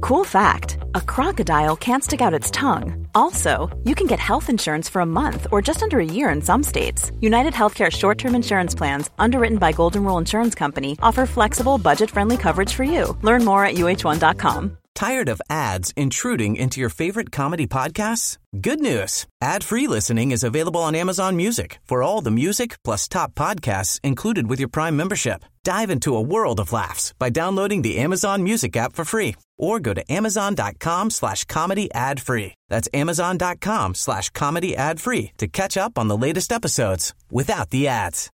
Cool fact, a crocodile can't stick out its tongue. Also, you can get health insurance for a month or just under a year in some states. United Healthcare short-term insurance plans, underwritten by Golden Rule Insurance Company, offer flexible, budget-friendly coverage for you. Learn more at uh1.com. Tired of ads intruding into your favorite comedy podcasts? Good news. Ad-free listening is available on Amazon Music for all the music plus top podcasts included with your Prime membership. Dive into a world of laughs by downloading the Amazon Music app for free or go to amazon.com/comedy ad-free. That's amazon.com/comedy ad-free to catch up on the latest episodes without the ads.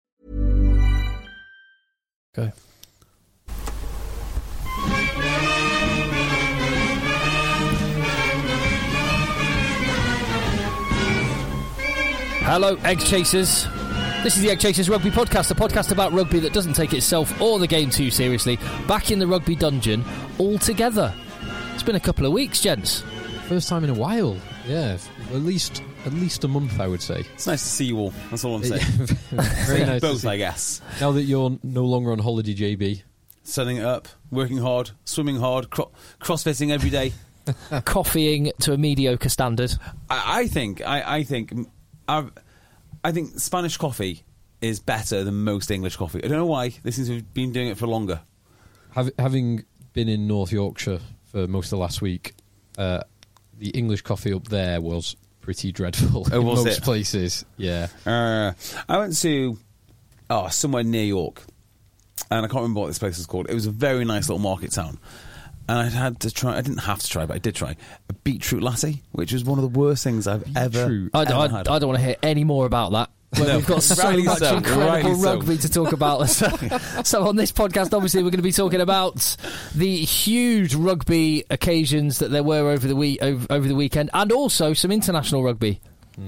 Go. Hello, Egg Chasers. This is the Egg Chasers Rugby Podcast, a podcast about rugby that doesn't take itself or the game too seriously. Back in the rugby dungeon, all together. It's been a couple of weeks, gents. First time in a while. Yeah, at least a month, I would say. It's nice to see you all. That's all I'm saying. Very nice. Both, I guess. Now that you're no longer on holiday, JB. Setting it up, working hard, swimming hard, crossfitting every day. Coffeeing to a mediocre standard. I think Spanish coffee is better than most English coffee. I don't know why. They seem to have been doing it for longer. Having been in North Yorkshire for most of the last week, the English coffee up there was pretty dreadful in most places. Yeah. I went to somewhere near York, and I can't remember what this place was called. It was a very nice little market town. And I didn't have to try, but I did try a beetroot latte, which was one of the worst things I've ever had. I don't want to hear any more about that. No, we've got so much incredible rugby to talk about. So on this podcast, obviously, we're going to be talking about the huge rugby occasions that there were over the weekend, and also some international rugby.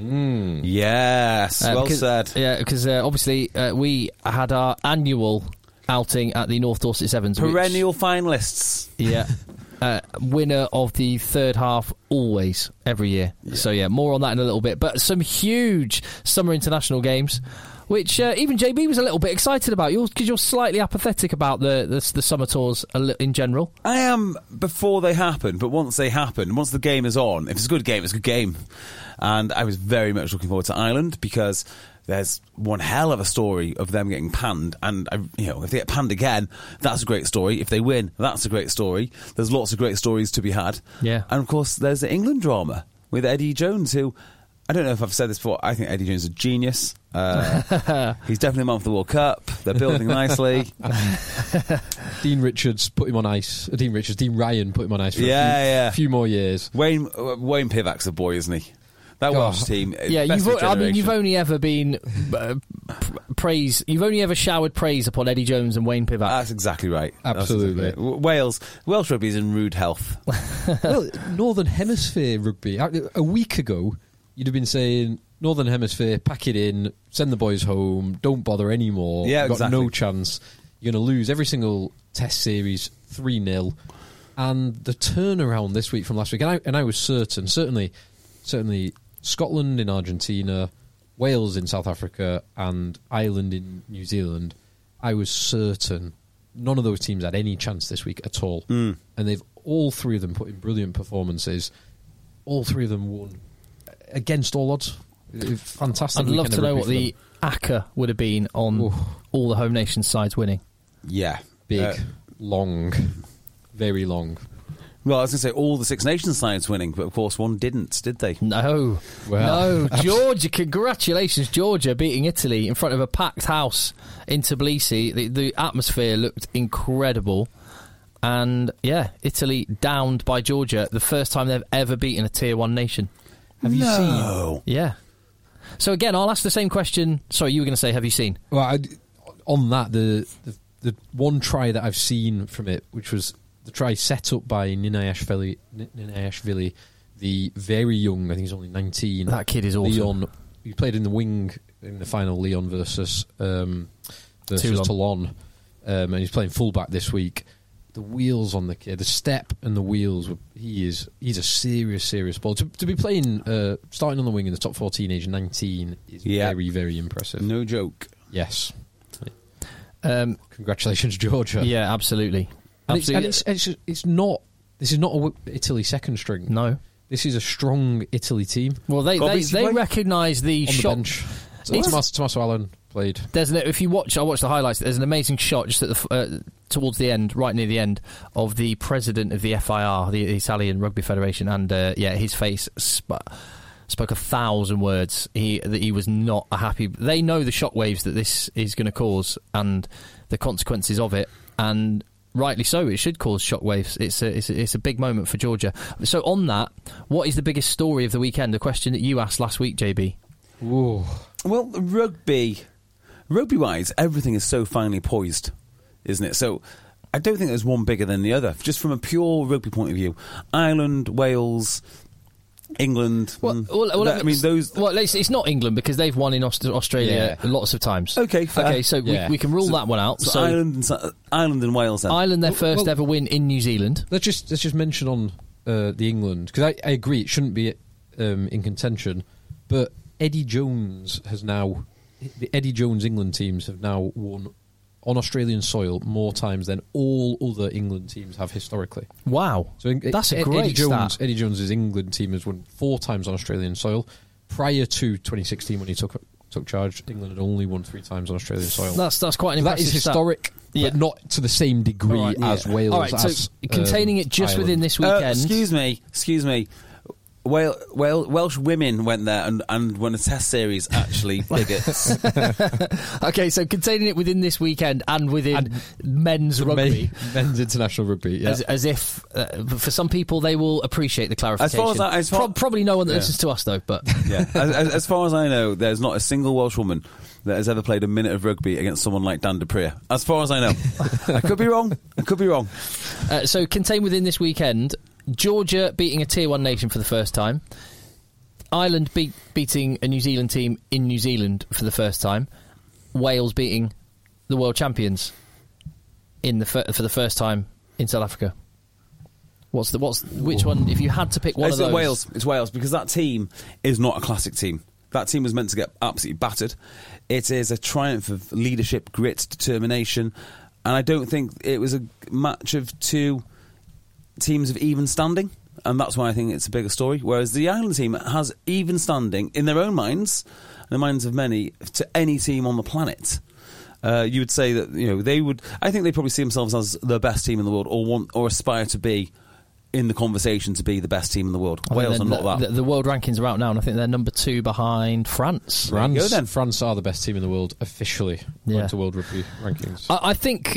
Yes, well said. Yeah, because obviously we had our annual outing at the North Dorset Sevens. Perennial finalists. Yeah. Winner of the third half always, every year. Yeah. So, yeah, more on that in a little bit. But some huge summer international games, which even JB was a little bit excited about, because you're slightly apathetic about the summer tours in general. I am before they happen, but once they happen, once the game is on, if it's a good game, it's a good game. And I was very much looking forward to Ireland, because there's one hell of a story of them getting panned, and if they get panned again, that's a great story. If they win, that's a great story. There's lots of great stories to be had. Yeah. And of course, there's the England drama with Eddie Jones, who, I don't know if I've said this before, I think Eddie Jones is a genius. He's definitely man for the World Cup. They're building nicely. Dean Ryan put him on ice for a few more years. Wayne Pivac's a boy, isn't he? That Welsh team. Yeah, you've only ever been praise. You've only ever showered praise upon Eddie Jones and Wayne Pivac. That's exactly right. Absolutely. Exactly right. Welsh rugby is in rude health. Well, Northern Hemisphere rugby. A week ago, you'd have been saying Northern Hemisphere, pack it in, send the boys home, don't bother anymore. Yeah, You've got exactly. no chance. You're going to lose every single Test series 3-0. And the turnaround this week from last week, and I was certain, certainly. Scotland in Argentina, Wales in South Africa, and Ireland in New Zealand, I was certain none of those teams had any chance this week at all. And all three of them put in brilliant performances. All three of them won against all odds. Fantastic. I'd love to know what the ACCA would have been on all the home nation sides winning. Yeah. Big, long, very long. Well, I was going to say all the Six Nations sides winning, but of course one didn't, did they? No. Georgia, congratulations, Georgia beating Italy in front of a packed house in Tbilisi. The atmosphere looked incredible. And, yeah, Italy downed by Georgia, the first time they've ever beaten a Tier 1 nation. Have you seen? Yeah. So, again, I'll ask the same question. Sorry, you were going to say, have you seen? Well, on that, the one try that I've seen from it, which was the try set up by Ninayashvili, the very young, I think he's only 19. That kid is awesome. Leon, he played in the wing in the final, Leon versus Toulon. And he's playing fullback this week. The wheels on the kid, the step and the wheels, he's a serious ball. To be playing, starting on the wing in the top 14 age 19 is very, very impressive. No joke. Yes. Congratulations, Georgia. Yeah, absolutely. And it's not This is not a Italy second string. No. This is a strong Italy team. Well, they recognise the on shot. The bench. Tommaso Allen played. If you watch, I watched the highlights. There's an amazing shot just at towards the end, right near the end, of the president of the FIR, the Italian Rugby Federation, and his face spoke 1,000 words. That he was not happy. They know the shockwaves that this is going to cause and the consequences of it, and rightly so. It should cause shockwaves. It's a big moment for Georgia. So on that, what is the biggest story of the weekend? A question that you asked last week, JB. Ooh. Well, rugby-wise, everything is so finely poised, isn't it? So I don't think there's one bigger than the other. Just from a pure rugby point of view, Ireland, Wales, England. It's not England because they've won in Australia lots of times. Okay, fair. Okay, so we can rule that one out. So Ireland and Wales. Then. Ireland, their first ever win in New Zealand. Let's just mention on the England, because I agree it shouldn't be in contention, but Eddie Jones the Eddie Jones England teams have now won on Australian soil more times than all other England teams have historically. Wow. So that's a great stat. Eddie Jones's England team has won 4 times on Australian soil. Prior to 2016 when he took charge, England had only won 3 times on Australian soil. That's quite an impressive That is historic, but not to the same degree as Wales. All right, so containing it just Ireland. Within this weekend. Excuse me. Welsh women went there and won a test series, actually, bigots. Okay, so containing it within this weekend and within men's rugby. Men's international rugby, yeah. As if, for some people, they will appreciate the clarification. Probably no one that listens to us, though. But yeah. as far as I know, there's not a single Welsh woman that has ever played a minute of rugby against someone like Dan Dupree. As far as I know. I could be wrong. So contained within this weekend... Georgia beating a Tier 1 nation for the first time. Ireland beating a New Zealand team in New Zealand for the first time. Wales beating the world champions for the first time in South Africa. Which one? If you had to pick one of those, it's Wales, because that team is not a classic team. That team was meant to get absolutely battered. It is a triumph of leadership, grit, determination, and I don't think it was a match of two teams of even standing, and that's why I think it's a bigger story. Whereas the Ireland team has even standing in their own minds, in the minds of many, to any team on the planet. You would say that they would. I think they probably see themselves as the best team in the world, or aspire to be in the conversation to be the best team in the world. Wales are not that. The world rankings are out now, and I think they're number 2 behind France. France are the best team in the world officially. Went to World Rugby rankings. I think.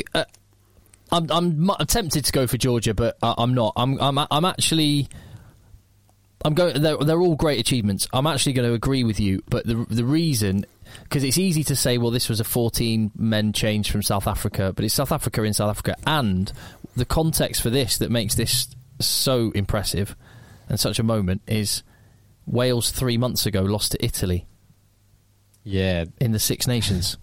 I'm tempted to go for Georgia, but I'm not. I'm actually. I'm going. They're all great achievements. I'm actually going to agree with you, but the reason, because it's easy to say, well, this was a 14 men change from South Africa, but it's South Africa in South Africa, and the context for this that makes this so impressive and such a moment is Wales 3 months ago lost to Italy. Yeah, in the Six Nations.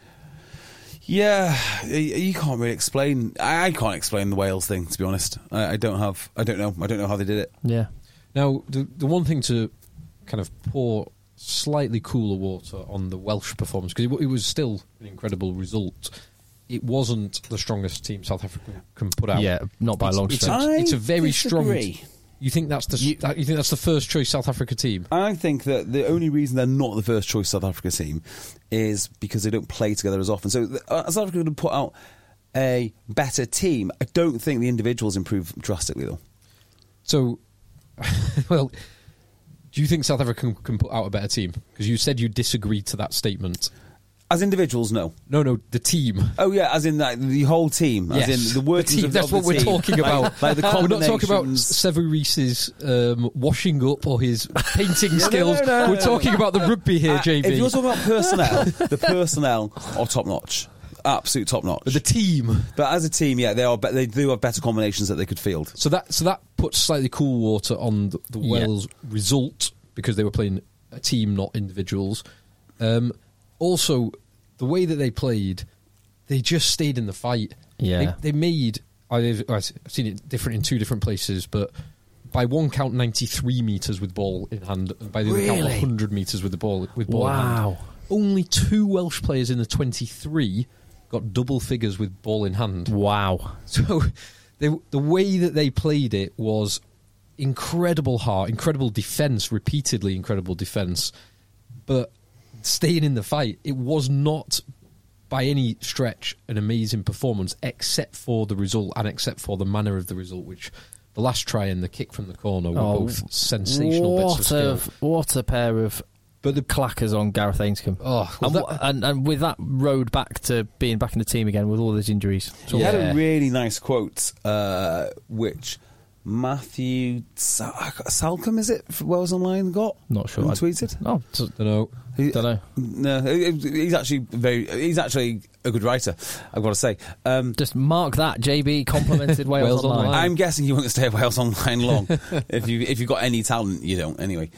Yeah, you can't really explain. I can't explain the Wales thing, to be honest. I don't know how they did it. Yeah. Now, the one thing to kind of pour slightly cooler water on the Welsh performance, because it was still an incredible result. It wasn't the strongest team South Africa can put out. Yeah, not by a long stretch. It's a very strong. You think that's the first choice South Africa team? I think that the only reason they're not the first choice South Africa team is because they don't play together as often. So South Africa would put out a better team. I don't think the individuals improve drastically, though. So, well, do you think South Africa can put out a better team? Because you said you disagreed to that statement. As individuals, no. No, the team. Oh, yeah, as in the whole team. Yes. As in the workings team. of That's the what we're team. talking about. Like the we're not talking about combinations. Sevu Reese's washing up or his painting skills. No. We're talking about the rugby here, JB. If you're talking about personnel, the personnel are top-notch. Absolute top-notch. But the team. But as a team, yeah, they do have better combinations that they could field. So that puts slightly cool water on the Wales result, because they were playing a team, not individuals. Also, the way that they played, they just stayed in the fight. Yeah. They made... I've seen it different in 2 different places, but by one count, 93 metres with ball in hand, and by the other count, 100 metres with ball in hand. Wow. Only 2 Welsh players in the 23 got double figures with ball in hand. Wow. So the way that they played it was incredible heart, incredible defence, repeatedly incredible defence, but staying in the fight. It was not by any stretch an amazing performance, except for the result and except for the manner of the result, which the last try and the kick from the corner were both sensational bits of skill. What a pair of clackers on Gareth Ainscombe. And with that road back to being back in the team again with all his injuries. So he had a really nice quote, which Matthew Salcombe, is it, for Wales Online got? Not sure. Tweeted? No, don't know. No, he's actually a good writer, I've got to say. Just mark that. JB complimented Wales Online. I'm guessing you won't stay at Wales Online long. If you've got any talent, you don't anyway.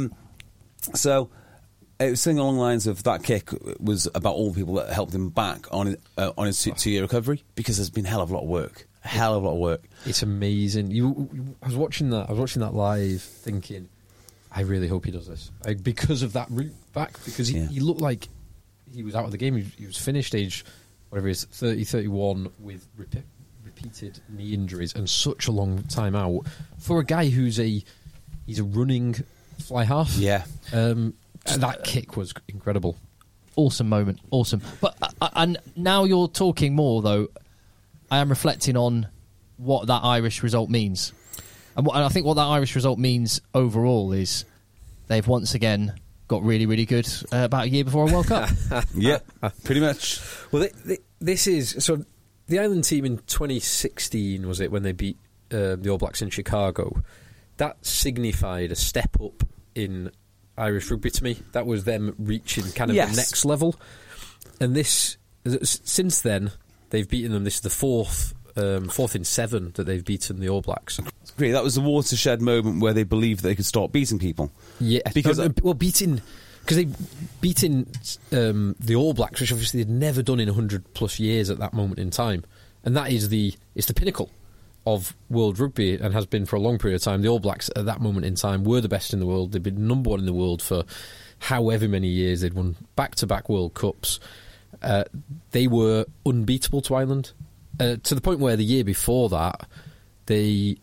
So it was something along the lines of that kick was about all the people that helped him back on his 2-year recovery, because there's been a hell of a lot of work. It's amazing. I was watching that live, thinking, I really hope he does this, because of that route back. Because he looked like he was out of the game. He was finished, age whatever it is, 30, 31, with repeated knee injuries and such a long time out for a guy he's a running fly half. Yeah, that kick was incredible. Awesome moment, awesome. But and now you're talking more though. I am reflecting on what that Irish result means. And I think what that Irish result means overall is they've once again got really, really good about a year before a World Cup. Yeah, pretty much. Well, this is... So the Ireland team in 2016, was it, when they beat the All Blacks in Chicago, that signified a step up in Irish rugby to me. That was them reaching kind of the next level. And this, since then... They've beaten them. This is the fourth in 7 that they've beaten the All Blacks. Great. That was the watershed moment where they believed they could start beating people. Yeah, because they've beaten the All Blacks, which obviously they'd never done in 100+ years at that moment in time, and that is the pinnacle of world rugby and has been for a long period of time. The All Blacks at that moment in time were the best in the world. They'd been number one in the world for however many years. They'd won back-to-back World Cups. They were unbeatable to Ireland, to the point where the year before that, the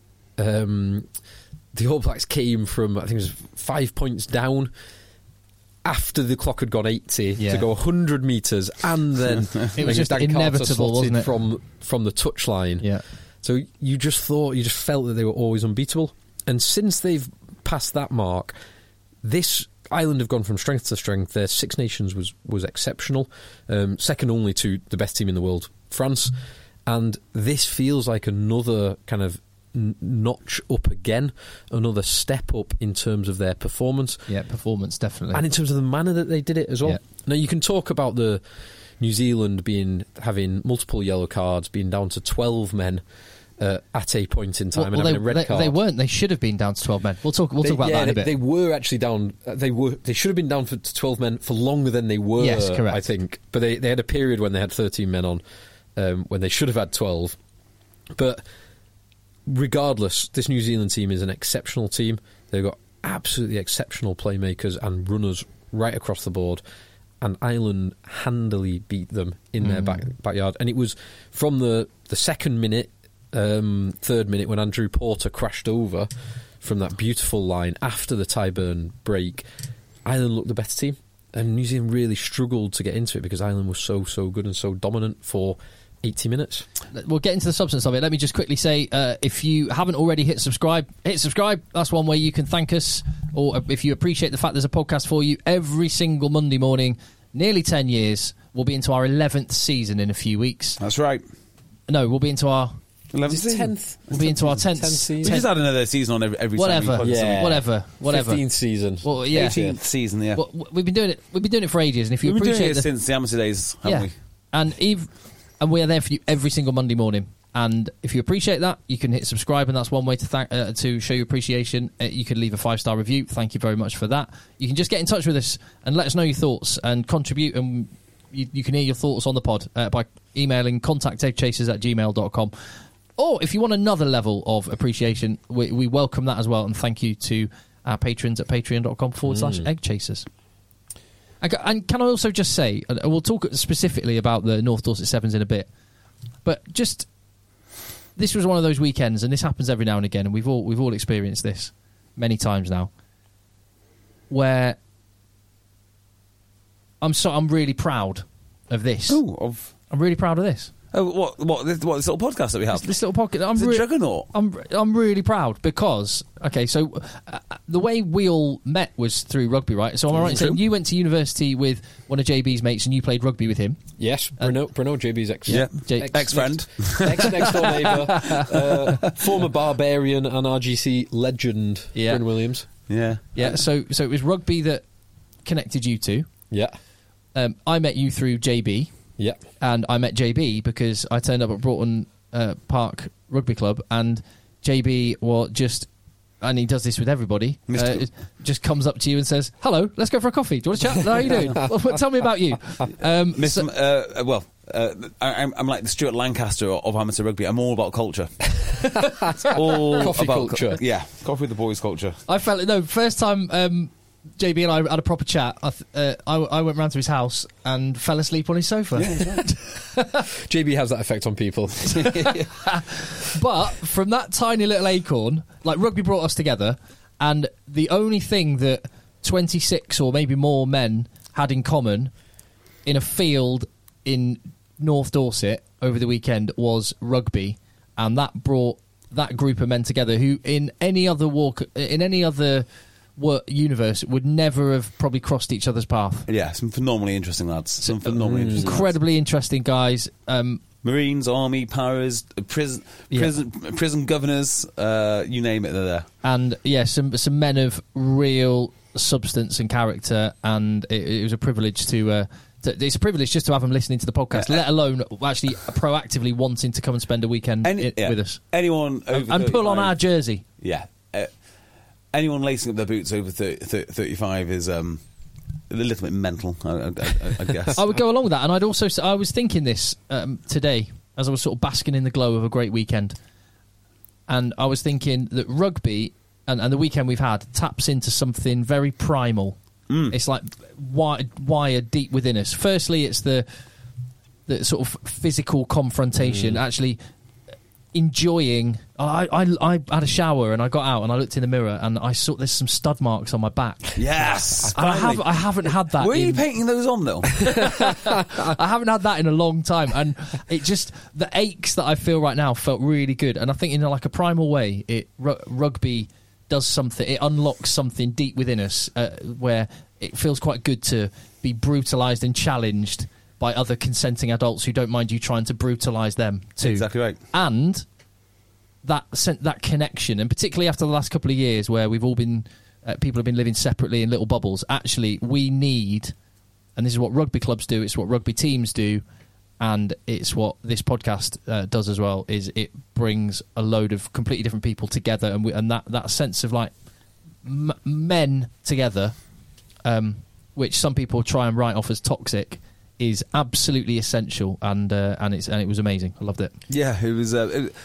All Blacks came from, I think it was 5 points down after the clock had gone 80 to go 100 metres, and then it was just inevitable, wasn't it? From the touchline. Yeah. So you just felt that they were always unbeatable, and since they've passed that mark, Ireland have gone from strength to strength. Their Six Nations was exceptional, second only to the best team in the world, France, and this feels like another kind of notch up again, another step up in terms of their performance. Yeah, performance, definitely. And in terms of the manner that they did it as well. Yeah. Now, you can talk about the New Zealand having multiple yellow cards, being down to 12 men at a point in time, and having a red card. They weren't. They should have been down to 12 men. We'll talk about that in a bit. They were actually down. They should have been down to 12 men for longer than they were. Yes, correct. I think, but they had a period when they had 13 men on, when they should have had 12. But regardless, this New Zealand team is an exceptional team. They've got absolutely exceptional playmakers and runners right across the board. And Ireland handily beat them in their backyard. And it was from the second minute, third minute, when Andrew Porter crashed over from that beautiful line after the Tyburn break. Ireland looked the better team, and New Zealand really struggled to get into it because Ireland was so good and so dominant for 80 minutes. We'll get into the substance of it. Let me just quickly say, if you haven't already hit subscribe. That's one way you can thank us, or if you appreciate the fact there's a podcast for you every single Monday morning. Nearly 10 years. We'll be into our 11th season in a few weeks. That's right. No, we'll be into our 11th season. 10th. We'll be into our 10th season. We just had another season on every whatever. time. Whatever. 15th season. Well, yeah. 18th season. Yeah. Well, we've been doing it for ages, and if you We've been appreciate doing it since the amateur days, haven't we? And we are there for you every single Monday morning. And if you appreciate that, you can hit subscribe, and that's one way to show your appreciation. You can leave a 5-star review. Thank you very much for that. You can just get in touch with us and let us know your thoughts and contribute, and you can hear your thoughts on the pod by emailing contact@eggchasers@gmail.com. Or if you want another level of appreciation, we welcome that as well, and thank you to our patrons at patreon.com/eggchasers. And can I also just say, we'll talk specifically about the North Dorset Sevens in a bit, but just this was one of those weekends, and this happens every now and again, and we've all experienced this many times now, where I'm really proud of this. I'm really proud of this. Oh, what this little podcast that we have? This little podcast. It's a juggernaut. I'm really proud because, okay, so the way we all met was through rugby, right? So am I right in saying you went to university with one of JB's mates and you played rugby with him? Yes, Bruno, JB's ex-friend. Next-door neighbour, former Barbarian and RGC legend, Bryn Williams. Yeah. So it was rugby that connected you two. Yeah. I met you through JB. Yeah. And I met JB because I turned up at Broughton Park Rugby Club, and JB and he does this with everybody, just comes up to you and says, "Hello, let's go for a coffee. Do you want to chat? How are you doing? Well, tell me about you." I'm like the Stuart Lancaster of amateur rugby. I'm all about culture. All coffee about culture. Coffee with the boys culture. I felt first time JB and I had a proper chat. I went round to his house and fell asleep on his sofa. Yeah, that's right. JB has that effect on people. But from that tiny little acorn, like, rugby brought us together, and the only thing that 26 or maybe more men had in common in a field in North Dorset over the weekend was rugby, and that brought that group of men together who in any other universe would never have probably crossed each other's path. Yeah, some phenomenally interesting lads. Incredibly interesting guys. Marines, Army, Paras, prison governors, you name it, they're there. And some men of real substance and character, and it was a privilege it's a privilege just to have them listening to the podcast, let alone actually proactively wanting to come and spend a weekend with us. Anyone over and pull on our jersey. Yeah. Anyone lacing up their boots over 35 is a little bit mental, I guess. I would go along with that, and I was thinking this today as I was sort of basking in the glow of a great weekend, and I was thinking that rugby and the weekend we've had taps into something very primal. It's like wired deep within us. Firstly, it's the sort of physical confrontation, actually enjoying. I had a shower and I got out and I looked in the mirror and I saw there's some stud marks on my back. Yes, and I haven't had that. Were you painting those on though? I haven't had that in a long time, and it just, the aches that I feel right now felt really good. And I think in like a primal way, rugby does something. It unlocks something deep within us where it feels quite good to be brutalised and challenged by other consenting adults who don't mind you trying to brutalise them too. Exactly right. And that connection, and particularly after the last couple of years where we've all been, people have been living separately in little bubbles, actually we need, and this is what rugby clubs do, it's what rugby teams do, and it's what this podcast does as well, is it brings a load of completely different people together, and that sense of like men together, which some people try and write off as toxic, is absolutely essential, and it was amazing. I loved it. Yeah, it was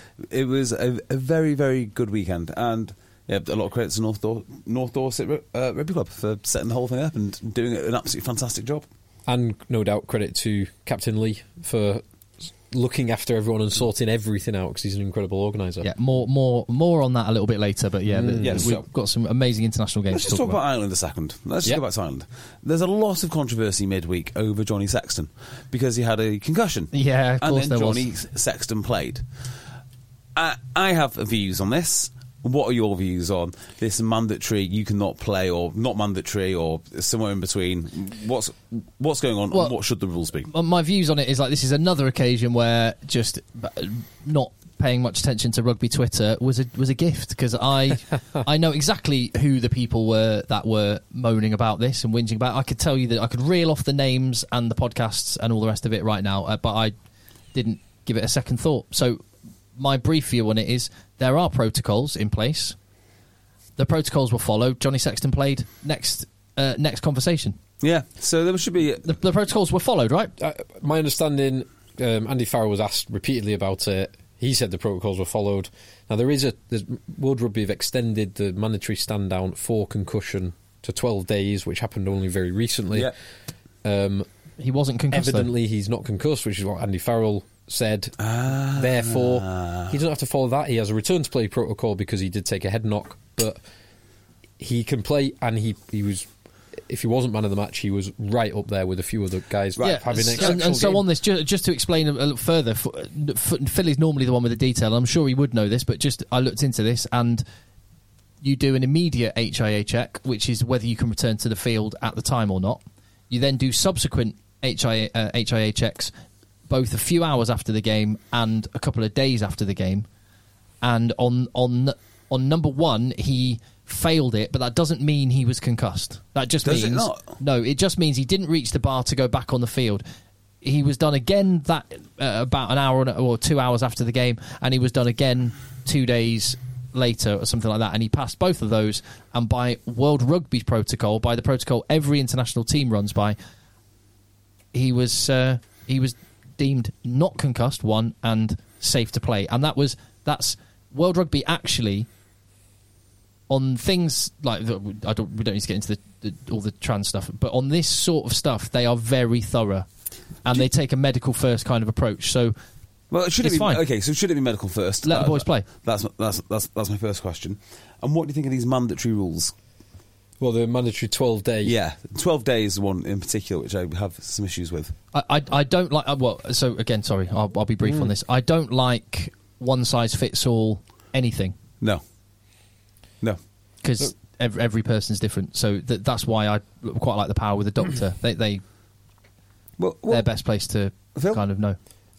a very, very good weekend, and a lot of credit to North Dorset Rugby Club for setting the whole thing up and doing an absolutely fantastic job. And no doubt credit to Captain Lee for looking after everyone and sorting everything out, because he's an incredible organiser. Yeah, more on that a little bit later, but we've got some amazing international games. Let's just talk about Ireland a second. Let's just go back to Ireland. There's a lot of controversy midweek over Johnny Sexton because he had a concussion. Yeah, of course and then Johnny Sexton played. I have views on this. What are your views on this mandatory, you cannot play, or not mandatory, or somewhere in between? What's going on, and what should the rules be? My views on it is like, this is another occasion where just not paying much attention to rugby Twitter was a gift, because I know exactly who the people were that were moaning about this and whinging about it. I could tell you that I could reel off the names and the podcasts and all the rest of it right now, but I didn't give it a second thought. So my brief view on it is there are protocols in place. The protocols were followed. Johnny Sexton played next conversation. Yeah, so there should be... The protocols were followed, right? My understanding, Andy Farrell was asked repeatedly about it. He said the protocols were followed. Now, there's World Rugby have extended the mandatory stand down for concussion to 12 days, which happened only very recently. Yeah. He wasn't concussed. Evidently, he's not concussed, which is what Andy Farrell said, therefore, he doesn't have to follow that. He has a return to play protocol because he did take a head knock, but he can play, and he was, if he wasn't man of the match, he was right up there with a few other guys having an exceptional and so game. on this, just to explain a little further, Philly's normally the one with the detail. I'm sure he would know this, but I looked into this, and you do an immediate HIA check, which is whether you can return to the field at the time or not. You then do subsequent HIA checks, both a few hours after the game and a couple of days after the game. And on number one, he failed it, but that doesn't mean he was concussed. That just Does means it not? No, it just means he didn't reach the bar to go back on the field. He was done again that about an hour or 2 hours after the game, and he was done again 2 days later or something like that, and he passed both of those. And by World Rugby's protocol, by the protocol every international team runs by, he was deemed not concussed, one, and safe to play. And that's World Rugby actually, on things like, we don't need to get into all the trans stuff, but on this sort of stuff, they are very thorough, and they take a medical first kind of approach. So, well, should it it's be fine. Okay? So should it be medical first? Let the boys play. That's my first question. And what do you think of these mandatory rules? Well, the mandatory 12-day. Yeah, 12 days is one in particular, which I have some issues with. I don't like. So again, sorry, I'll be brief on this. I don't like one size fits all anything. No. Because every person's different. So that's why I quite like the power with the doctor. They're best placed to Phil? kind of know.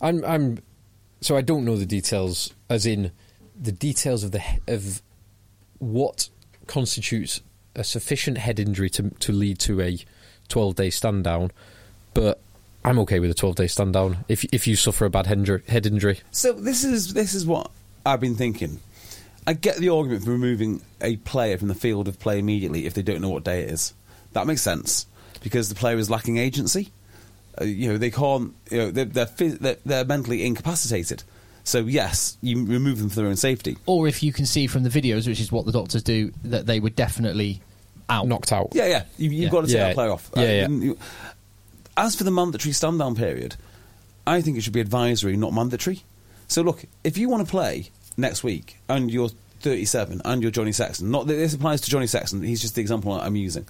So I don't know the details, as in the details of what constitutes a sufficient head injury to lead to a 12-day stand down, but I'm okay with a 12-day stand down if you suffer a bad head injury. So this is what I've been thinking. I get the argument for removing a player from the field of play immediately if they don't know what day it is. That makes sense because the player is lacking agency. They can't. They're mentally incapacitated. So yes, you remove them for their own safety. Or if you can see from the videos, which is what the doctors do, that they were definitely out, knocked out. Yeah. You've got to take that player off. Yeah. As for the mandatory stand down period, I think it should be advisory, not mandatory. So look, if you want to play next week and you're 37 and you're Johnny Sexton, not that this applies to Johnny Sexton, he's just the example I'm using.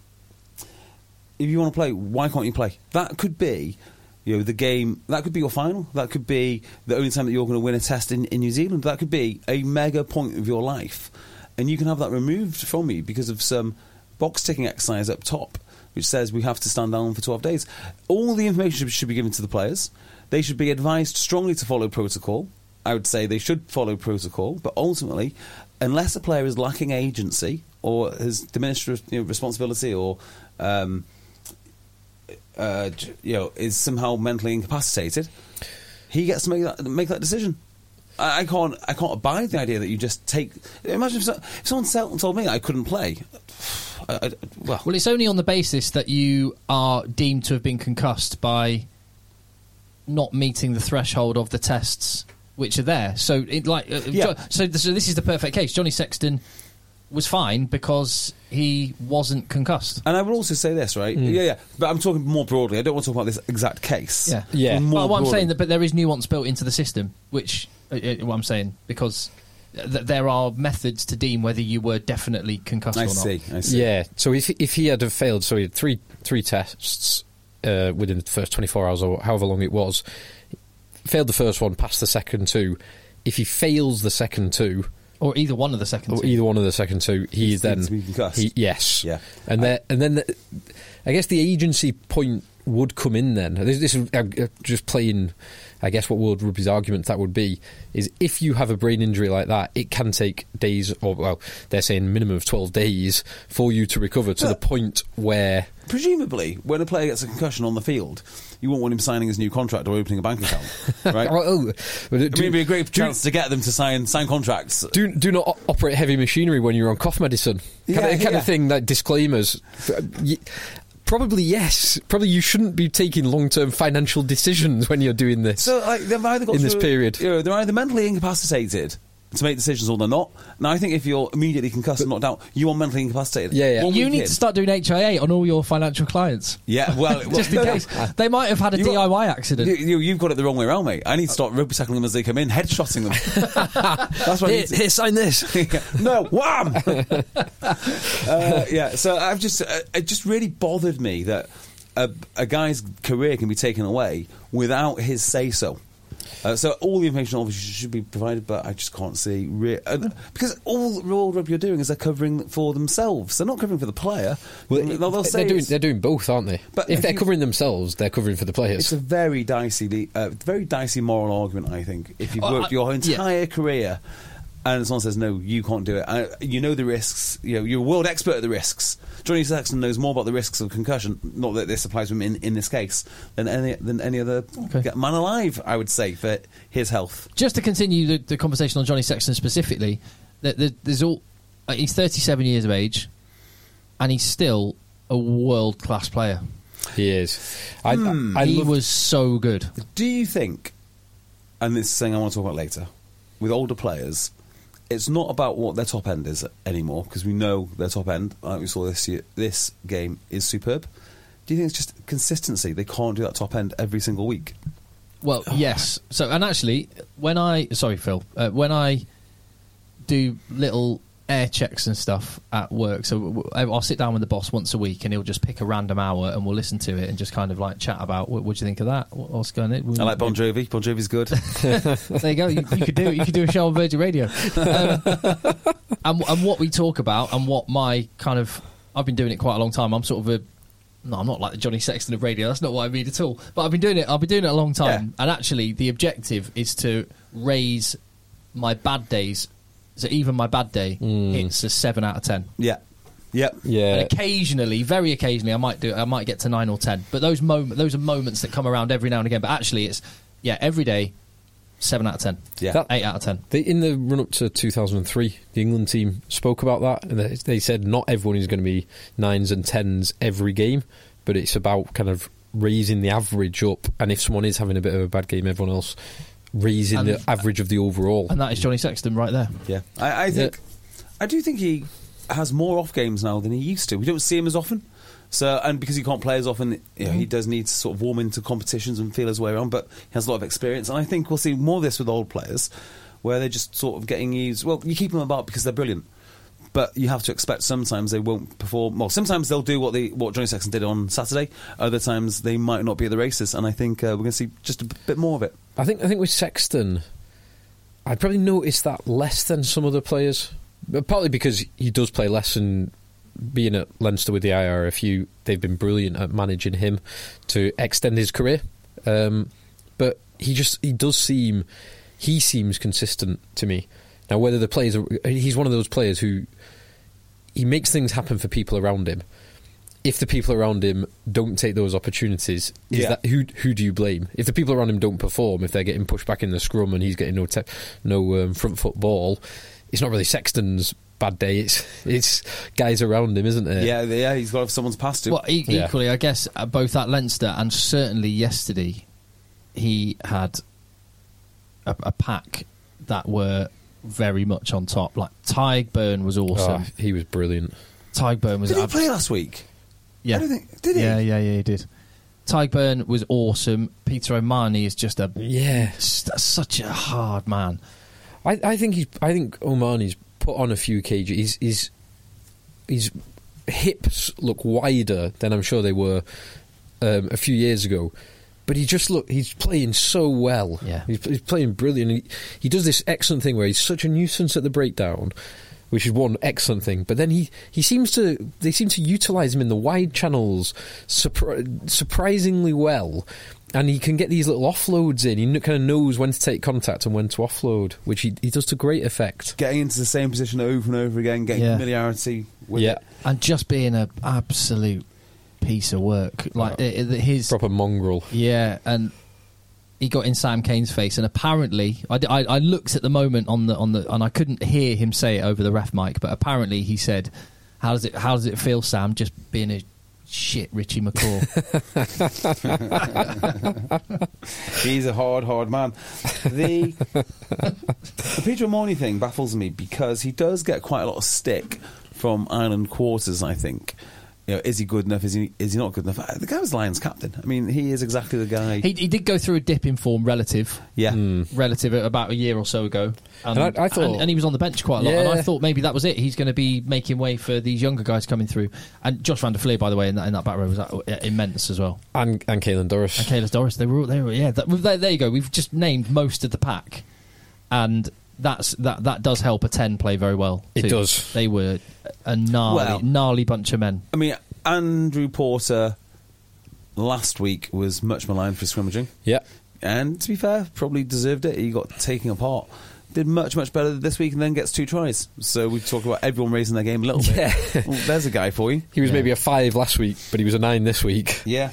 If you want to play, why can't you play? That could be, the game. That could be your final. That could be the only time that you're going to win a test in New Zealand. That could be a mega point of your life, and you can have that removed from you because of some box ticking exercise up top, which says we have to stand down for 12 days. All the information should be given to the players. They should be advised strongly to follow protocol. I would say they should follow protocol, but ultimately, unless a player is lacking agency or has diminished responsibility or is somehow mentally incapacitated, he gets to make that decision. I can't abide the idea that you just take. Imagine if someone told me I couldn't play. Well, it's only on the basis that you are deemed to have been concussed by not meeting the threshold of the tests which are there. So, so this is the perfect case. Johnny Sexton was fine because he wasn't concussed. And I would also say this, right? Yeah. But I'm talking more broadly. I don't want to talk about this exact case. Yeah. But what I'm saying, but there is nuance built into the system, which what I'm saying, because there are methods to deem whether you were definitely concussed or not. I see. Yeah. So if he had failed, so he had three tests within the first 24 hours or however long it was, failed the first one, passed the second two. If he fails the second two, or either one of the second two, he's then concussed. Yes. Yeah. And then I guess the agency point would come in then. This is just playing, I guess, what World Rugby's argument that would be is if you have a brain injury like that, it can take days, or well, they're saying minimum of 12 days for you to recover to the point where... Presumably, when a player gets a concussion on the field, you won't want him signing his new contract or opening a bank account, right? It'd be a great chance to get them to sign contracts. Do not operate heavy machinery when you're on cough medicine. Kind of thing, like disclaimers. Probably yes. Probably you shouldn't be taking long-term financial decisions when you're doing this. So, they've either got in this period. They're either mentally incapacitated to make decisions or they're not. Now, I think if you're immediately concussed and knocked out, you are mentally incapacitated. Yeah. You need to start doing HIA on all your financial clients. Yeah, well, Just in case. They might have had a DIY accident. You've got it the wrong way around, mate. I need to start rugby tackling them as they come in, headshotting them. That's what I need to. Here, sign this. No, wham! So it just really bothered me that a guy's career can be taken away without his say-so. So all the information obviously should be provided, but I just can't see because all Royal Rugby are doing is they're covering for themselves. They're not covering for the player. Well, they're doing both, aren't they? But if they're covering themselves, they're covering for the players. It's a very dicey moral argument, I think. If you've worked your entire career and someone says, no, you can't do it, you know the risks, you're a world expert at the risks. Johnny Sexton knows more about the risks of concussion, not that this applies to him in this case, than any other man alive, I would say, for his health. Just to continue the conversation on Johnny Sexton specifically, he's 37 years of age, and he's still a world-class player. He is. He was so good. Do you think, and this is something I want to talk about later, with older players, it's not about what their top end is anymore, because we know their top end, like we saw this year, this game is superb. Do you think it's just consistency? They can't do that top end every single week? Well, yes. So, and actually, when I do little air checks and stuff at work, so I'll sit down with the boss once a week and he'll just pick a random hour and we'll listen to it and just kind of like chat about what do you think of that, what's going on. I like Bon Jovi. Bon Jovi's good. There you go. You could do it. You could do a show on Virgin Radio. And what we talk about and what my kind of, I've been doing it quite a long time. I'm not like the Johnny Sexton of radio. That's not what I mean at all. But I've been doing it a long time. Yeah. And actually, the objective is to raise my bad days. So even my bad day, it's a 7 out of 10. Yeah. Yep. Yeah. And occasionally, very occasionally, I might get to 9 or 10. But those are moments that come around every now and again. But actually, it's every day, 7 out of 10. Yeah. 8 out of 10. In the run up to 2003, the England team spoke about that, and they said not everyone is going to be 9s and 10s every game, but it's about kind of raising the average up. And if someone is having a bit of a bad game, everyone else raising the average of the overall. And that is Johnny Sexton right there. Yeah. I do think he has more off games now than he used to. We don't see him as often. So, and because he can't play as often, he does need to sort of warm into competitions and feel his way around, but he has a lot of experience. And I think we'll see more of this with old players, where they're just sort of getting used. Well, you keep them about because they're brilliant, but you have to expect sometimes they won't perform. Well, sometimes they'll do what Johnny Sexton did on Saturday. Other times they might not be at the races, and I think we're going to see just a bit more of it. I think with Sexton, I'd probably notice that less than some other players, but partly because he does play less, and being at Leinster with the IRFU, they've been brilliant at managing him to extend his career. But he seems consistent to me. Now, whether the players he's one of those players who he makes things happen for people around him. If the people around him don't take those opportunities, who do you blame? If the people around him don't perform, if they're getting pushed back in the scrum and he's getting no front foot ball, it's not really Sexton's bad day. It's guys around him, isn't it? Yeah. He's got to have someone's past him. Well, equally, I guess both at Leinster and certainly yesterday, he had a pack that were very much on top. Like Tadhg was awesome. Oh, he was brilliant. Tadhg was. Did he play last week? Yeah. Did he? Yeah, he did. Tadhg was awesome. Peter O'Mahony is just such a hard man. I think O'Mahony's put on a few kgs. His hips look wider than I'm sure they were a few years ago. But he's playing so well. Yeah. He's playing brilliant. He does this excellent thing where he's such a nuisance at the breakdown, which is one excellent thing. But then they seem to utilise him in the wide channels surprisingly well. And he can get these little offloads in. He kind of knows when to take contact and when to offload, which he does to great effect. Getting into the same position over and over again, getting familiarity with it. And just being an absolute piece of work. Like his proper mongrel. Yeah, and he got in Sam Kane's face, and apparently I looked at the moment on the and I couldn't hear him say it over the ref mic, but apparently he said, how does it feel, Sam, just being a Shit, Richie McCaw. He's a hard man. The Pedro Morney thing baffles me because he does get quite a lot of stick from Ireland quarters, I think. Is he good enough? Is he not good enough? The guy was Lions captain. I mean, he is exactly the guy. He did go through a dip in form, relative about a year or so ago. And I thought, and he was on the bench quite a lot. And I thought maybe that was it. He's going to be making way for these younger guys coming through. And Josh van der Fleer, by the way, in that back row was immense as well. And Caelan Doris. And Caelan Doris. They were there you go. We've just named most of the pack, and that does help a 10 play very well too. It does. They were a gnarly bunch of men. I mean, Andrew Porter last week was much maligned for scrimmaging. Yeah. And to be fair, probably deserved it. He got taken apart. Did much better this week and then gets 2 tries. So we talk about everyone raising their game a little bit. Well, there's a guy for you. He was maybe a 5 last week, but he was a 9 this week. Yeah.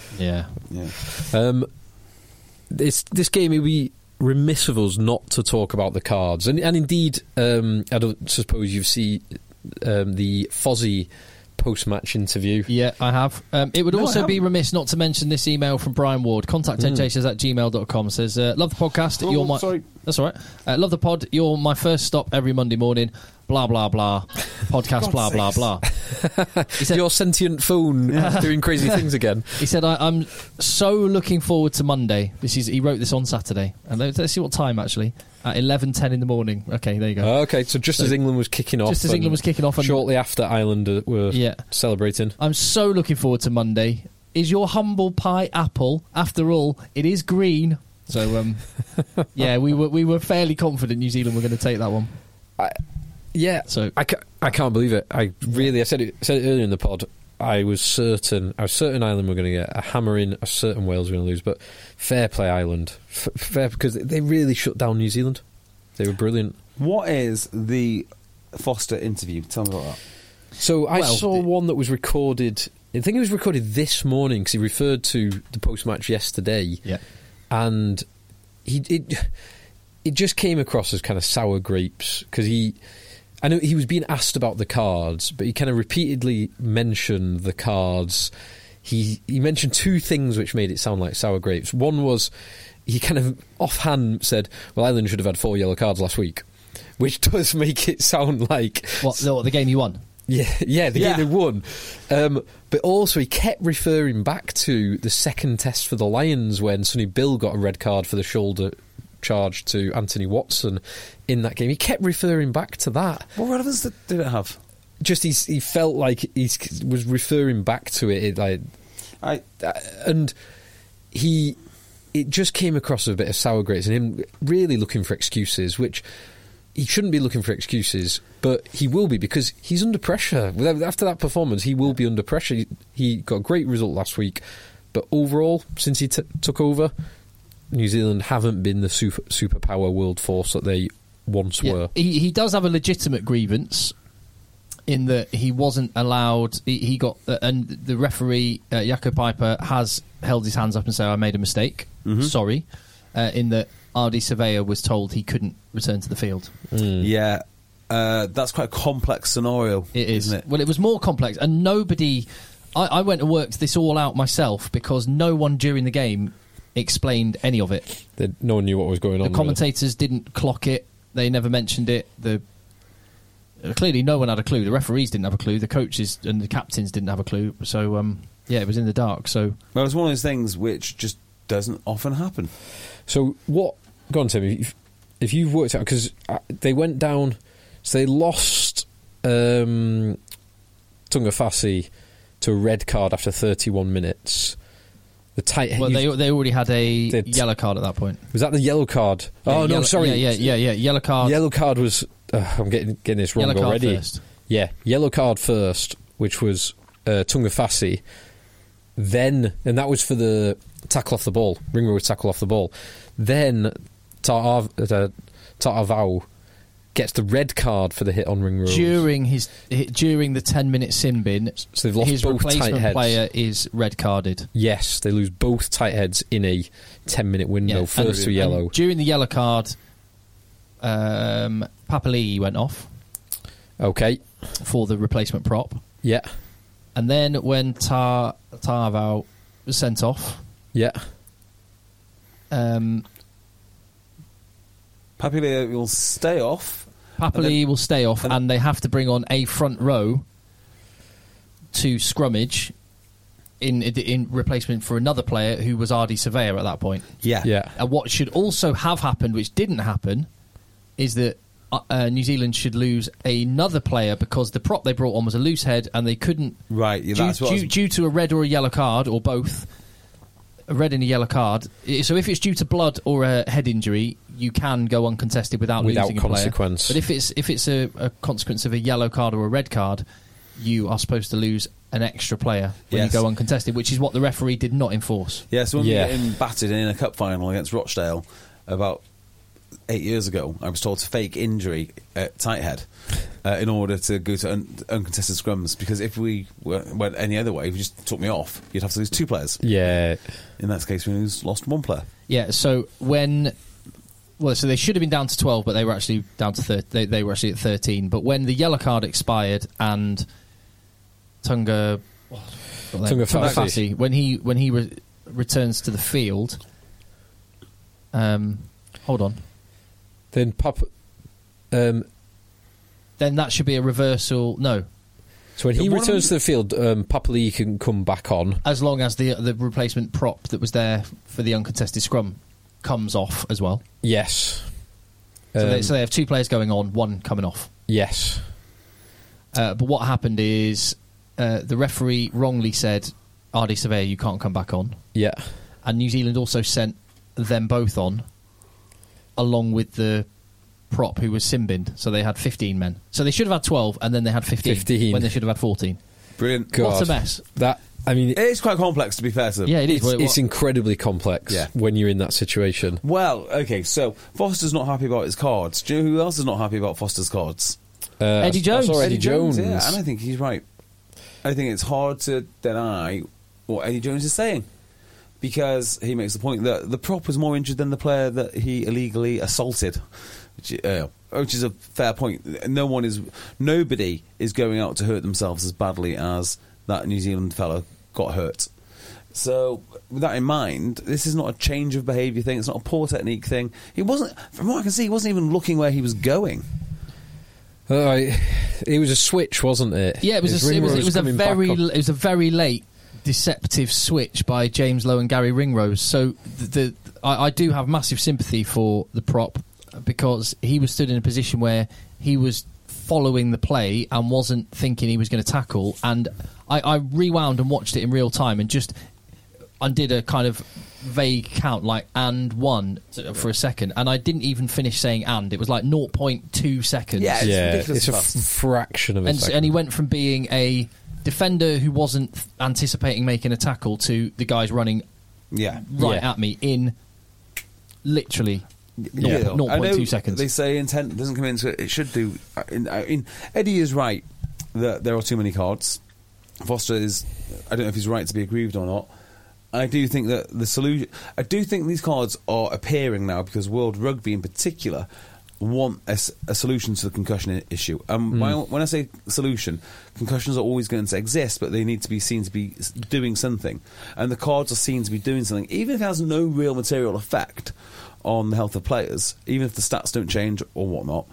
This game, it would be remiss of us not to talk about the cards. And indeed, I don't suppose you've seen the Fozzie post-match interview. Yeah, I have. It would also be remiss not to mention this email from Brian Ward. Contact njsays@gmail.com. Says, love the podcast. You're my... Sorry. That's all right. Love the pod. You're my first stop every Monday morning. Blah, blah, blah. Podcast, blah, blah, blah. He said, your sentient phone doing crazy things again. He said, I'm so looking forward to Monday. He wrote this on Saturday. And let's see what time, actually. At 11:10 in the morning. Okay, there you go. Okay, so just as England was kicking off. Just as England was kicking off. And shortly after Ireland were celebrating. I'm so looking forward to Monday. Is your humble pie apple? After all, it is green. So, we were fairly confident New Zealand were going to take that one. I can't believe it. I said it earlier in the pod. I was certain Ireland were going to get a hammering. I was certain Wales were going to lose, but fair play Ireland, fair, because they really shut down New Zealand. They were brilliant. What is the Foster interview? Tell me about that. So I saw one that was recorded. I think it was recorded this morning because he referred to the post-match yesterday. Yeah, and it just came across as kind of sour grapes because I know he was being asked about the cards, but he kind of repeatedly mentioned the cards. He mentioned 2 things which made it sound like sour grapes. One was he kind of offhand said, well, Ireland should have had 4 yellow cards last week, which does make it sound like... What, the game you won? Yeah, the game they won. But also he kept referring back to the second test for the Lions when Sonny Bill got a red card for the shoulder charge to Anthony Watson in that game. He kept referring back to that. What relevance did it have? Just he felt like he was referring back to it, it just came across as a bit of sour grapes and him really looking for excuses, which he shouldn't be looking for excuses, but he will be because he's under pressure. After that performance, he will be under pressure. He got a great result last week, but overall, since he took over, New Zealand haven't been the superpower world force that they once were. He does have a legitimate grievance in that he wasn't allowed. He got and the referee Jaco Piper has held his hands up and said, "I made a mistake. Sorry." In that Ardie Savea was told he couldn't return to the field. Yeah, that's quite a complex scenario. It is, isn't it? Well, it was more complex, and nobody. I went and worked this all out myself because no one during the game explained any of it. No one knew what was going on. The commentators didn't clock it. They never mentioned it. Clearly no one had a clue. The referees didn't have a clue. The coaches and the captains didn't have a clue. So, it was in the dark. So, well, it's one of those things which just doesn't often happen. So what... Go on, Tim. If you've worked out... Because they went down... So they lost Tunga Fassi to a red card after 31 minutes. The tight. Well, they already had a yellow card at that point. Was that the yellow card? Yeah, sorry. Yeah. Yellow card. Yellow card was. I'm getting this wrong yellow already. Card first. Yeah, yellow card first, which was Tunga Fassi. Then, and that was for the tackle off the ball, Ringrose tackle off the ball. Then Ta'avao gets the red card for the hit on Ringrose during the 10-minute sin bin. So they've lost his both tight replacement heads. Player is red carded. Yes, they lose both tight heads in a 10-minute window. First to yellow. And during the yellow card, Papali'i went off. Okay. For the replacement prop. Yeah. And then when Tarval was sent off, Yeah. Papali'i will stay off. Papali'i will stay off, and they have to bring on a front row to scrummage in replacement for another player who was Ardie Surveyor at that point. Yeah. And what should also have happened, which didn't happen, is that New Zealand should lose another player because the prop they brought on was a loose head, and they couldn't, Right, yeah, that's what I was- due to a red or a yellow card, or both, a red and a yellow card. So if it's due to blood or a head injury, you can go uncontested without losing a player. consequence. But if it's a consequence of a yellow card or a red card, you are supposed to lose an extra player when Yes. you go uncontested, which is what the referee did not enforce. Yeah, so when Yeah. we get him battered in a cup final against Rochdale about 8 years ago, I was told to fake injury at tight head in order to go to uncontested scrums, because if we went any other way, if you just took me off, you'd have to lose 2 players. Yeah. In that case, we lost 1 player. Yeah, so so they should have been down to 12, but they were actually down to they were actually at 13. But when the yellow card expired and Tunga Fasi, when he returns to the field, hold on, Then then that should be a reversal. No, so when he One- returns to the field, Papali'i can come back on. as long as the replacement prop that was there for the uncontested scrum comes off as well. Yes. So they have 2 players going on, 1 coming off. Yes. But what happened is the referee wrongly said, Ardie Surveyor, you can't come back on. Yeah. And New Zealand also sent them both on, along with the prop who was Simbin. So they had 15 men. So they should have had 12, and then they had 15. When they should have had 14. Brilliant. God. What a mess. It is quite complex, to be fair to them. Yeah, it is. It's incredibly complex Yeah. when you're in that situation. Well, okay, so Foster's not happy about his cards. Do you know who else is not happy about Foster's cards? Eddie Jones. I saw Eddie Eddie Jones. Yeah, and I think he's right. I think it's hard to deny what Eddie Jones is saying, because he makes the point that the prop was more injured than the player that he illegally assaulted, which is a fair point. Nobody is going out to hurt themselves as badly as that New Zealand fellow got hurt. So, with that in mind, this is not a change of behaviour thing. It's not a poor technique thing. He wasn't, from what I can see, he wasn't even looking where he was going. It was a switch, wasn't it? Yeah, it was a very late deceptive switch by James Lowe and Gary Ringrose. So I do have massive sympathy for the prop, because he was stood in a position where he was following the play and wasn't thinking he was going to tackle. And I rewound and watched it in real time and just undid a kind of vague count, like and 1 for a second, and I didn't even finish saying and. It was like 0.2 seconds. Yeah, it's ridiculous it's a fast. fraction of a second. And he went from being a defender who wasn't anticipating making a tackle to the guys running at me in literally 0.2 seconds. They say intent doesn't come into it. It should do. Eddie is right that there are too many cards. Foster is. I don't know if he's right to be aggrieved or not. I do think that the solution. I do think these cards are appearing now because World Rugby, in particular, want a solution to the concussion issue. When I say solution, concussions are always going to exist, but they need to be seen to be doing something, and the cards are seen to be doing something, even if it has no real material effect on the health of players, even if the stats don't change or whatnot.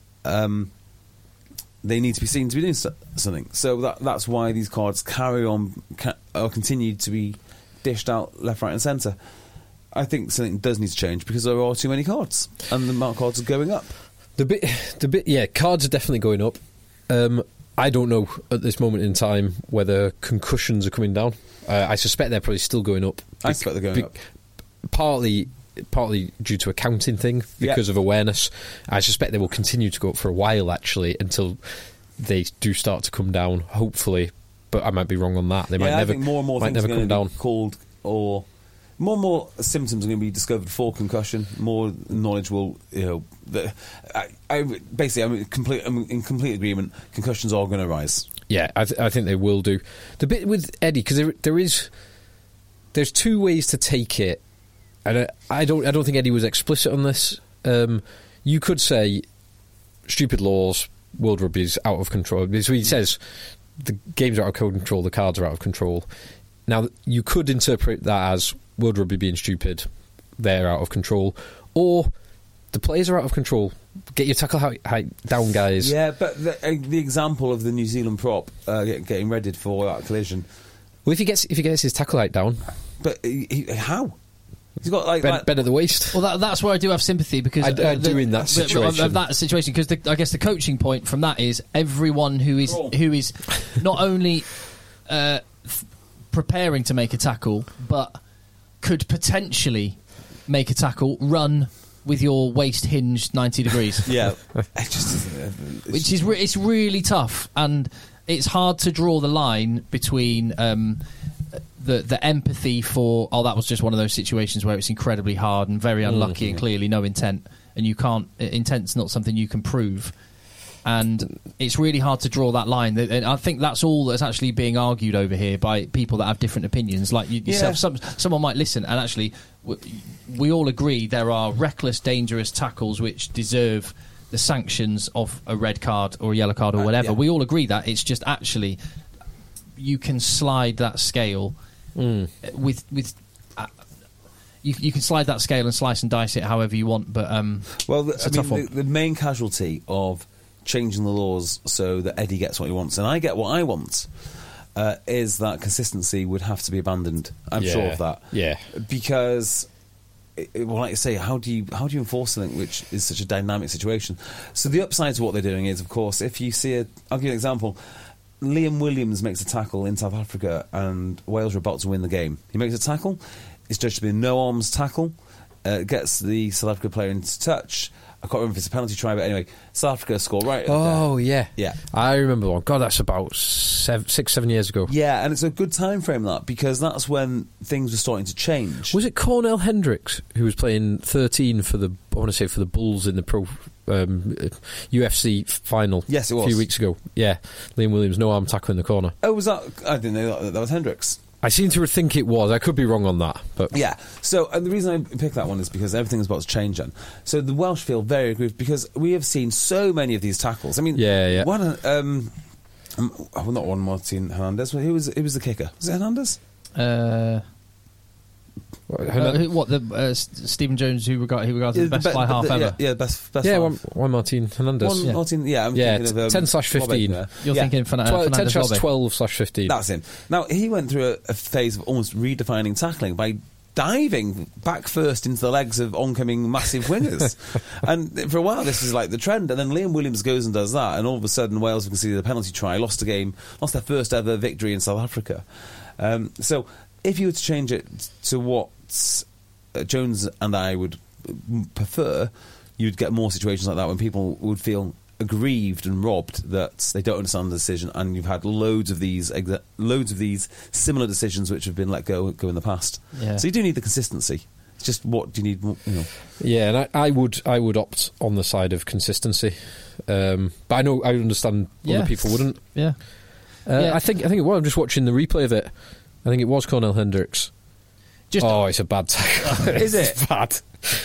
They need to be seen to be doing something. So that's why these cards continue to be dished out left, right and centre. I think something does need to change because there are too many cards and the amount of cards are going up. Cards are definitely going up. I don't know at this moment in time whether concussions are coming down. I suspect they're probably still going up. I suspect they're going up. Partly due to a counting thing because of awareness. I suspect they will continue to go up for a while, actually, until they do start to come down, hopefully. But I might be wrong on that. They might never, I think more and more things are going to be called, or more and more symptoms are going to be discovered for concussion. More knowledge will, I'm in complete agreement. Concussions are going to rise. Yeah, I think they will do. The bit with Eddie, because there's 2 ways to take it, and I don't think Eddie was explicit on this. You could say stupid laws, World Rugby's out of control. So he says the games are out of control, the cards are out of control. Now, you could interpret that as World Rugby being stupid, they're out of control, or the players are out of control. Get your tackle height down, guys. Yeah, but the example of the New Zealand prop getting readied for that collision. Well, if he gets his tackle height down, but how? He's got like bend at the waist. Well, that's where I do have sympathy because I do in that situation. Of that situation, because I guess the coaching point from that is everyone who is not only preparing to make a tackle, but could potentially make a tackle, run with your waist hinged 90 degrees. Yeah, which is it's really tough, and it's hard to draw the line between the empathy for that was just one of those situations where it's incredibly hard and very unlucky and clearly no intent, and you can't intent's not something you can prove, and it's really hard to draw that line. And I think that's all that's actually being argued over here by people that have different opinions, like yourself. Someone might listen, and actually we all agree there are reckless, dangerous tackles which deserve the sanctions of a red card or a yellow card or whatever. We all agree that. It's just actually you can slide that scale with you can slide that scale and slice and dice it however you want. But the main casualty of changing the laws so that Eddie gets what he wants and I get what I want is that consistency would have to be abandoned. I'm sure of that. Yeah, because. Well, like you say, how do you enforce something which is such a dynamic situation? So the upside to what they're doing is, of course, if you see I'll give you an example. Liam Williams makes a tackle in South Africa and Wales are about to win the game. He makes a tackle, it's judged to be a no-arms tackle, gets the South Africa player into touch. I can't remember if it's a penalty try, but anyway, South Africa score right. Yeah. I remember one. God, that's about 6-7 years ago. Yeah, and it's a good time frame that because that's when things were starting to change. Was it Cornell Hendricks who was playing 13 for the Bulls in the pro UFC final? Yes, it was a few weeks ago. Yeah, Liam Williams no arm tackle in the corner. Oh, was that? I didn't know that was Hendricks. I seem to think it was. I could be wrong on that. But yeah, so and the reason I picked that one is because everything is about to change then. So the Welsh feel very aggrieved because we have seen so many of these tackles. I mean, not Juan Martin Hernandez. Who was the kicker? Was it Hernandez? Stephen Jones, who regards as the best fly half ever. Best. Yeah, Juan Martin Hernandez. I'm thinking of 10/15. You're thinking Fernandez 10/12/15. That's him. Now he went through a phase of almost redefining tackling by diving back first into the legs of oncoming massive wingers. And for a while this is like the trend, and then Liam Williams goes and does that, and all of a sudden Wales have conceded a penalty try, lost their first ever victory in South Africa. So if you were to change it to what Jones and I would prefer, you'd get more situations like that when people would feel aggrieved and robbed that they don't understand the decision, and you've had loads of these similar decisions which have been let go in the past. Yeah. So you do need the consistency. It's just what do you need? Yeah, and I would opt on the side of consistency, but I understand other people wouldn't. Yeah, I think it was. I'm just watching the replay of it. I think it was Cornell Hendricks. It's a bad tackle. Is it? It's bad.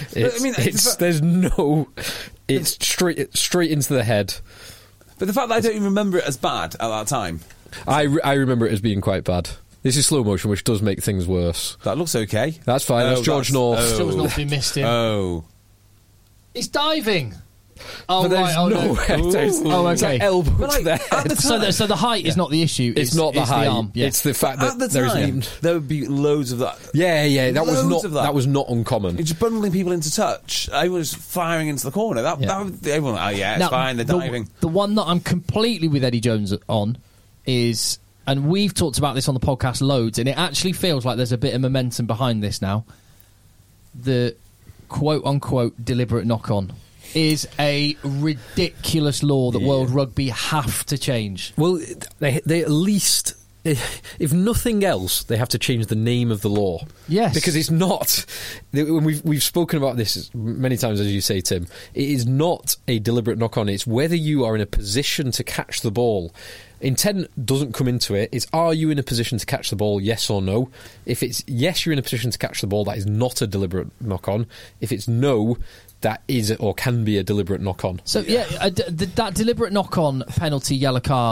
It's straight into the head. But the fact that I don't even remember it as bad at that time. I remember it as being quite bad. This is slow motion, which does make things worse. That looks okay. That's fine. That's George North. George North missed him. Oh. He's diving. Oh, right. Okay. Elbow to the head. So the height is not the issue. It's not the height. The arm. Yeah. It's the fact that there would be loads of that. Yeah. That was not uncommon. It's just bundling people into touch. I was firing into the corner. Everyone. It's fine. They're diving. The one that I'm completely with Eddie Jones on is, and we've talked about this on the podcast loads, and it actually feels like there's a bit of momentum behind this now. The quote unquote deliberate knock on is a ridiculous law that World Rugby have to change. Well, they at least, if nothing else, they have to change the name of the law. Yes. Because it's not, when we've spoken about this many times, as you say, Tim, it is not a deliberate knock-on. It's whether you are in a position to catch the ball. Intent doesn't come into it. It's, are you in a position to catch the ball, yes or no? If it's yes, you're in a position to catch the ball, that is not a deliberate knock-on. If it's no, that is or can be a deliberate knock-on. So, that deliberate knock-on penalty, yellow card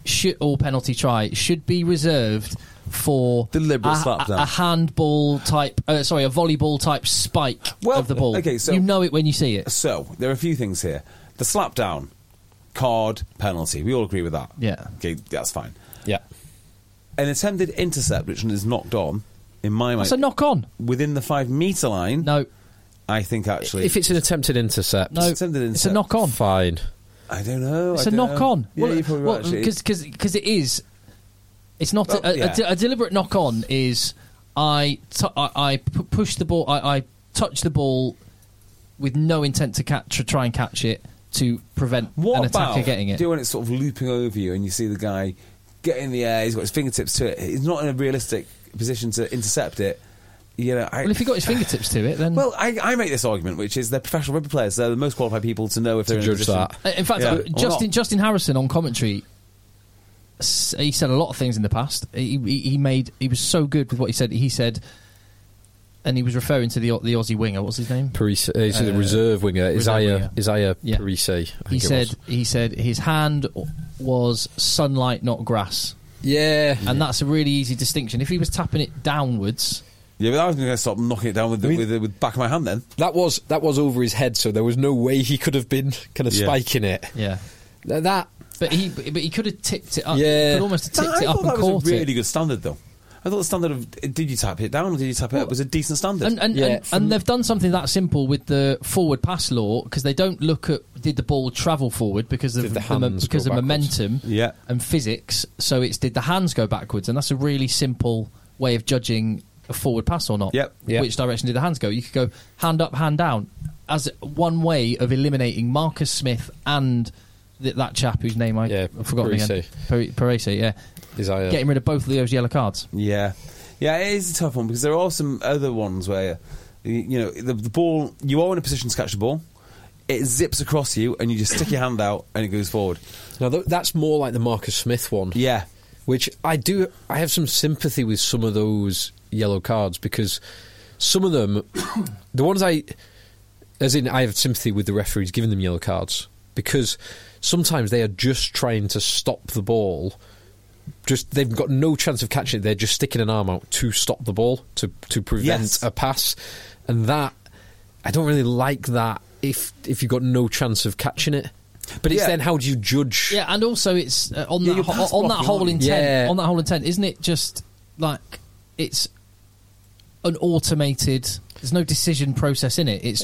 or penalty try should be reserved for deliberate slapdown, a handball type, a volleyball type spike of the ball. Okay, so you know it when you see it. So there are a few things here. The slapdown, card, penalty. We all agree with that. Yeah. Okay, that's fine. Yeah. An attempted intercept, which is knocked on, in my mind, That's a knock on. within the 5 metre line. No, I think actually, If it's an attempted intercept, no, attempted it's a intercept. knock on. fine. I don't know. It's a knock on. Yeah, you're probably right, actually. Because it is. It's not Well, a deliberate knock on. Is I push the ball. I touch the ball with no intent to try and catch it to prevent What an about attacker getting it. do when it's sort of looping over you and you see the guy get in the air, he's got his fingertips to it, he's not in a realistic position to intercept it. You know, Well, if he got his fingertips to it, then well, I make this argument, which is they're professional rugby players. They're the most qualified people to know if they're in a judge position. that. In fact, Yeah, or not. Justin Harrison on commentary, he said a lot of things in the past. He was so good with what he said. He said, and he was referring to the Aussie winger. What's his name? Parise, he's the reserve winger, Isaiah Yeah. Parise. He said his hand was sunlight, not grass, Yeah. and that's a really easy distinction. If he was tapping it downwards, Yeah, but I was going to stop knocking it down with the back of my hand then. That was over his head, so there was no way he could have been kind of Yeah. spiking it. yeah. That But he could have tipped it up. Yeah. He could almost have tipped I it up thought and that was caught a really it. good standard, though. I thought the standard of did you tap it down or did you tap it up was a decent standard. And they've done something that simple with the forward pass law because they don't look at did the ball travel forward because of Did the hands go backwards? momentum Yeah. and physics. So it's did the hands go backwards, and that's a really simple way of judging a forward pass or not. Yep. Yep. Which direction did the hands go? You could go hand up, hand down as one way of eliminating Marcus Smith and that chap whose name I've forgotten again. Parise, yeah. Isaiah. Getting rid of both of those yellow cards. Yeah, it is a tough one because there are some other ones where you know the ball you are in a position to catch the ball, it zips across you and you just stick your hand out and it goes forward. Now that's more like the Marcus Smith one. Yeah, Which I have some sympathy with some of those yellow cards because some of them, the ones I have sympathy with the referees giving them yellow cards because sometimes they are just trying to stop the ball. They've got no chance of catching it. They're just sticking an arm out to stop the ball to prevent a pass, and that I don't really like that. If you've got no chance of catching it. But it's then how do you judge? Yeah, and also it's on you're that pass on that blocking, whole aren't you? intent. Yeah. On that whole intent, isn't it just like it's an automated? There's no decision process in it. It's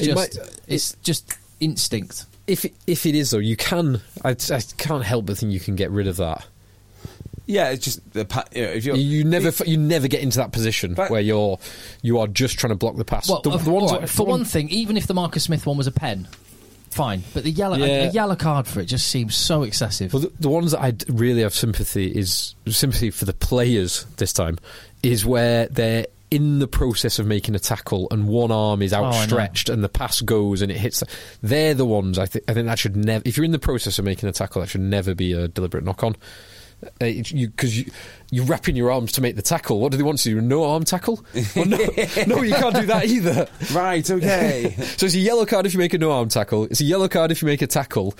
just instinct. If it is though, you can. I can't help but think you can get rid of that. yeah. It's just if you're You never get into that position But- where you are just trying to block the pass. Well, The ones all right, that- one thing, even if the Marcus Smith one was a pen, fine. But the yellow Yeah. a yellow card for it just seems so excessive. Well, the ones that I really have sympathy for the players this time is where they're in the process of making a tackle and one arm is I know. outstretched and the pass goes and it hits. They're the ones I think that should never. If you're in the process of making a tackle, that should never be a deliberate knock on. Because you're wrapping your arms to make the tackle. What do they want to do? No arm tackle? Well, no, you can't do that either. right, okay, So it's a yellow card if you make a no arm tackle. It's a yellow card if you make a tackle.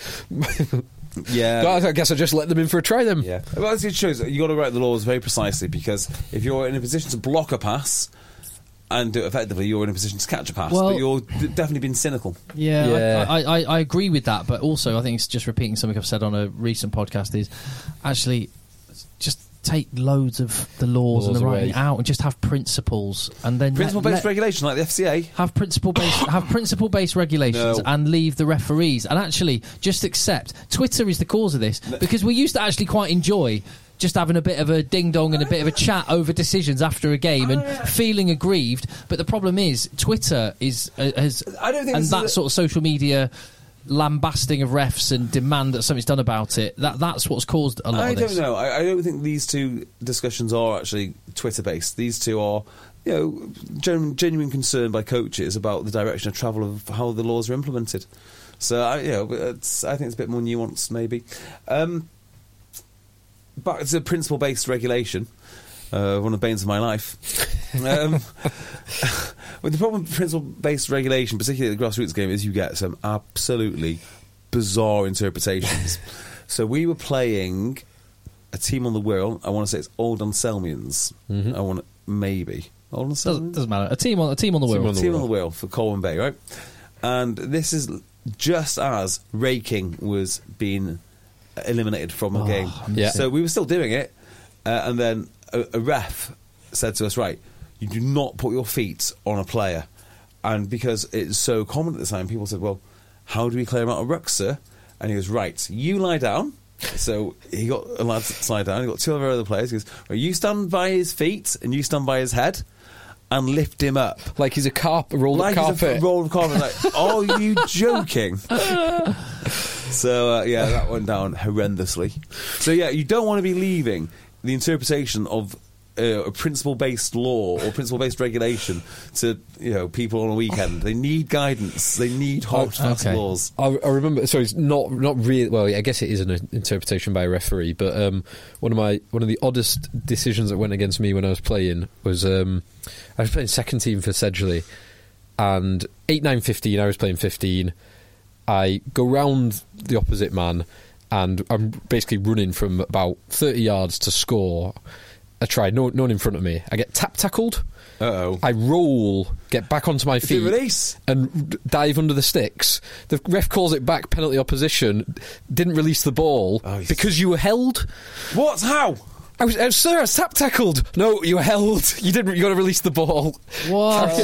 yeah. I guess I just let them in for a try then. Yeah, well, it shows you got to write the laws very precisely because if you're in a position to block a pass and do it effectively, you're in a position to catch a pass. Well- but you're definitely being cynical. Yeah. I agree with that, but also I think it's just repeating something I've said on a recent podcast is actually just take loads of the laws and the writing away. out and just have principles and then Principle-based regulation like the FCA. have principle-based regulations No. and leave the referees and actually just accept Twitter is the cause of this because we used to actually quite enjoy just having a bit of a ding-dong and a bit of a chat over decisions after a game and feeling aggrieved. But the problem is Twitter has I don't think and this that is sort of social media lambasting of refs and demand that something's done about it. That's what's caused a lot I of this. don't know. I don't think these two discussions are actually Twitter-based. These two are, genuine concern by coaches about the direction of travel of how the laws are implemented. So, I think it's a bit more nuanced, maybe. But it's a principle-based regulation. One of the banes of my life. With the problem with principle-based regulation, particularly at the grassroots game, is you get some absolutely bizarre interpretations. So we were playing a team on the wheel. I want to say it's Oldham Selmians. I want maybe Oldham Selmians. Doesn't matter. A team on the wheel. Team on the wheel for Colwyn Bay, right? And this is just as raking was being eliminated from a game. Yeah. So we were still doing it, and then a ref said to us, right, you do not put your feet on a player. And because it's so common at the time, people said, well, how do we clear him out of ruck, sir? And he goes, right, you lie down. So he got a lad to lie down. He got two of our other players. He goes, right, you stand by his feet and you stand by his head and lift him up. Like he's a rolled up carpet. Rolled carpet. Like, are you joking? So, yeah, that went down horrendously. So, yeah, you don't want to be leaving the interpretation of a principle-based law or principle-based regulation to people on a weekend. They need guidance. They need hard, fast laws. I remember. Sorry, it's not really. Well, I guess it is an interpretation by a referee. But one of the oddest decisions that went against me when I was playing was I was playing second team for Sedgley, and 8-9-15. I was playing 15. I go round the opposite man, and I'm basically running from about 30 yards to score. I try, no one in front of me. I get tackled. Uh-oh. I roll, get back onto my feet, release, and dive under the sticks. The ref calls it back, penalty opposition. Didn't release the ball because you were held. What? How? I was tap tackled. No, you were held. You didn't. You got to release the ball. What?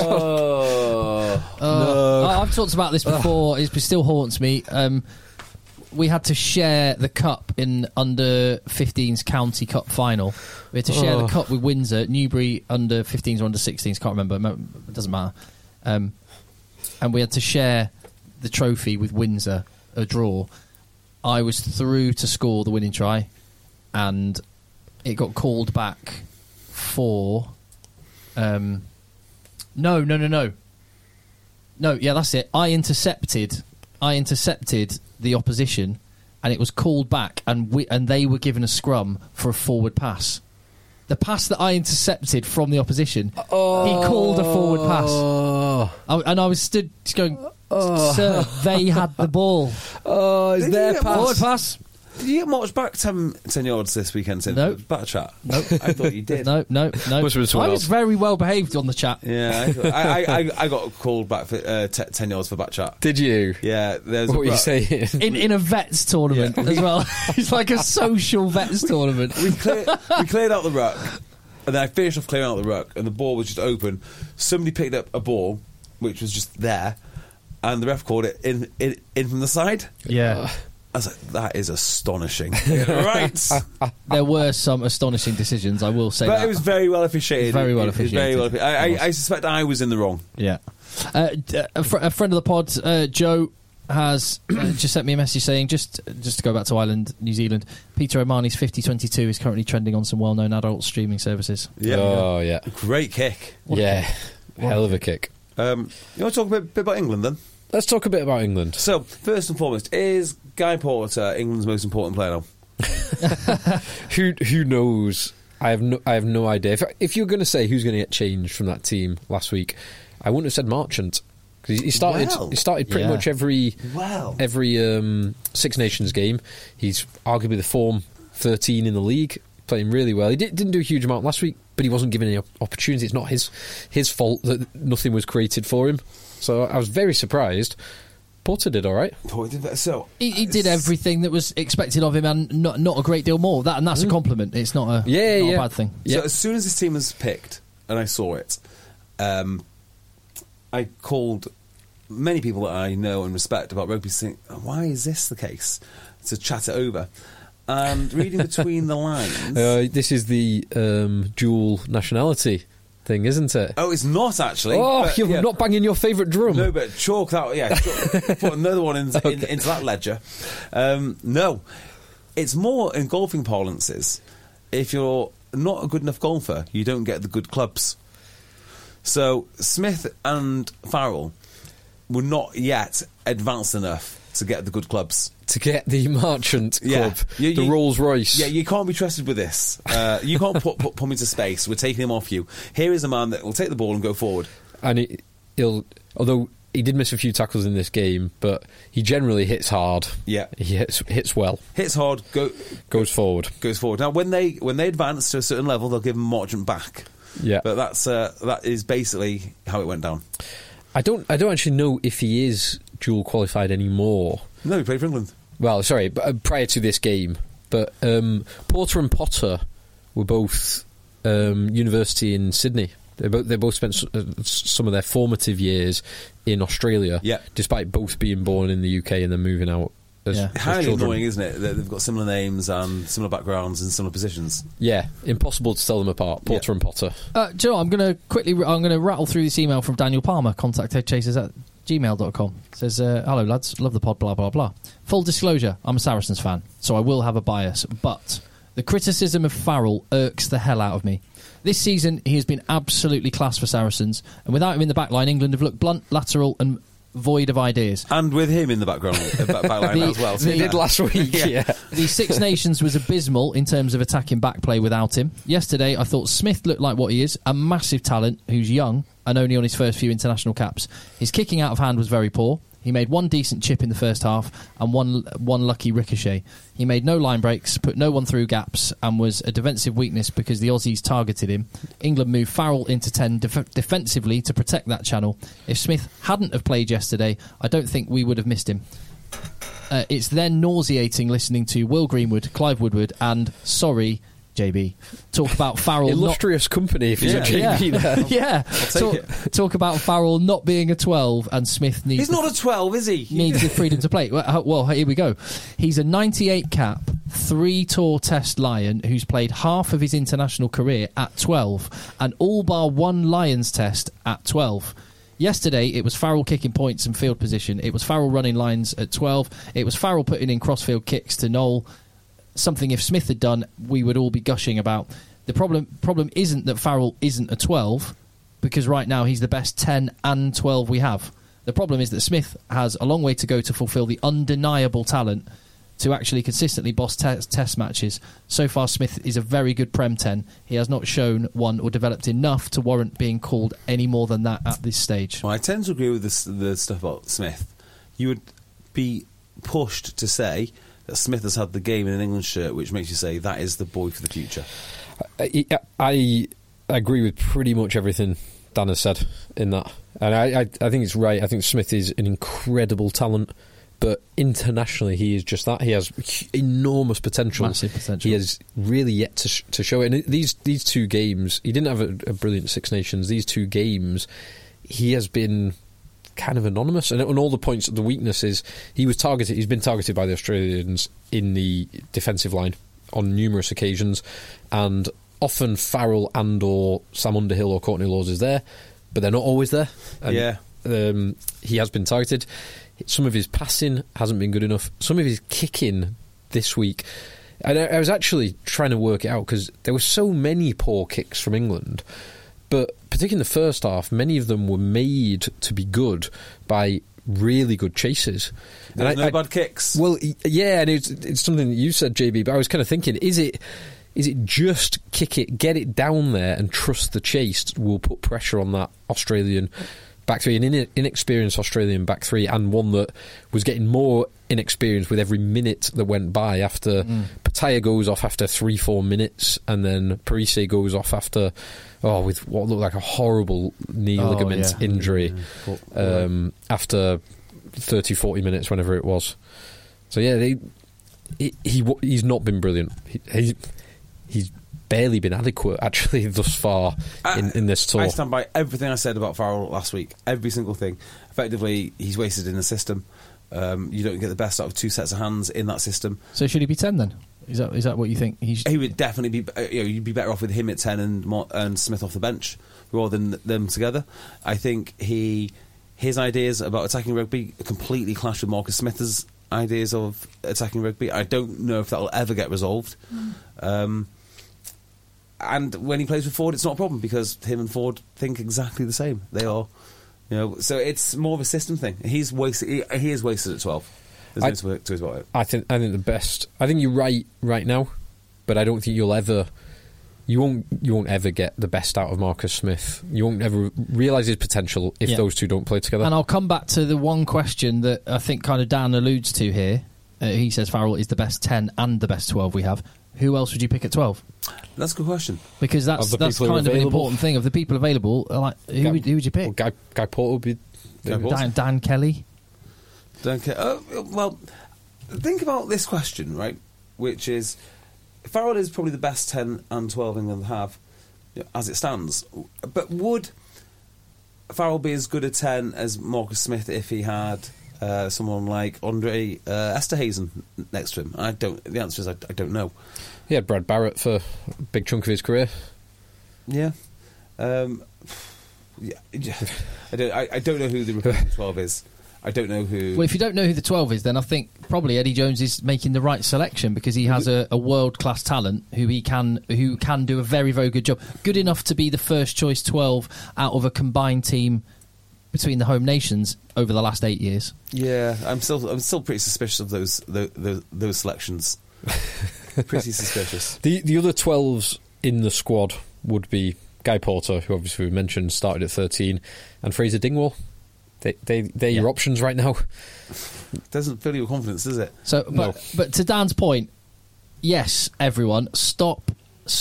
No. I've talked about this before. It still haunts me. We had to share the cup in under 15s county cup final. We had to share the cup with Windsor. Newbury under 15s or under 16s, can't remember. It doesn't matter. And we had to share the trophy with Windsor, a draw. I was through to score the winning try, and it got called back for... No, yeah, that's it. I intercepted the opposition, and it was called back, and they were given a scrum for a forward pass. The pass that I intercepted from the opposition, he called a forward pass. And I was stood going, sir, they had the ball. Is their pass? Forward pass. Did you get much back 10 yards this weekend since back chat? No. I thought you did. No. I was very well behaved on the chat. Yeah, I got called back for 10 yards for back chat. Did you? Yeah. What were you saying? In a vets tournament as well. It's like a social vets tournament. We cleared out the ruck, and then I finished off clearing out the ruck, and the ball was just open. Somebody picked up a ball, which was just there, and the ref called it in from the side. Yeah. I was like, that is astonishing. Right. There were some astonishing decisions, I will say but that. it was very well officiated. I suspect I was in the wrong. Yeah. A friend of the pod, Joe, has just sent me a message saying, just to go back to Ireland, New Zealand, Peter O'Mahony's 50-22 is currently trending on some well-known adult streaming services. Yeah. Oh, yeah. Great kick. Hell of a kick. You want to talk a bit about England, then? Let's talk a bit about England. So, first and foremost, is Guy Porter England's most important player now? Who knows? I have no idea. If you're going to say who's going to get changed from that team last week, I wouldn't have said Marchant, because he started pretty much every Six Nations game. He's arguably the form 13 in the league, playing really well. He didn't do a huge amount last week, but he wasn't given any opportunity. It's not his fault that nothing was created for him. So I was very surprised. Porter did all right. So he did everything that was expected of him, and not a great deal more. And that's a compliment. It's not a bad thing. So as soon as this team was picked and I saw it, I called many people that I know and respect about rugby, saying, "Why is this the case?" To chat it over. And reading between the lines, this is the dual nationality thing, isn't it? Oh, it's not actually. You're not banging your favourite drum. No, but chalk that. Yeah, put another one into that ledger. No, it's more in golfing parlances. If you're not a good enough golfer, you don't get the good clubs. So Smith and Farrell were not yet advanced enough to get the good clubs. To get the Marchant club, the Rolls Royce. Yeah, you can't be trusted with this. You can't put him into space. We're taking him off you. Here is a man that will take the ball and go forward. And he'll, although he did miss a few tackles in this game, but he generally hits hard. Yeah. He hits well. Hits hard, goes forward. Now, when they advance to a certain level, they'll give Marchant back. Yeah. But that is basically how it went down. I don't actually know if he is dual qualified anymore. No, he played for England. Well, sorry, but prior to this game. But Porter and Potter were both university in Sydney. They both spent some of their formative years in Australia, despite both being born in the UK and then moving out as highly children. annoying, isn't it? That they've got similar names and similar backgrounds and similar positions. Yeah, impossible to tell them apart, Porter and Potter. Do you know what? I'm going to rattle through this email from Daniel Palmer, contact headchasers@gmail.com. Says, hello lads, love the pod, blah blah blah. Full disclosure, I'm a Saracens fan, so I will have a bias, but the criticism of Farrell irks the hell out of me. This season, he has been absolutely class for Saracens, and without him in the back line, England have looked blunt, lateral and void of ideas. And with him in the background, back line as well. They did last week, yeah. The Six Nations was abysmal in terms of attacking back play without him. Yesterday, I thought Smith looked like what he is, a massive talent who's young and only on his first few international caps. His kicking out of hand was very poor. He made one decent chip in the first half and one lucky ricochet. He made no line breaks, put no one through gaps, and was a defensive weakness because the Aussies targeted him. England moved Farrell into 10 defensively to protect that channel. If Smith hadn't have played yesterday, I don't think we would have missed him. It's then nauseating listening to Will Greenwood, Clive Woodward, and sorry, JB, talk about Farrell. Illustrious company if he's a JB there. Yeah. Talk about Farrell not being a 12 and Smith needs... He's not a 12, is he? Needs the freedom to play. Well, here we go. He's a 98 cap, 3-tour test Lion who's played half of his international career at 12 and all bar one Lions test at 12. Yesterday, it was Farrell kicking points and field position. It was Farrell running lines at 12. It was Farrell putting in crossfield kicks to Noel. Something if Smith had done, we would all be gushing about. The problem isn't that Farrell isn't a 12, because right now he's the best 10 and 12 we have. The problem is that Smith has a long way to go to fulfil the undeniable talent to actually consistently boss test matches. So far, Smith is a very good Prem 10. He has not shown one or developed enough to warrant being called any more than that at this stage. Well, I tend to agree with the stuff about Smith. You would be pushed to say that Smith has had the game in an England shirt, which makes you say that is the boy for the future. I agree with pretty much everything Dan has said in that. And I think it's right. I think Smith is an incredible talent, but internationally he is just that. He has enormous potential. Massive potential. He has really yet to show it. And these two games, he didn't have a brilliant Six Nations. These two games, he has been kind of anonymous, and on all the points, the weakness is he's been targeted by the Australians in the defensive line on numerous occasions, and often Farrell and or Sam Underhill or Courtney Lawes is there, but they're not always there. And, he has been targeted. Some of his passing hasn't been good enough. Some of his kicking this week, and I was actually trying to work it out because there were so many poor kicks from England. But particularly in the first half, many of them were made to be good by really good chases. There's no bad kicks. Well, yeah, and it's something that you said, JB, but I was kind of thinking, is it just kick it, get it down there and trust the chase will put pressure on that Australian back three, an inexperienced Australian back three, and one that was getting more inexperienced with every minute that went by after Pataya goes off after 3-4 minutes, and then Parise goes off after with what looked like a horrible knee ligament injury after 30-40 minutes, whenever it was. So yeah, he's not been brilliant. He's barely been adequate actually thus far in this tour. I stand by everything I said about Farrell last week. Every single thing. Effectively, he's wasted in the system. You don't get the best out of two sets of hands in that system. So should he be 10 then? Is that what you think? He would definitely be. You'd be better off with him at 10 and Smith off the bench rather than them together. I think his ideas about attacking rugby completely clash with Marcus Smith's ideas of attacking rugby. I don't know if that will ever get resolved. And when he plays with Ford, it's not a problem because him and Ford think exactly the same. They are, so it's more of a system thing. He's wasted. He is wasted at 12. There's no two ways about it. I think the best. I think you're right now, but I don't think you'll ever you won't ever get the best out of Marcus Smith. You won't ever realise his potential if those two don't play together. And I'll come back to the one question that I think kind of Dan alludes to here. He says Farrell is the best 10 and the best 12 we have. Who else would you pick at 12? That's a good question. Because that's kind of an important thing. Of the people available, like who would you pick? Well, Guy Porter would be... Dan Kelly? Dan Kelly. Well, think about this question, right? Which is, Farrell is probably the best 10 and 12 England have, as it stands. But would Farrell be as good a 10 as Marcus Smith if he had someone like Andre Esterhuizen next to him? The answer is I don't know. He had Brad Barrett for a big chunk of his career. Yeah. I don't know who the replacement 12 is. I don't know who... Well, if you don't know who the 12 is, then I think probably Eddie Jones is making the right selection, because he has a world-class talent who can do a very, very good job. Good enough to be the first choice 12 out of a combined team between the home nations over the last 8 years. Yeah, I'm still pretty suspicious of those selections. Pretty suspicious. The other 12s in the squad would be Guy Porter, who obviously we mentioned started at 13, and Fraser Dingwall. They're your options right now. Doesn't fill you with confidence, does it? So, but to Dan's point, yes, everyone, stop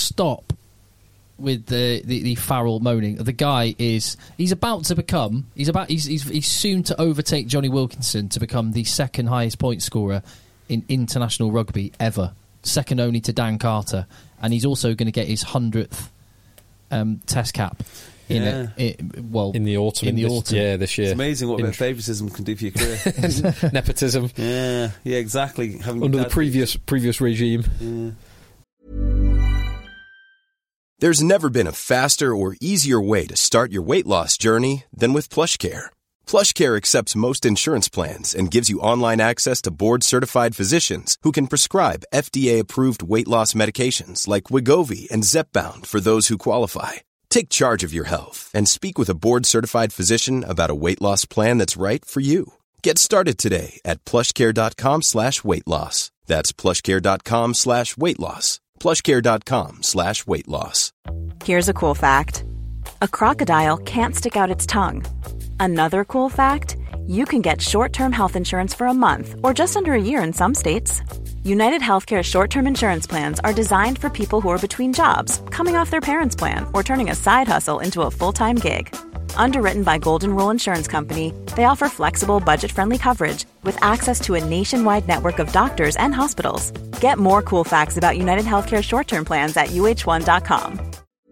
with the Farrell moaning. The guy he's soon to overtake Johnny Wilkinson to become the second highest point scorer in international rugby ever, second only to Dan Carter, and he's also going to get his 100th Test cap. In the autumn. This year. It's amazing what a bit of favouritism can do for your career. Nepotism. Yeah, exactly. Under the previous regime. Yeah. There's never been a faster or easier way to start your weight loss journey than with PlushCare. PlushCare accepts most insurance plans and gives you online access to board-certified physicians who can prescribe FDA-approved weight loss medications like Wegovy and Zepbound for those who qualify. Take charge of your health and speak with a board-certified physician about a weight loss plan that's right for you. Get started today at plushcare.com/weight loss. That's plushcare.com/weight loss. plushcare.com/weight loss. Here's a cool fact. A crocodile can't stick out its tongue. Another cool fact, you can get short-term health insurance for a month or just under a year in some states. United Healthcare short-term insurance plans are designed for people who are between jobs, coming off their parents' plan, or turning a side hustle into a full-time gig. Underwritten by Golden Rule Insurance Company, they offer flexible, budget-friendly coverage with access to a nationwide network of doctors and hospitals. Get more cool facts about United Healthcare short-term plans at uh1.com.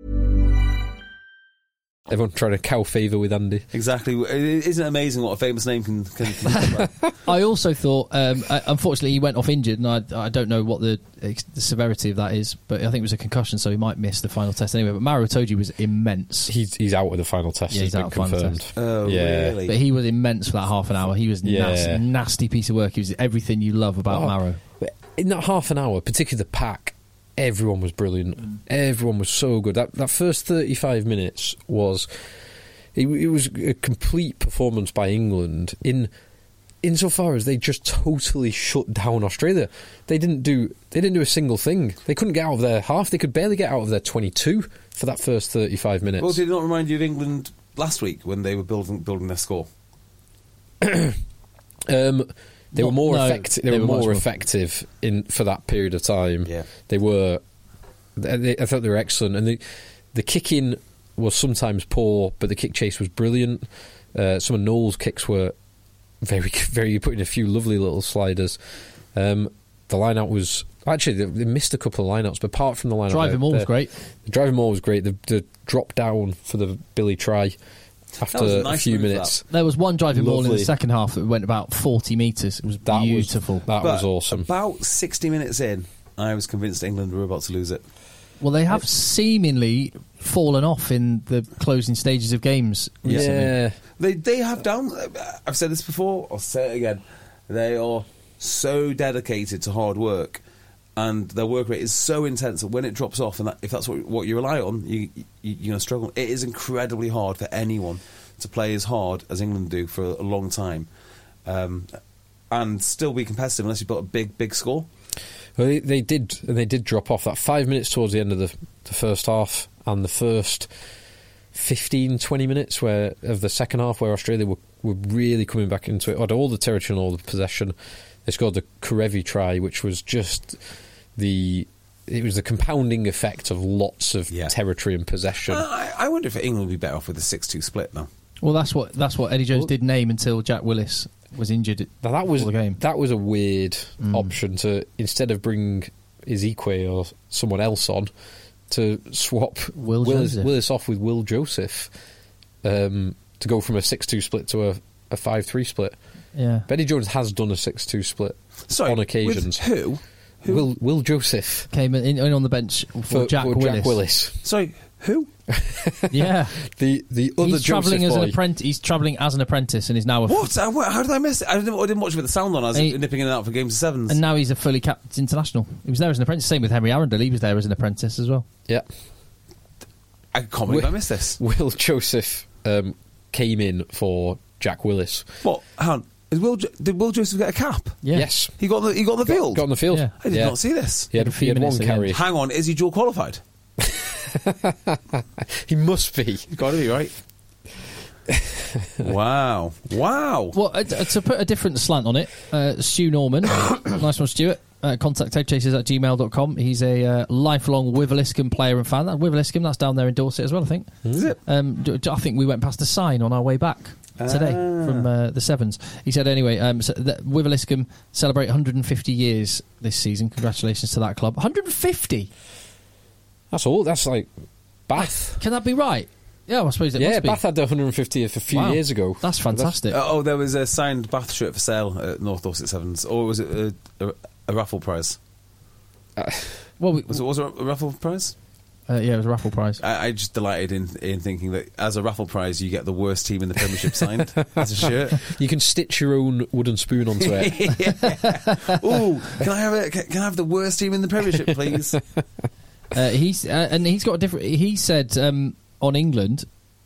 Everyone trying to cow favour with Andy. Exactly. Isn't it amazing what a famous name can do? I also thought, unfortunately, he went off injured, and I don't know what the severity of that is, but I think it was a concussion, so he might miss the final test anyway. But Maro Itoje was immense. He's out of the final test. Yeah, he's out of the final test. Oh, yeah. Really? But he was immense for that half an hour. He was nasty piece of work. He was everything you love about Maro. In that half an hour, particularly the pack, everyone was brilliant. Everyone was so good. That first 35 minutes was it was a complete performance by England insofar as they just totally shut down Australia. They didn't do a single thing. They couldn't get out of their half. They could barely get out of their 22 for that first 35 minutes. Well, did it not remind you of England last week when they were building their score? They were more effective. They were more effective for that period of time. Yeah. They were. I thought they were excellent, and the kicking was sometimes poor, but the kick chase was brilliant. Some of Noel's kicks were very, very. You put in a few lovely little sliders. The line-out was actually they missed a couple of line-outs, but apart from the line-out, Driving Moore was great. The Driving Moore was great. The drop down for the Billy try. After a few minutes, there was one driving ball in the second half that went about 40 metres. It was beautiful. That was awesome. About 60 minutes in, I was convinced England were about to lose it. Well, they have seemingly fallen off in the closing stages of games recently. Yeah, they have down. I've said this before. I'll say it again. They are so dedicated to hard work, and their work rate is so intense that when it drops off, and if that's what you rely on, you're going to struggle. It is incredibly hard for anyone to play as hard as England do for a long time, and still be competitive unless you've got a big score. Well, they did drop off. That 5 minutes towards the end of the first half and the first 15, 20 minutes of the second half where Australia were really coming back into it, had all the territory and all the possession. They scored the Karevi try, which was just the compounding effect of lots of territory and possession. I wonder if England would be better off with a 6-2 split now. Well, that's what Eddie Jones did name until Jack Willis was injured. That was the game. That was a weird option to, instead of bring Ezekwe or someone else on, to swap Willis off with Will Joseph to go from a 6-2 split to a 5-3 split. Yeah, Eddie Jones has done a 6-2 split on occasions. With who? Will Joseph came in on the bench for Jack Willis. Sorry, who? Yeah, the other he's travelling as an apprentice. He's travelling as an apprentice and is now what? How did I miss it? I didn't watch it with the sound on. I was nipping in and out for games of sevens, and now he's a fully capped international. He was there as an apprentice. Same with Henry Arundel. He was there as an apprentice as well. Yeah, I can't believe I missed this. Will Joseph came in for Jack Willis. What? Hang on. Did Will Joseph get a cap? Yeah. Yes, he got the field. Got on the field. Yeah. I did not see this. He had one carry. Hang on, is he dual qualified? He must be. He's got to be, right? Wow. Well, to put a different slant on it, Stu Norman, nice one, Stuart. Contact headchasers@gmail.com. He's a lifelong Wiveliscombe player and fan. That Wiveliscombe, that's down there in Dorset as well, I think. Is it? I think we went past a sign on our way back today from the Sevens. He said anyway, Wiveliscombe celebrate 150 years this season. Congratulations to that club. 150. That's all. That's like Bath. Can that be right? Yeah, I suppose it must be. Bath had their 150th a few years ago. That's fantastic. There was a signed Bath shirt for sale at North Dorset Sevens, or was it a raffle prize? Was it a raffle prize? Yeah, it was a raffle prize. I just delighted in thinking that as a raffle prize you get the worst team in the Premiership signed as a shirt. You can stitch your own wooden spoon onto it. Ooh, can I have the worst team in the Premiership, please? He's got a different. He said on England.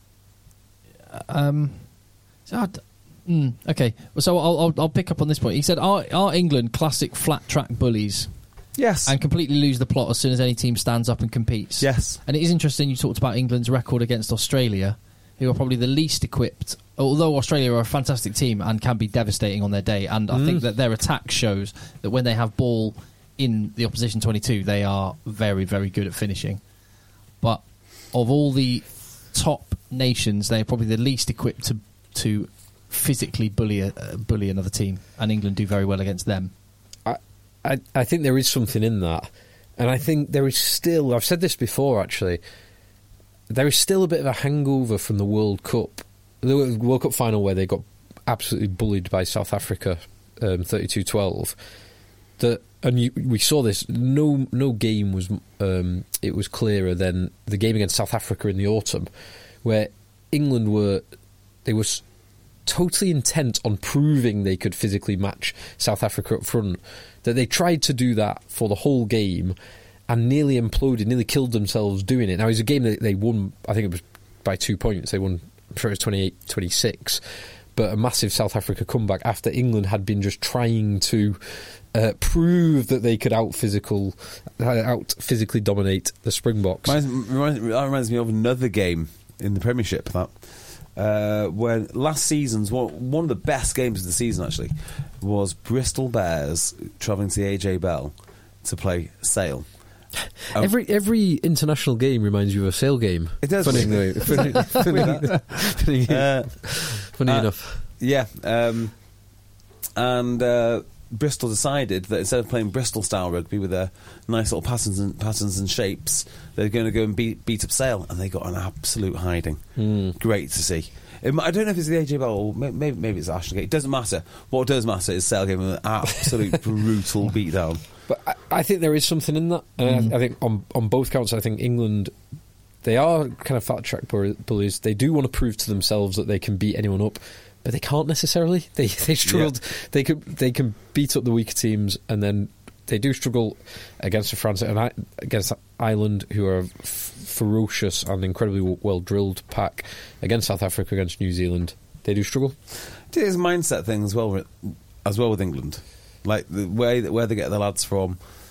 Okay, so I'll pick up on this point. He said, "Are England classic flat track bullies?" Yes, and completely lose the plot as soon as any team stands up and competes. Yes, and it is interesting. You talked about England's record against Australia, who are probably the least equipped. Although Australia are a fantastic team and can be devastating on their day, and I think that their attack shows that when they have ball in the opposition 22, they are very, very good at finishing. But of all the top nations, they are probably the least equipped to physically bully another team, and England do very well against them. I think there is something in that, and I think there is still, I've said this before actually, there is still a bit of a hangover from the World Cup final where they got absolutely bullied by South Africa 32-12. We saw this. No game was it was clearer than the game against South Africa in the autumn, where England were totally intent on proving they could physically match South Africa up front. That they tried to do that for the whole game and nearly imploded, nearly killed themselves doing it. Now, it was a game that they won. I think it was by 2 points. They won. I'm sure it was 28-26. But a massive South Africa comeback after England had been just trying to prove that they could out physically dominate the Springboks. Reminds me of another game in the Premiership when last season's one of the best games of the season actually was Bristol Bears travelling to the AJ Bell to play Sale. Every international game reminds you of a Sale game. It does. Funny enough. Yeah. And Bristol decided that instead of playing Bristol-style rugby with their nice little patterns and shapes, they're going to go and beat up Sale, and they got an absolute hiding. Great to see. I don't know if it's the AJ Bell or maybe it's Ashton. It doesn't matter. What does matter is Sale gave them an absolute brutal beatdown. But I think there is something in that. And I think on both counts, I think England, they are kind of fat track bullies. They do want to prove to themselves that they can beat anyone up, but they can't necessarily. They struggled. Yeah. They can beat up the weaker teams, and then they do struggle against France and against Ireland, who are a ferocious and incredibly well drilled pack. Against South Africa, against New Zealand, they do struggle. It's a mindset thing as well with England, like where they get the lads from.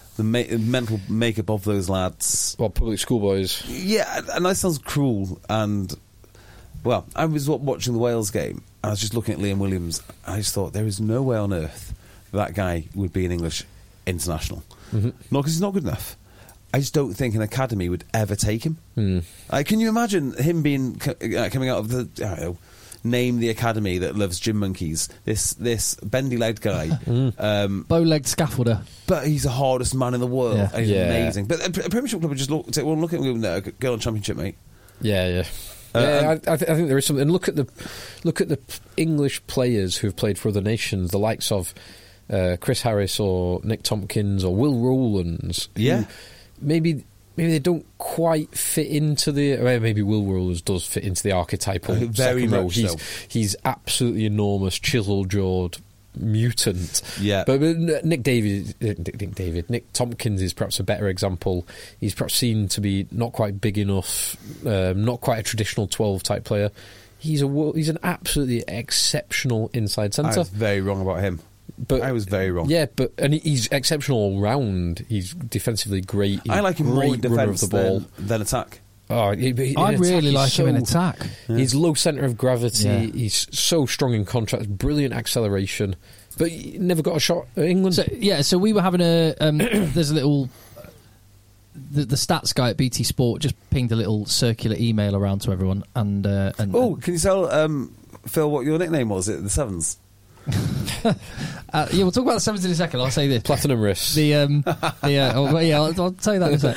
the mental makeup of those lads. Well, public school boys. Yeah, and that sounds cruel. And well, I was watching the Wales game. I was just looking at Liam Williams. I just thought there is no way on earth that guy would be an English international. Not because he's not good enough. I just don't think an academy would ever take him. Can you imagine him being coming out of the, I don't know, name the academy that loves gym monkeys? This bendy-legged guy, bow-legged scaffolder, but he's the hardest man in the world. Yeah. And he's amazing. But a Premiership club would just look at him. No, go on Championship, mate. Yeah. I think there is something. And look at the English players who have played for other nations, the likes of Chris Harris or Nick Tompkins or Will Rowlands. Yeah. Maybe they don't quite fit into the. Maybe Will Rowlands does fit into the archetypal very second row. much so. He's absolutely enormous, chisel-jawed mutant. Yeah. But Nick Tompkins is perhaps a better example. He's perhaps seen to be not quite big enough, not quite a traditional 12 type player. He's an absolutely exceptional inside centre. I was very wrong about him. But I was very wrong. Yeah, and he's exceptional all round. He's defensively great. I like him more in defence than attack. I really like him in attack. He's low centre of gravity. Yeah. He's so strong in contact. Brilliant acceleration. But he never got a shot at England. So we were having a. There's a little. The stats guy at BT Sport just pinged a little circular email around to everyone. And can you tell Phil what your nickname was at the Sevens? We'll talk about the Sevens in a second. I'll say this: platinum wrists. I'll tell you that in a sec.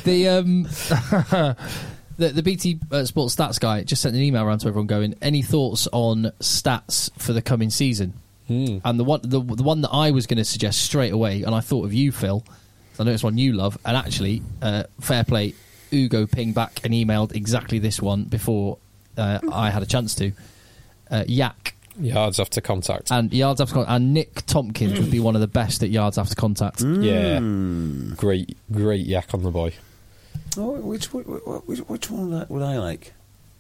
The BT Sports stats guy just sent an email around to everyone going, any thoughts on stats for the coming season? And the one that I was going to suggest straight away, and I thought of you, Phil. I know it's one you love, and actually, fair play, Ugo pinged back and emailed exactly this one before I had a chance to. Yak. Yards after contact. And yards after contact. And Nick Tompkins would be one of the best at yards after contact. Yeah. Great yak on the boy. Oh, which one would I like?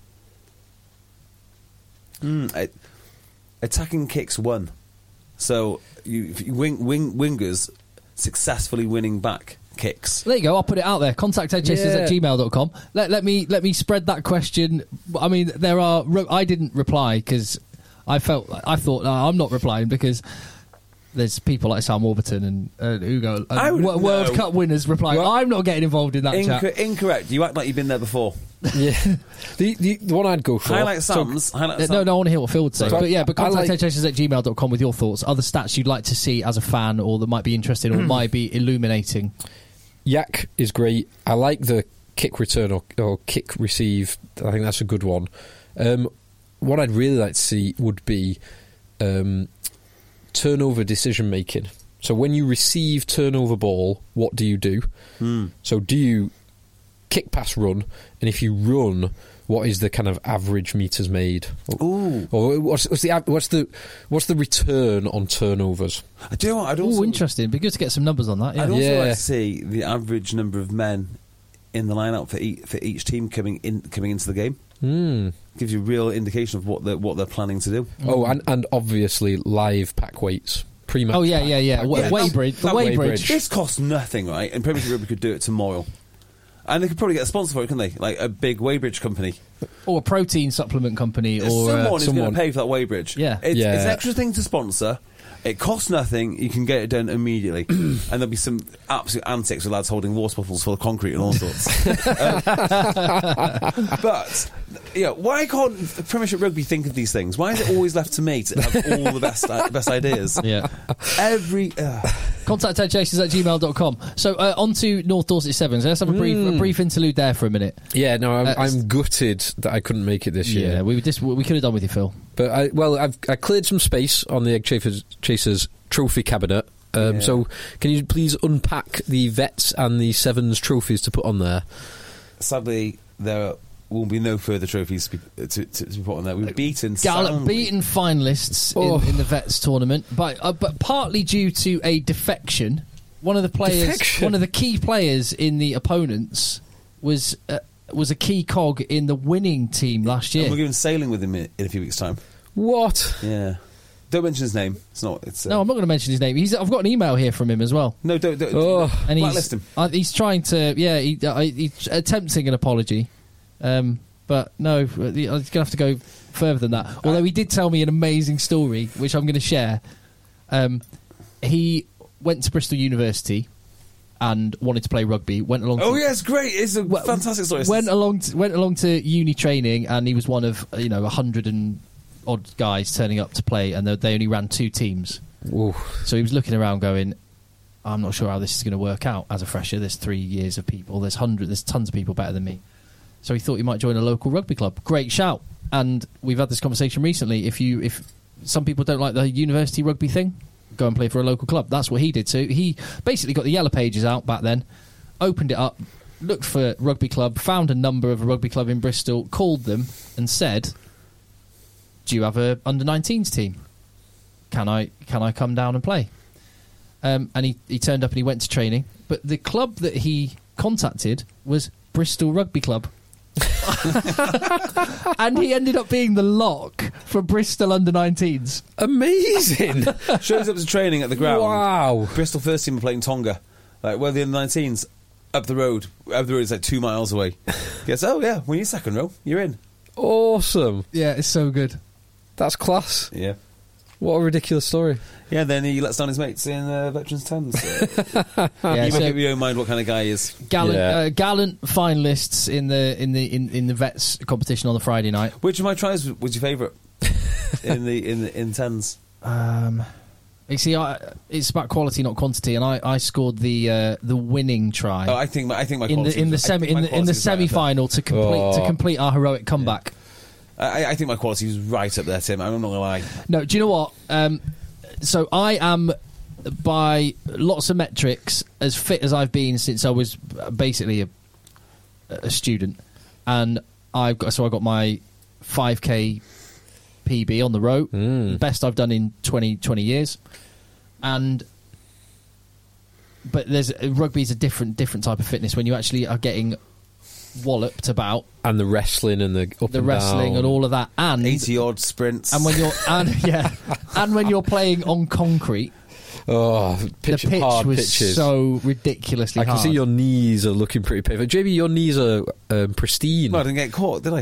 Attacking kicks 1. So wingers successfully winning back kicks. There you go. I'll put it out there. Contactheadchasers@gmail.com. Let me spread that question. I mean, I didn't reply because I thought I'm not replying because there's people like Sam Warburton and Ugo, World Cup winners replying. I'm not getting involved in that chat. Incorrect. You act like you've been there before. Yeah. The one I'd go for. Highlight Sam's. No, I want to hear what Phil would say. But contactheadchasers@gmail.com with your thoughts. Other stats you'd like to see as a fan or that might be interesting or might be illuminating. Yak is great. I like the kick return or kick receive. I think that's a good one. What I'd really like to see would be turnover decision making. So when you receive turnover ball, what do you do? So do you kick, pass, run? And if you run, what is the kind of average meters made? Ooh. Or what's the return on turnovers? I do. I'd also interesting. It'd be good to get some numbers on that. Yeah. I'd also like to see the average number of men in the lineup for each team coming into the game. Gives you a real indication of what they're planning to do. Oh, and obviously live pack weights. Pre-match. Oh yeah. Weightbridge. This costs nothing, right? And Premiership Rugby could do it tomorrow. And they could probably get a sponsor for it, couldn't they? Like a big Weightbridge company. Or a protein supplement company. Or someone is going to pay for that Weightbridge. Yeah. It's an extra thing to sponsor. It costs nothing. You can get it done immediately. And there'll be some absolute antics with lads holding water bottles full of concrete and all sorts. But, why can't Premiership Rugby think of these things? Why is it always left to me to have all the best ideas? Yeah. Contactheadchasers@gmail.com. So, on to North Dorset Sevens. Let's have a brief interlude there for a minute. Yeah, no, I'm gutted that I couldn't make it this year. Yeah, we could have done with you, Phil. But I cleared some space on the Egg Chasers trophy cabinet. So can you please unpack the Vets and the Sevens trophies to put on there? Sadly, there will be no further trophies to be put on there. We've beaten finalists in the Vets tournament, but partly due to a defection. One of the key players in the opponents was a key cog in the winning team last year. And we're going sailing with him in a few weeks' time. What? Yeah. Don't mention his name. It's not. It's No, I'm not going to mention his name. I've got an email here from him as well. no. Don't. And Blacklist him. he's trying to, he's attempting an apology, but no, he's going to have to go further than that. Although he did tell me an amazing story, which I'm going to share. He went to Bristol University and wanted to play rugby. Went along. Oh yeah, it's great. It's a fantastic story. Went along to uni training, and he was one of 100 and odd guys turning up to play, and they only ran 2 teams. Ooh. So he was looking around going, I'm not sure how this is going to work out as a fresher. There's 3 years of people. There's tons of people better than me. So he thought he might join a local rugby club. Great shout. And we've had this conversation recently. If some people don't like the university rugby thing, go and play for a local club. That's what he did. So he basically got the Yellow Pages out back then, opened it up, looked for rugby club, found a number of a rugby club in Bristol, called them and said, do you have a under-19s team? Can I come down and play? And he turned up and he went to training. But the club that he contacted was Bristol Rugby Club. And he ended up being the lock for Bristol under-19s. Amazing. Shows up to training at the ground. Wow. Bristol first team are playing Tonga. Like, where the under-19s up the road. Up the road is like 2 miles away. Yes. Oh yeah. When you're second row, you're in. Awesome. Yeah, it's so good. That's class. Yeah. What a ridiculous story. Yeah, then he lets down his mates in Veterans 10s. Yeah, You so make up your own mind what kind of guy he is. gallant finalists in the vets competition on the Friday night. Which of my tries was your favourite in 10s? You see, it's about quality, not quantity, and I scored the winning try. Oh, I think my in the semi-final to complete our heroic comeback. I think my quality was right up there, Tim. I'm not going to lie. No, do you know what? So I am, by lots of metrics, as fit as I've been since I was basically a student, and I got my 5k PB on the row, best I've done in 20 years, but rugby is a different type of fitness when you actually are getting walloped about, and the wrestling and the up the and wrestling down. and all of that, and 80 odd sprints, and when you're and when you're playing on concrete, the pitch was pitches. so ridiculously I can hard. see your knees are looking pretty painful. JB, your knees are pristine. Well, I didn't get caught, did I?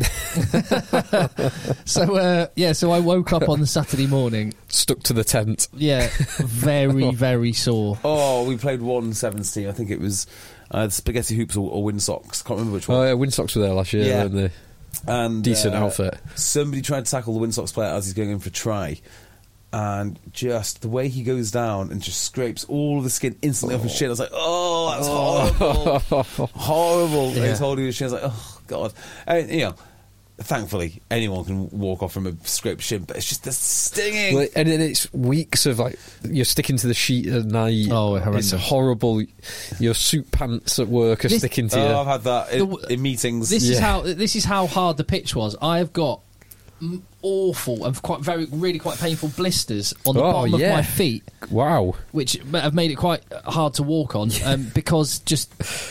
So I woke up on the Saturday morning, Stuck to the tent. yeah, very very sore. Oh, we played 1/7s team. I think it was Spaghetti Hoops or Windsocks. Can't remember which one. Oh yeah, Windsocks were there last year, Yeah. weren't they? And Decent outfit. Somebody tried to tackle the Windsocks player as he's going in for a try, and just the way he goes down and just scrapes all of the skin instantly off his shin. I was like, oh, that's horrible. Horrible. Yeah. He's holding his shin. I was like, oh, God. And, thankfully, anyone can walk off from a scraped shin, but it's just the stinging. Well, and then it's weeks of you're sticking to the sheet at night. Oh, horrendous. It's horrible. Your suit pants at work are sticking to you. I've had that in meetings. This is how hard the pitch was. I have got awful and really quite painful blisters on the bottom of my feet. Wow. Which have made it quite hard to walk on because just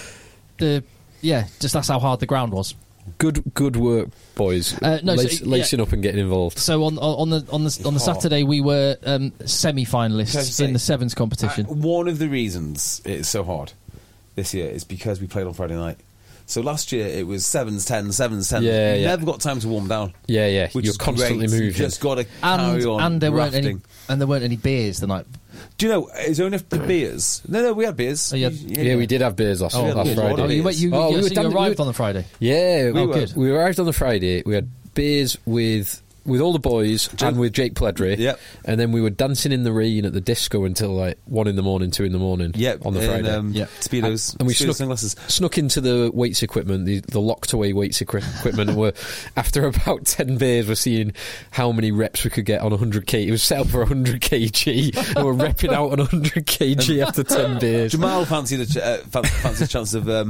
that's how hard the ground was. Good work, boys. Lacing up and getting involved. So on the Saturday we were semi-finalists in the sevens competition. One of the reasons it's so hard this year is because we played on Friday night. So last year it was 7s, 10s, 7s, 10s. Yeah, you yeah. never got time to warm down. Yeah, yeah. Which You're is constantly great. moving. You just got to carry on. And there rafting. weren't any beers the night. Do you know? It's only after beers. No, we had beers. Oh, Yeah, we did have beers last good. Friday. Oh, You arrived on the Friday. Yeah, good. We arrived on the Friday. We had beers with all the boys and with Jake Pledry. Yep. And then we were dancing in the rain at the disco until 1 in the morning, 2 in the morning. Yep, on the Friday. Speedos, and we Speedos sunglasses. snuck into the weights equipment, the locked away weights equipment. And after about 10 beers, we're seeing how many reps we could get on 100 kg. It was set up for 100 kg, and we're repping out on 100 kg after 10 beers. Jamal fancied a chance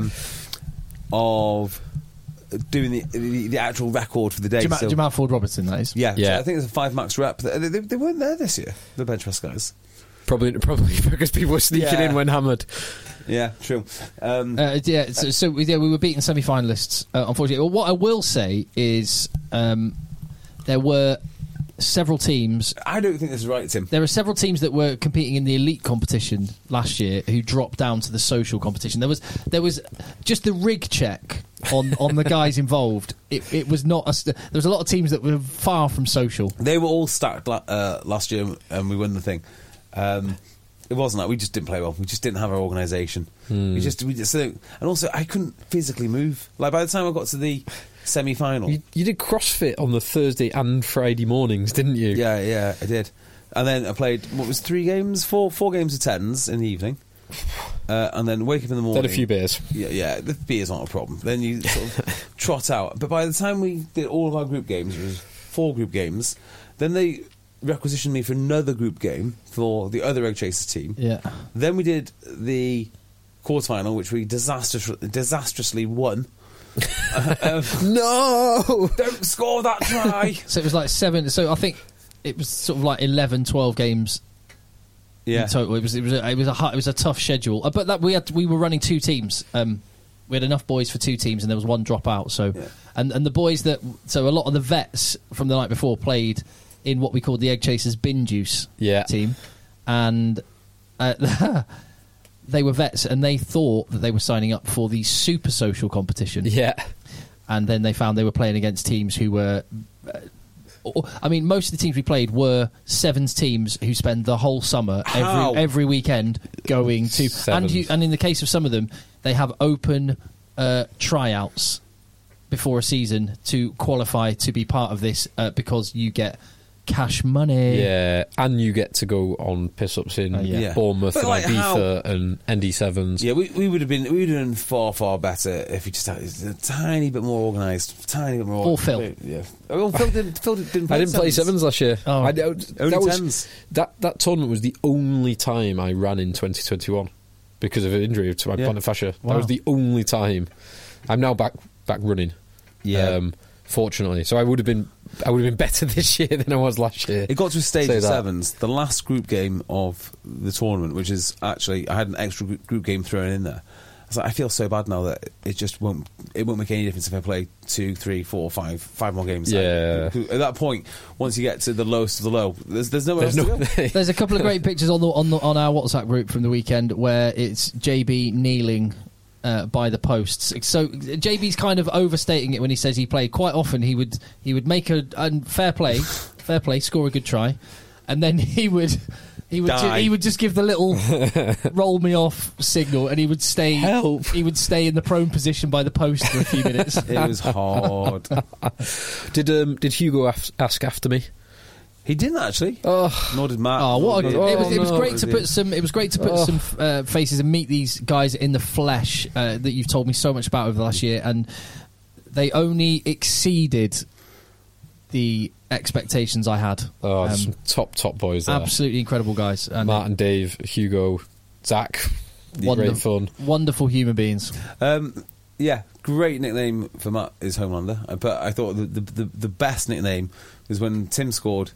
of doing the actual record for the day. Jamal Ford Robertson, that is. Yeah. Yeah. So I think it's a 5 max rep. They weren't there this year, the bench press guys. Probably because people were sneaking in when hammered. Yeah, true. So we were beating semi-finalists, unfortunately. Well, what I will say is there were several teams. I don't think this is right, Tim. There are several teams that were competing in the elite competition last year who dropped down to the social competition. There was just the rig check on the guys involved. It was not. There was a lot of teams that were far from social. They were all stacked last year, and we won the thing. It wasn't that we just didn't play well. We just didn't have our organisation. We just and also I couldn't physically move. Like by the time I got to the semi-final, you did CrossFit on the Thursday and Friday mornings, didn't you? Yeah, I did. And then I played what was 3 games, four games of tens in the evening, and then wake up in the morning. Then a few beers. Yeah, the beer's not a problem. Then you sort of trot out. But by the time we did all of our group games, it was 4 group games. Then they requisitioned me for another group game for the other Egg Chasers team. Yeah. Then we did the quarterfinal, which we disastrously won. No! Don't score that try. So it was like 7. So I think it was sort of like 11, 12 games. Yeah. In total. It was a tough schedule. But we were running 2 teams. We had enough boys for 2 teams, and there was 1 dropout. So, yeah. and the boys a lot of the vets from the night before played in what we called the Egg Chasers Bin Juice team, and they were vets, and they thought that they were signing up for the super social competition. Yeah, and then they found they were playing against teams who were. I mean, most of the teams we played were sevens teams who spend the whole summer every weekend going to, and in the case of some of them, they have open tryouts before a season to qualify to be part of this because you get cash money. Yeah, and you get to go on piss-ups in Bournemouth and Ibiza and ND7s. Yeah, we would have done far better if we just had a tiny bit more organised, tiny bit more. Or Phil. Yeah. Well, Phil didn't play I didn't play sevens last year. Oh. That tournament was the only time I ran in 2021 because of an injury to my plantar fascia. Wow. That was the only time. I'm now back running. Yeah. Fortunately, so I would have been better this year than I was last year. It got to a stage of sevens. The last group game of the tournament, which is actually I had an extra group game thrown in there. I was like, I feel so bad now that it just won't make any difference if I play 2, 3, 4, 5 more games. Yeah. At that point, once you get to the lowest of the low, there's nowhere else to go. There's a couple of great pictures on our WhatsApp group from the weekend where it's JB kneeling by the posts. So JB's kind of overstating it when he says he played. Quite often he would make a fair play, score a good try, and then he would just give the little roll me off signal, and he would stay. Help. He would stay in the prone position by the post for a few minutes. It was hard. Did Hugo ask after me? He didn't actually. Oh. Nor did Matt. Oh, what! It was no. great to put some. It was great to put some faces and meet these guys in the flesh that you've told me so much about over the last year, and they only exceeded the expectations I had. Oh, some top boys there. Absolutely incredible guys. And Martin, Dave, Hugo, Zach. Great fun. Wonderful human beings. Yeah, great nickname for Matt is Homelander. But I thought the best nickname was when Tim scored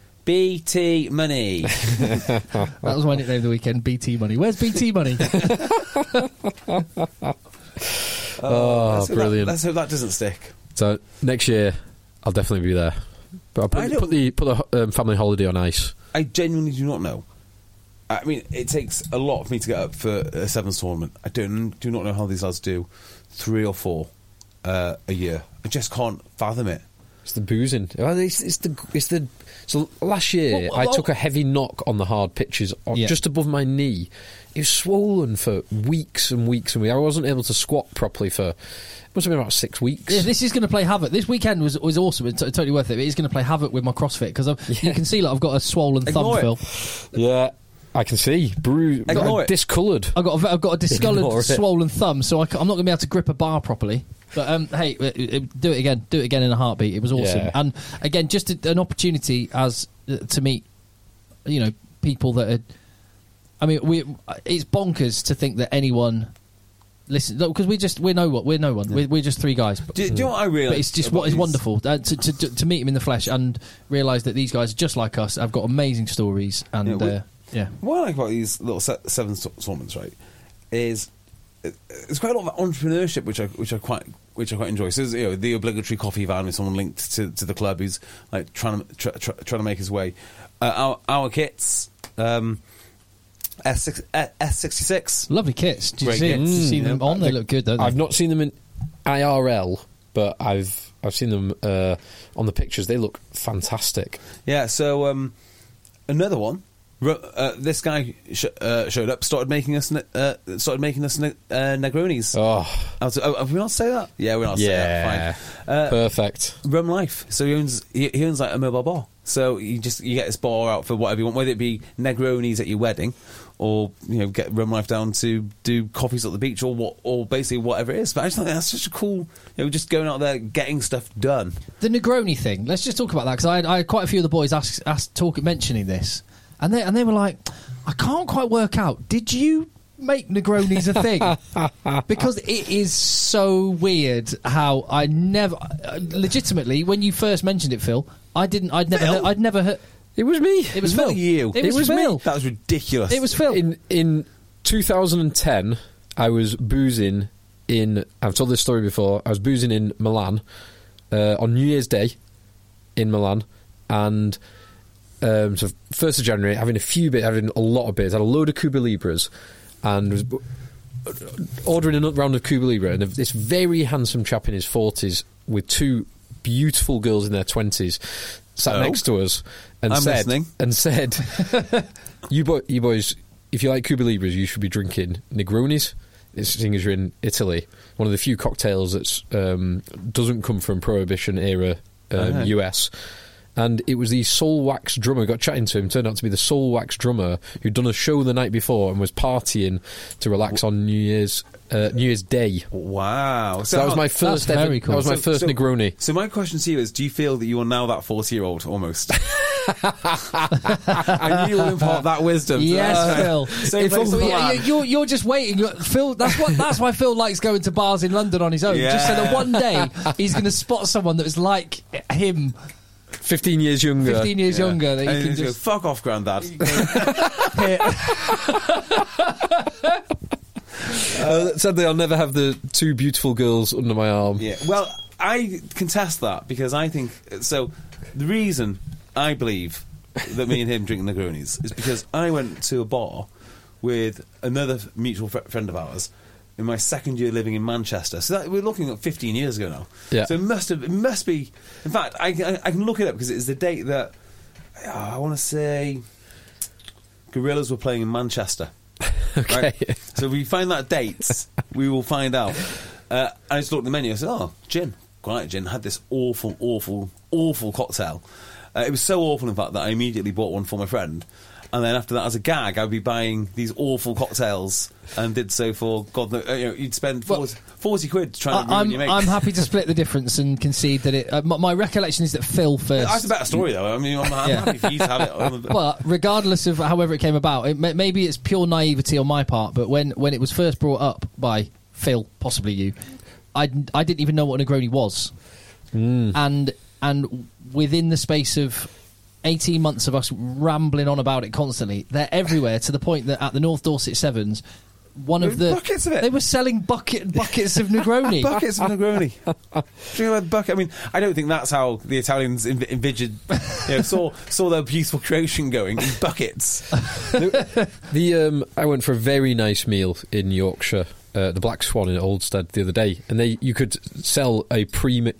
BT Money. That was my nickname of the weekend, BT Money. Where's BT Money? Brilliant. Let's hope that doesn't stick. So next year, I'll definitely be there. But I'll put the family holiday on ice. I genuinely do not know. I mean, it takes a lot for me to get up for a sevens tournament. I do not know how these lads do 3 or 4 a year. I just can't fathom it. It's the boozing. So last year I took a heavy knock on the hard pitches just above my knee. It was swollen for weeks and weeks and weeks. I wasn't able to squat properly for must have been about 6 weeks. Yeah, this is going to play havoc. This weekend was awesome. It's totally worth it. It is going to play havoc with my CrossFit because you can see I've got a swollen thumb, Phil. Yeah. I can see discoloured. I've got a discoloured, swollen thumb, so I'm not going to be able to grip a bar properly. But do it again in a heartbeat. It was awesome, and again, just an opportunity to meet, people that are. I mean, it's bonkers to think that anyone listen because we're no one. Yeah. We're just 3 guys. Do you know what I realise? But it's just what is wonderful to meet them in the flesh and realise that these guys are just like us. Have got amazing stories and. What I like about these little sevens tournaments, right, is there's quite a lot of entrepreneurship, which I quite which I quite enjoy. So there's, the obligatory coffee van with someone linked to the club who's like trying to make his way. Our kits, S66, Lovely kits. Did you Great see, kits. did you see them on? They look good, don't they? I've not seen them in IRL, but I've seen them on the pictures. They look fantastic. Yeah. So another one. This guy showed up, started making us Negronis. Oh, Have we not say that? Yeah, we're not say that. Fine. Perfect. Rum Life. So he owns like a mobile bar. So you get this bar out for whatever you want, whether it be Negronis at your wedding, or get Rum Life down to do coffees at the beach, or basically whatever it is. But I just think that's such a cool, just going out there getting stuff done. The Negroni thing. Let's just talk about that, because I had quite a few of the boys mentioning this. And they were like, I can't quite work out. Did you make Negronis a thing? Because it is so weird how I never, legitimately, when you first mentioned it, Phil, I'd never heard. It was me. It was Not Phil. you. It was Phil. That was ridiculous. It was Phil. In 2010, I was boozing in. I've told this story before. I was boozing in Milan on New Year's Day in Milan, and. So 1st of January, having a lot of beers, had a load of Cuba Libras, and was ordering a round of Cuba Libre, and this very handsome chap in his 40s with two beautiful girls in their 20s sat next to us and said, you boys, if you like Cuba Libras, you should be drinking Negronis. Seeing as you're in Italy, one of the few cocktails that doesn't come from Prohibition era US. And it was the Soul Wax drummer. Got chatting to him. Turned out to be the Soul Wax drummer who'd done a show the night before and was partying to relax on New Year's Day. Wow! So that was my first. Cool. That was my first Negroni. So my question to you is: do you feel that you are now that 40-year-old almost? I knew you would impart that wisdom. Yes, Phil. You're just waiting, Phil. That's why Phil likes going to bars in London on his own, just so that one day he's going to spot someone that was like him. 15 years younger. 15 years younger. That you can just go, fuck off, Grandad. Sadly, I'll never have the two beautiful girls under my arm. Yeah. Well, I contest that because I think so. The reason I believe that me and him drink Negronis is because I went to a bar with another mutual friend of ours in my second year living in Manchester. So we're looking at 15 years ago now. Yeah. So it must be. In fact, I can look it up because it's the date that I want to say Gorillaz were playing in Manchester. Okay. Right? So if we find that date, we will find out. I just looked at the menu. I said, "Oh, gin, quite gin." Had this awful, awful, awful cocktail. It was so awful, in fact, that I immediately bought one for my friend. And then after that, as a gag, I'd be buying these awful cocktails, and did so for God knows. You'd spend 40 quid trying to ruin your mate. I'm happy to split the difference and concede that it. My recollection is that Phil first. That's a better story, though. I mean, I'm happy for you to have it. Well, regardless of however it came about, maybe it's pure naivety on my part. But when it was first brought up by Phil, possibly you, I didn't even know what a Negroni was, and within the space of 18 months of us rambling on about it constantly, they're everywhere, to the point that at the North Dorset Sevens, buckets of it. They were selling buckets of Negroni. Buckets of Negroni. Drink about bucket. I mean, I don't think that's how the Italians envisioned, saw their beautiful creation going in buckets. I went for a very nice meal in Yorkshire, the Black Swan in Oldstead the other day, and you could sell a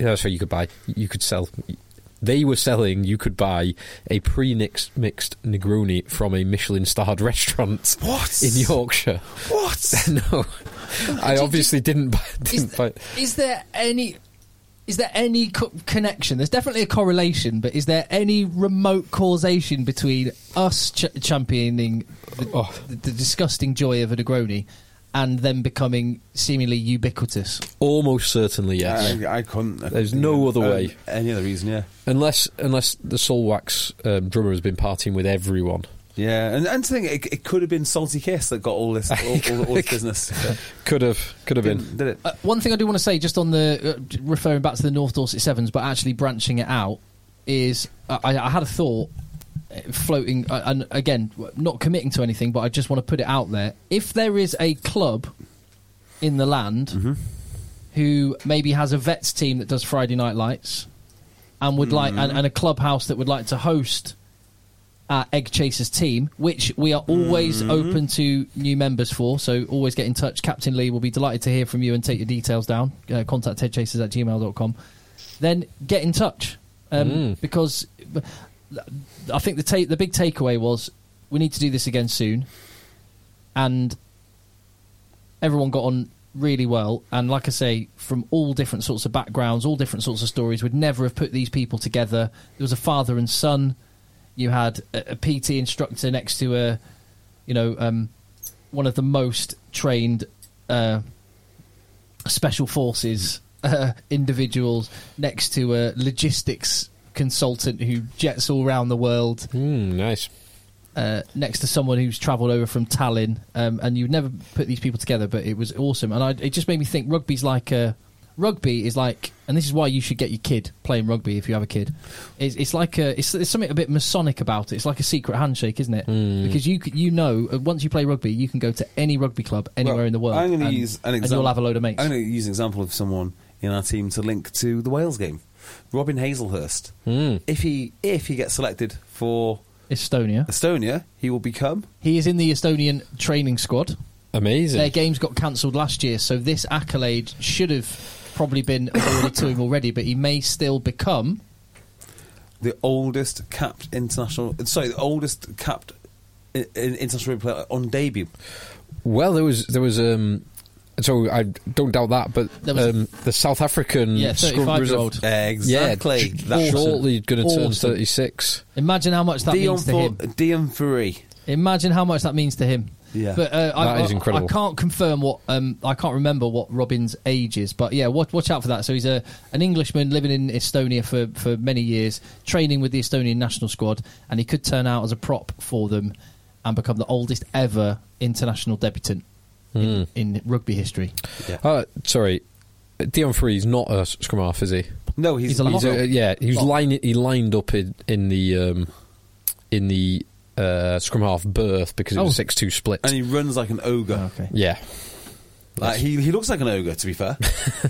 They were selling, you could buy a pre-mixed Negroni from a Michelin-starred restaurant in Yorkshire. What? No. I obviously didn't buy it. Is there any connection? There's definitely a correlation, but is there any remote causation between us championing the disgusting joy of a Negroni and them becoming seemingly ubiquitous? Almost certainly, yes. I couldn't. There's no other way. Any other reason, yeah. Unless the Soul Wax drummer has been partying with everyone. Yeah, and to think it could have been Salty Kiss that got all this business. Could have been. Did it? One thing I do want to say, just on the referring back to the North Dorset Sevens, but actually branching it out, is I had a thought floating, and again, not committing to anything, but I just want to put it out there. If there is a club in the land who maybe has a vets team that does Friday night lights and would like and a clubhouse that would like to host our Egg Chasers team, which we are always open to new members for, so always get in touch. Captain Lee will be delighted to hear from you and take your details down. Contact eggchasers@gmail.com. Then get in touch, because I think the big takeaway was we need to do this again soon, and everyone got on really well, and like I say, from all different sorts of backgrounds, all different sorts of stories, would never have put these people together. There was a father and son. You had a PT instructor next to one of the most trained special forces individuals next to a logistics consultant who jets all around the world. Nice. Next to someone who's travelled over from Tallinn, and you'd never put these people together, but it was awesome. And it just made me think rugby is like, and this is why you should get your kid playing rugby if you have a kid. It's like there's something a bit Masonic about it. It's like a secret handshake, isn't it? Because you know, once you play rugby, you can go to any rugby club anywhere in the world. I'm going to use an example. And you'll have a load of mates. I'm going to use an example of someone in our team to link to the Wales game. Robin Hazelhurst. If he gets selected for Estonia, he will become. He is in the Estonian training squad. Amazing. Their games got cancelled last year, so this accolade should have probably been awarded to him already, but he may still become the oldest capped international international player on debut. Well, there was so I don't doubt that, but the South African 35-year-old. Exactly. That's shortly going to turn 36. Imagine how much that means to him. Dion Fourie. Imagine how much that means to him. Yeah, but that is incredible. I can't confirm what I can't remember what Robin's age is, but yeah, watch out for that. So he's an Englishman living in Estonia for many years, training with the Estonian national squad, and he could turn out as a prop for them and become the oldest ever international debutant in rugby history. Yeah. Sorry, Dion Free's not a scrum half, is he? No, he's he lined up in the scrum half berth because it was 6-2 split, and he runs like an ogre. Oh, okay. Yeah, he looks like an ogre, to be fair.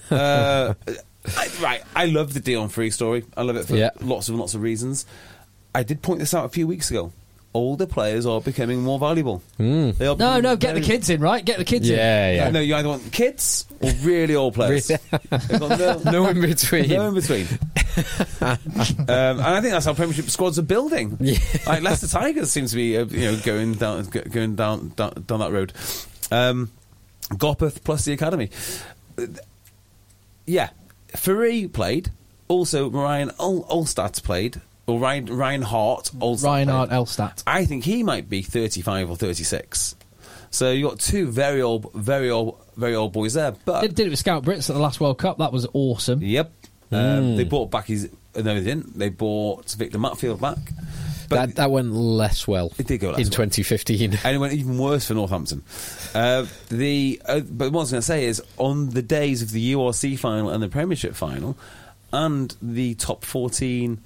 I love the Dion Fourie story. I love it for lots of reasons. I did point this out a few weeks ago. Older players are becoming more valuable. No, get the kids in, right? Get the kids in. Yeah. No, you either want kids or really old players. No in between. No in between. And I think that's how Premiership squads are building. Yeah. Like Leicester Tigers seems to be going down that road. Gopeth plus the academy. Yeah, Fourie played. Also, Ryan Ulstadt played. Or Reinhard Elstad. I think he might be 35 or 36. So you got two very old boys there. But did it with Scout Brits at the last World Cup. That was awesome. Yep. They bought back no, they didn't. They bought Victor Matfield back. But that went less well. It did go less in well. 2015, and it went even worse for Northampton. But what I was going to say is, on the days of the URC final and the Premiership final, and the top 14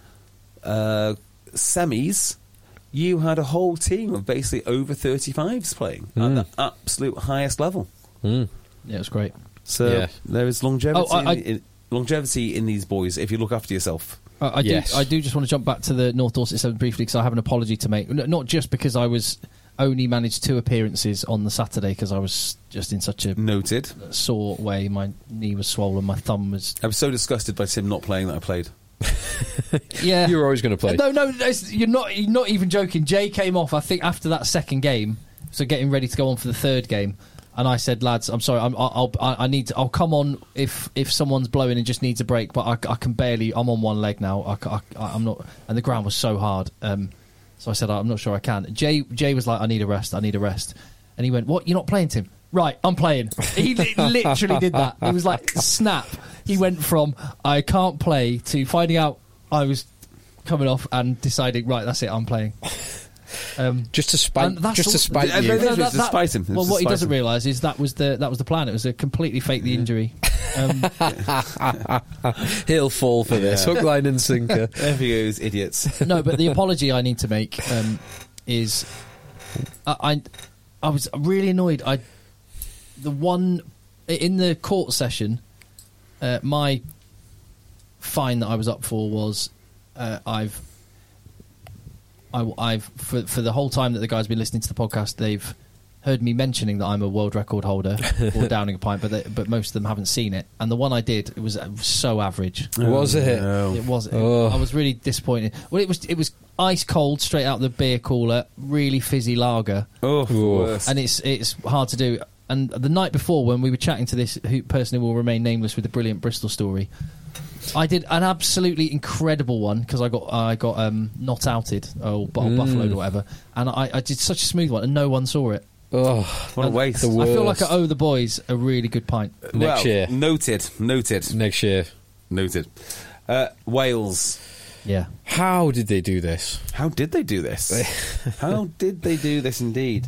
semis, you had a whole team of basically over 35s playing at the absolute highest level. Yeah, it was great. So there is longevity in these boys if you look after yourself. I do just want to jump back to the North Dorset 7 briefly because I have an apology to make. Not just because I was only managed 2 appearances on the Saturday because I was just in such a sore way. My knee was swollen, my thumb was... I was so disgusted by Tim not playing that I played. Yeah, you were always going to play. No, you're not even joking. Jay came off, I think, after that second game, so getting ready to go on for the third game, and I said, "Lads, I'm sorry, I'll come on if someone's blowing and just needs a break, but I can barely. I'm on one leg now. I'm not, and the ground was so hard. So I said, I'm not sure I can." Jay was like, "I need a rest, and he went, "What? You're not playing, Tim?" Right, I'm playing. He literally did that. It was like snap. He went from I can't play to finding out I was coming off and deciding, right, that's it, I'm playing. Just to spite you. To spite him. Well, what he doesn't realise is that was the plan. It was a completely fake the injury. He'll fall for this. Hook, line and sinker. There he goes, idiots. No, but the apology I need to make is I was really annoyed. The one in the court session, my fine that I was up for was I've for the whole time that the guys have been listening to the podcast, they've heard me mentioning that I'm a world record holder for downing a pint, but most of them haven't seen it. And the one I did, it was so average. Was it? No. It was. Oh. I was really disappointed. Well, it was ice cold, straight out the beer cooler, really fizzy lager, Oh, worse. and it's hard to do. And the night before, when we were chatting to this person who will remain nameless with the brilliant Bristol story, I did an absolutely incredible one because I got not outed or bottled buffaloed or whatever, and I did such a smooth one, and no one saw it. Oh, What a waste. the I feel like worst. I owe the boys a really good pint. Next year. Noted. Next year. Wales. Yeah. How did they do this? How did they do this? How did they do this indeed?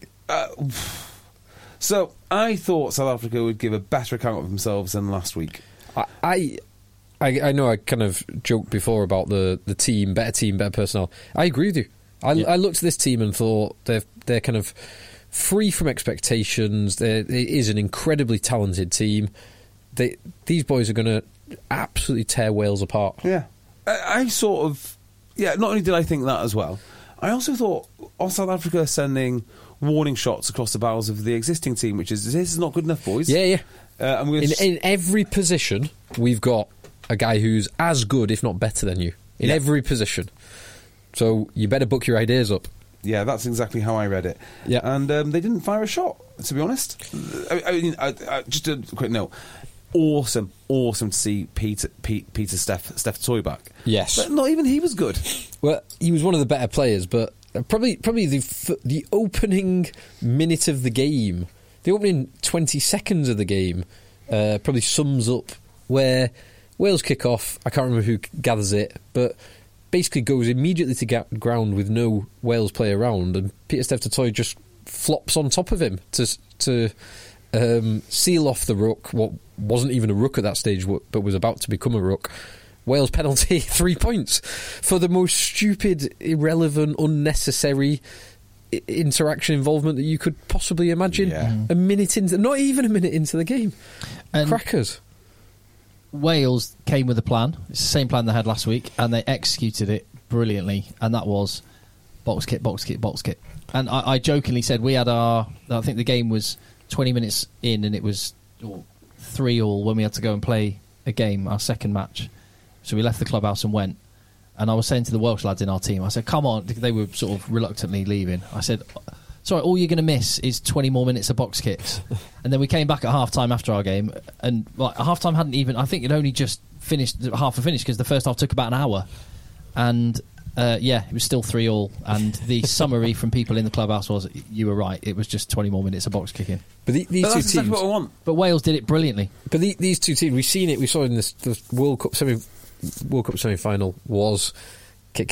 So, I thought South Africa would give a better account of themselves than last week. I know I kind of joked before about the team, better personnel. I agree with you. I looked at this team and thought they're kind of free from expectations. It is an incredibly talented team. These boys are going to absolutely tear Wales apart. Yeah. I sort of... Yeah, not only did I think that as well, I also thought of South Africa sending warning shots across the bows of the existing team, which is, this is not good enough, boys. Yeah. I'm gonna In every position, we've got a guy who's as good, if not better than you. In every position. So you better book your ideas up. Yeah, that's exactly how I read it. Yeah. And they didn't fire a shot, to be honest. I mean, just a quick note. Awesome to see Peter Steph Toy back. Yes. But not even he was good. Well, he was one of the better players, but probably the opening minute of the game, the opening 20 seconds of the game, probably sums up where Wales kick off. I can't remember who gathers it, but basically goes immediately to ground with no Wales player around, and Peter Steph Toy just flops on top of him to seal off the ruck. What wasn't even a ruck at that stage, but was about to become a ruck. Wales penalty, 3 points for the most stupid, irrelevant, unnecessary interaction involvement that you could possibly imagine. Yeah. Not even a minute into the game. And Crackers. Wales came with a plan. It's the same plan they had last week, and they executed it brilliantly. And that was box kit. And I jokingly said we had I think the game was 20 minutes in, and it was 3-3 when we had to go and play a game, our second match. So we left the clubhouse and went. And I was saying to the Welsh lads in our team, I said, come on. They were sort of reluctantly leaving. I said, sorry, all you're going to miss is 20 more minutes of box kicks. And then we came back at half-time after our game, and half-time hadn't even... I think it only just finished, half a finish, because the first half took about an hour. And, it was still 3-3. And the summary from people in the clubhouse was, you were right, it was just 20 more minutes of box kicking. But these two That's teams... exactly what I want. But Wales did it brilliantly. But these two teams, we saw in the World Cup semi-final was kick.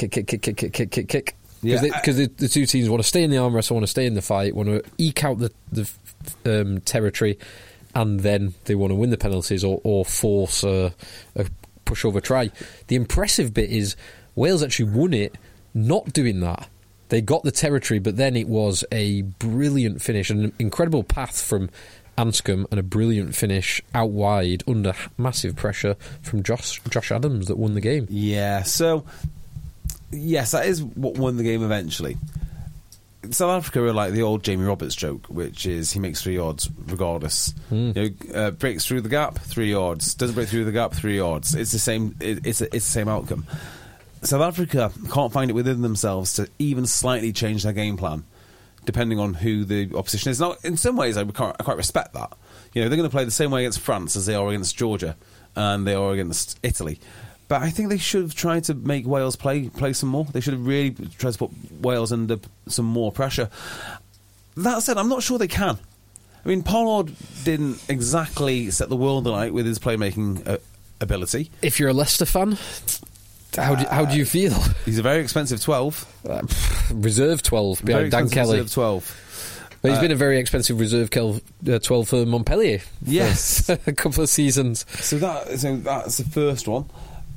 Yeah, Because the two teams want to stay in the arm wrestle, want to stay in the fight, want to eke out the territory, and then they want to win the penalties or force a pushover try. The impressive bit is Wales actually won it not doing that. They got the territory, but then it was a brilliant finish, an incredible path from Anscombe, and a brilliant finish out wide under massive pressure from Josh Adams that won the game. Yeah, so... Yes, that is what won the game eventually. South Africa are like the old Jamie Roberts joke, which is he makes 3 yards regardless. Breaks through the gap, 3 yards. Doesn't break through the gap, 3 yards. It's the same. It's the same outcome. South Africa can't find it within themselves to even slightly change their game plan, depending on who the opposition is. Now, in some ways, I quite respect that. They're going to play the same way against France as they are against Georgia, and they are against Italy. But I think they should have tried to make Wales play some more. They should have really tried to put Wales under some more pressure. That said, I'm not sure they can. I mean, Pollard didn't exactly set the world alight with his playmaking ability. If you're a Leicester fan, how do you feel? He's a very expensive 12. Reserve 12 behind Dan Kelly. Reserve 12. But he's been a very expensive reserve 12 for Montpellier. Yes. For a couple of seasons. So that's the first one.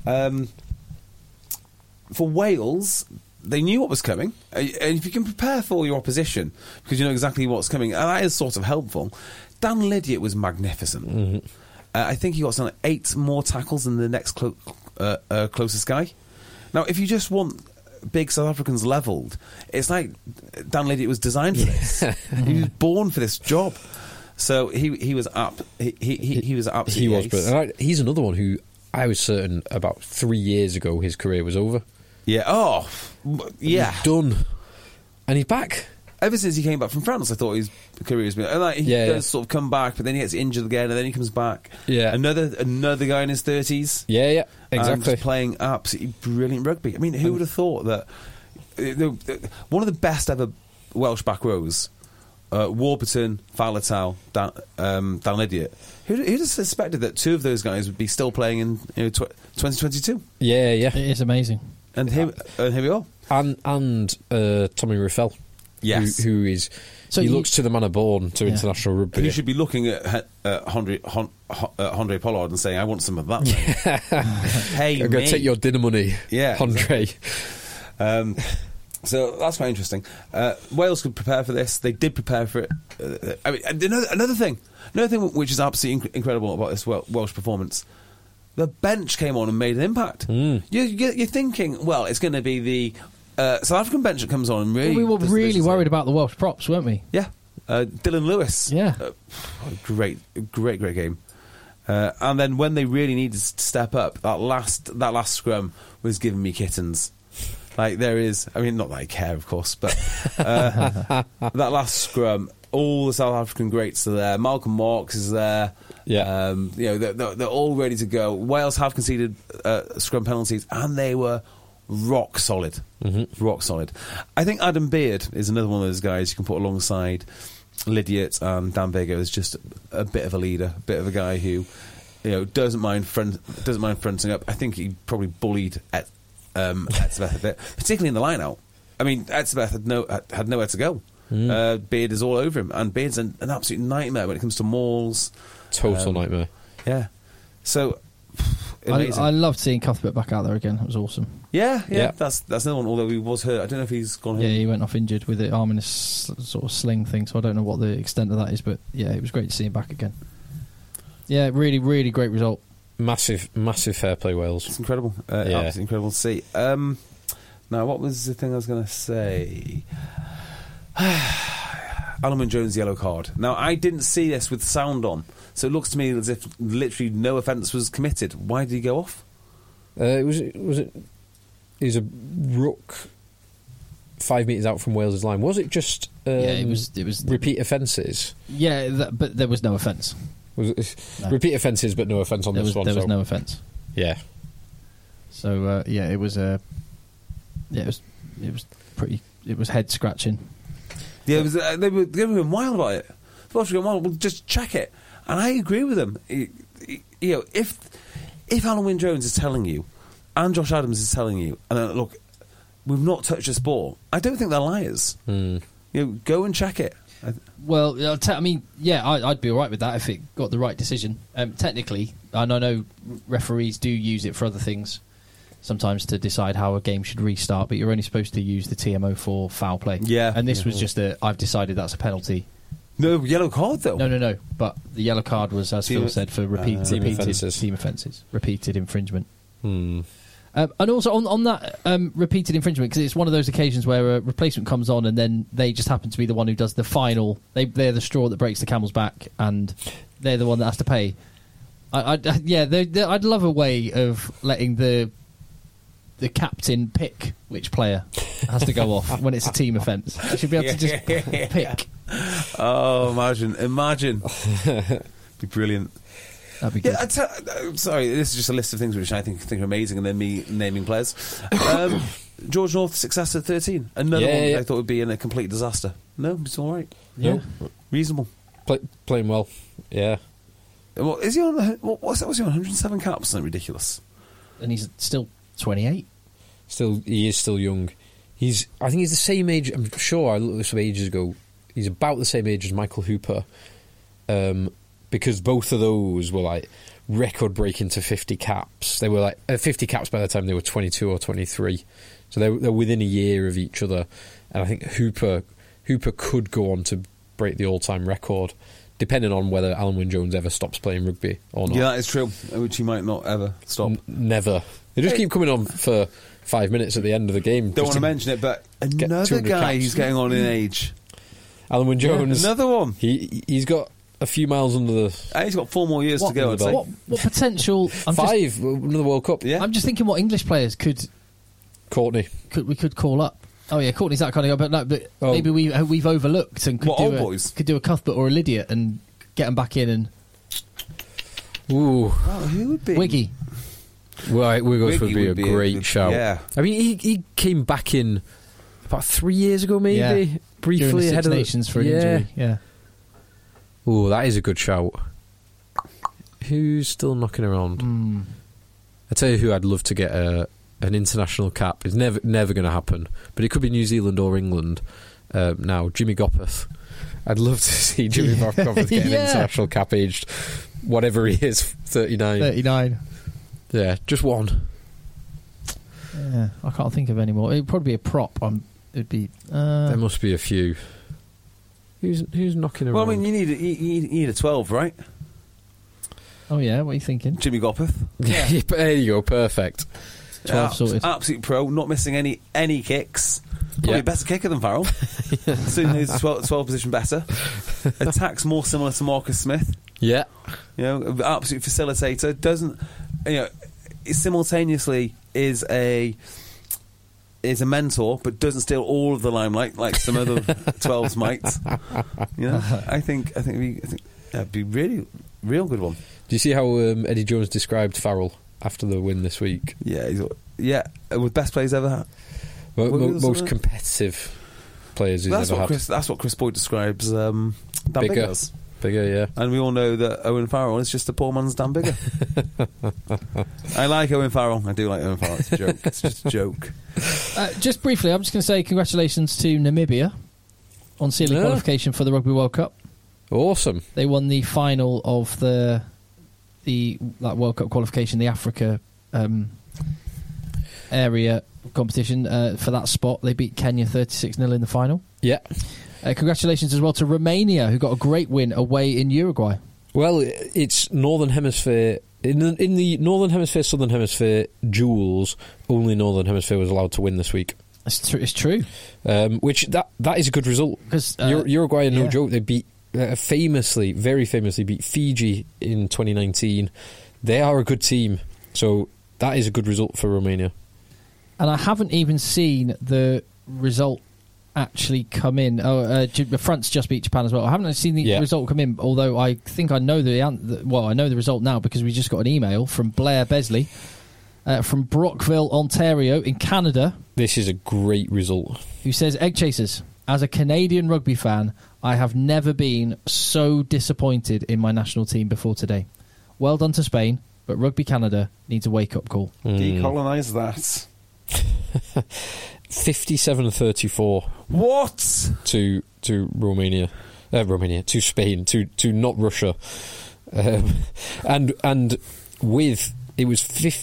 For Wales, they knew what was coming, and if you can prepare for your opposition because you know exactly what's coming, and that is sort of helpful. Dan Lydiate was magnificent. I think he got something like 8 more tackles than the next closest guy. Now, if you just want big South Africans levelled, it's like Dan Lydiate was designed for this. He was born for this job. So he was up. He was absolutely. He was, but he's another one who I was certain about 3 years ago his career was over. Yeah. Oh, yeah. He's done, and he's back. Ever since he came back from France, I thought his career was been. Like, he does sort of come back, but then he gets injured again, and then he comes back. Yeah. Another guy in his 30s. Yeah, exactly. And playing absolutely brilliant rugby. I mean, who would have thought that one of the best ever Welsh back rows, Warburton, Faletau, Dan Lydiate. Who'd have suspected that 2 of those guys would be still playing in 2022? Yeah. It is amazing. And here we are. And Tommy Ruffell. Yes. Who is... So he looks to the manner born to international rugby. He should be looking at Andre Pollard and saying, I want some of that. Hey, I'm going to take your dinner money, Andre. Exactly. So that's quite interesting. Wales could prepare for this. They did prepare for it. I mean, another thing which is absolutely incredible about this Welsh performance, the bench came on and made an impact. You're thinking, well, it's going to be the South African bench that comes on and really... we were really worried about the Welsh props, weren't we? Yeah. Dylan Lewis. Yeah. Great game. And then when they really needed to step up, that last scrum was giving me kittens. Like, there is... I mean, not that I care, of course, but that last scrum, all the South African greats are there. Malcolm Marx is there. Yeah. They're all ready to go. Wales have conceded scrum penalties, and they were rock solid. Mm-hmm. Rock solid. I think Adam Beard is another one of those guys you can put alongside Lydiate and Dan Biggar as just a bit of a leader, a bit of a guy who doesn't mind fronting up. I think he probably bullied Etzebeth a bit, particularly in the line-out. I mean, Etzebeth had nowhere to go. Beard is all over him, and Beard's an absolute nightmare when it comes to mauls. Total nightmare. Yeah. So... I loved seeing Cuthbert back out there again. It was awesome. Yeah. That's another one. Although he was hurt, I don't know if he's gone home. Yeah, he went off injured with the arm in a sort of sling thing. So I don't know what the extent of that is, but yeah, it was great to see him back again. Yeah, really, really great result. Massive fair play, Wales. It's incredible. Absolutely incredible to see. Now, what was the thing I was going to say? Alan Wynne-Jones' yellow card. Now, I didn't see this with sound on, so it looks to me as if literally no offence was committed. Why did he go off? It was a ruck 5 metres out from Wales' line. Was it just it was repeat offences? Yeah, but there was no offence. No. Repeat offences, but no offence on this one. There was no offence. Yeah. So it was head scratching. Yeah, they were going wild about it. The Welsh were going wild. Well, just check it, and I agree with them. If Alan Wynne-Jones is telling you, and Josh Adams is telling you, and look, we've not touched this ball, I don't think they're liars. Go and check it. Well, I'd be all right with that if it got the right decision. Technically, and I know referees do use it for other things, sometimes to decide how a game should restart, but you're only supposed to use the TMO for foul play. Yeah. And this was just I've decided that's a penalty. No, yellow card, though. No. But the yellow card was, as Phil said, for repeated team offences. Repeated infringement. And also on that repeated infringement, because it's one of those occasions where a replacement comes on and then they just happen to be the one who does the final. They're the straw that breaks the camel's back, and they're the one that has to pay. I'd love a way of letting the captain pick which player has to go off when it's a team offence. I should be able to just pick. Oh, imagine. Be brilliant. That'd be good. Sorry, this is just a list of things which I think are amazing, and then me naming players. George North, successor 13. Another one I thought would be in a complete disaster. No, it's all right. Yeah. Reasonable. Playing well. Yeah. Well, is he on? What's that? Was he on 107 caps? Isn't that ridiculous? And he's still 28. He is still young. I think he's the same age. I'm sure I looked at this ages ago. He's about the same age as Michael Hooper, because both of those were like record breaking to 50 caps. They were like 50 caps by the time they were 22 or 23. So they're within a year of each other. And I think Hooper could go on to break the all-time record depending on whether Alan Wynne-Jones ever stops playing rugby or not. Yeah, that is true. Which he might not ever stop. Never. They just keep coming on for 5 minutes at the end of the game. Don't want to mention it, but another guy who's getting on in age. Alan Wynne-Jones. Another one. He's got a few miles under the... He's got 4 more years to go, I'd say. What potential... another World Cup. Yeah. I'm just thinking what English players Courtney. we could call up. Oh yeah, Courtney's that kind of guy, but no, maybe we've overlooked and could do a Cuthbert or a Lydiate and get them back in and... Ooh. Well, who would be? Wiggy. Well, Wiggles would be a a great good shout. Yeah. I mean, he came back in about 3 years ago, maybe, Yeah. briefly During the ahead Six of Nations for an injury. Yeah. Oh, that is a good shout. Who's still knocking around? I tell you who I'd love to get an international cap. It's never going to happen, but it could be New Zealand or England. Now, Jimmy Gopperth. I'd love to see Jimmy Gopperth get an international cap aged whatever he is, 39. 39. Yeah, just one. Yeah, I can't think of any more. It'd probably be a prop. It'd be. There must be a few. Who's knocking around? Well, I mean, you need a 12, right? Oh yeah, what are you thinking? Jimmy Gopperth. Yeah, there you go, perfect. 12 sorted. Absolute pro, not missing any kicks. Probably Yeah. a better kicker than Farrell. Soon knows the 12 position better. Attacks more similar to Marcus Smith. Yeah. You know, absolute facilitator. Doesn't, you know, simultaneously is a mentor, but doesn't steal all of the limelight like some other 12s might. You know, I think that'd be really real good one. Do you see how Eddie Jones described Farrell after the win this week? Yeah, with best players ever had. Most competitive players he's ever had. That's what Chris Boyd describes Dan Bigger as. Bigger, yeah. And we all know that Owen Farrell is just a poor man's Dan Bigger. I like Owen Farrell. I do like Owen Farrell. It's a joke. It's just a joke. Just briefly, I'm just going to say congratulations to Namibia on sealing qualification for the Rugby World Cup. Awesome. They won the final of the World Cup qualification, the Africa area competition for that spot. They beat Kenya 36-0 in the final. Yeah. Congratulations as well to Romania, who got a great win away in Uruguay. Well, it's Northern Hemisphere. In the Northern Hemisphere, Southern Hemisphere duels, only Northern Hemisphere was allowed to win this week. It's true. Which that is a good result. Because Uruguay, no joke, they beat very famously beat Fiji in 2019. They are a good team, so that is a good result for Romania. And I haven't even seen the result actually come in. France just beat Japan as well. I haven't seen the result come in, although I think I know I know the result now because we just got an email from Blair Besley from Brockville, Ontario in Canada. This is a great result. Who says, Egg Chasers, as a Canadian rugby fan, I have never been so disappointed in my national team before today. Well done to Spain, but Rugby Canada needs a wake-up call. Decolonise that. 57-34. What? To Romania, to Spain, to not Russia, and with it was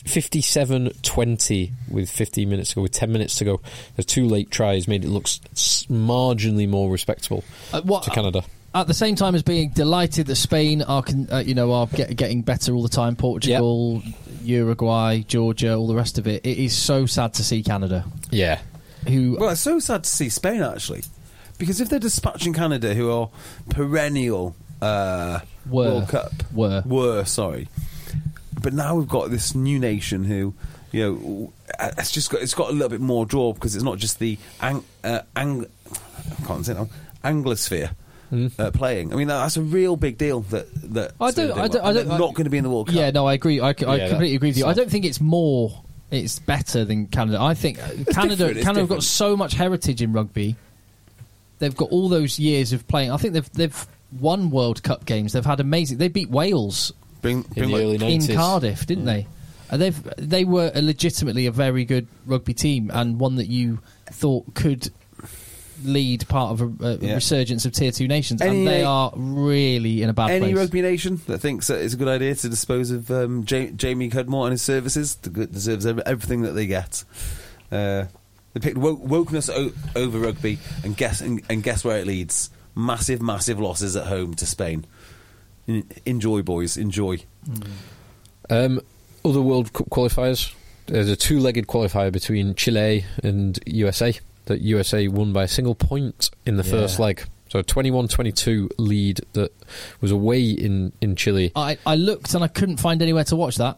57-20 with 15 minutes to go, with 10 minets to go. The 2 late tries made it look marginally more respectable to Canada. At the same time as being delighted that Spain are getting better all the time, Portugal, Uruguay, Georgia, all the rest of it, it is so sad to see Canada. Yeah. Well, it's so sad to see Spain, actually. Because if they're dispatching Canada, who are perennial World Cup... Were, sorry. But now we've got this new nation who, you know, it's got a little bit more draw because it's not just the Anglosphere playing. I mean, that's a real big deal that they're not going to be in the World Cup. Yeah, no, I agree. I completely agree with you. I don't think it's better than Canada. I think Canada have got so much heritage in rugby. They've got all those years of playing. I think they've won World Cup games. They've had amazing. They beat Wales in the early 90s. in Cardiff, didn't they? And they were legitimately a very good rugby team and one that you thought could lead part of a resurgence of Tier 2 nations, and they are really in a bad place. Any rugby nation that thinks that it's a good idea to dispose of Jamie Cudmore and his services deserves everything that they get. They picked wokeness over rugby, and guess where it leads? Massive losses at home to Spain. Enjoy, boys, enjoy. Other World Cup qualifiers. There's a two-legged qualifier between Chile and USA that USA won by a single point in the first leg. So a 21-22 lead that was away in Chile. I looked and I couldn't find anywhere to watch that.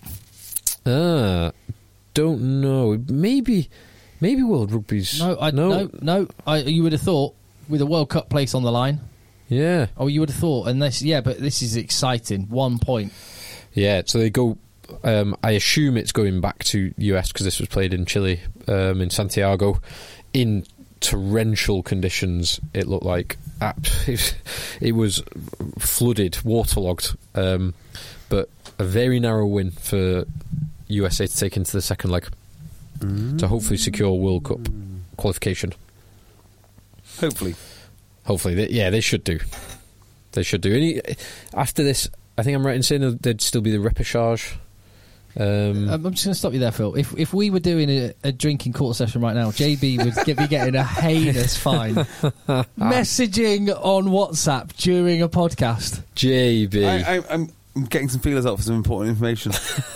Don't know. Maybe World Rugby's... No. You would have thought, with a World Cup place on the line. Yeah. Oh, you would have thought. And but this is exciting. 1 point. Yeah, so they go... I assume it's going back to US because this was played in Chile, in Santiago, in torrential conditions. It looked like it was flooded, waterlogged, but a very narrow win for USA to take into the second leg to hopefully secure World Cup qualification. Hopefully, they should do. They should do. After this, I think I'm right in saying there'd still be the repechage. I'm just going to stop you there, Phil. If we were doing a drinking quarter session right now, JB would be getting a heinous fine. Messaging on WhatsApp during a podcast. JB. I'm getting some feelers out for some important information.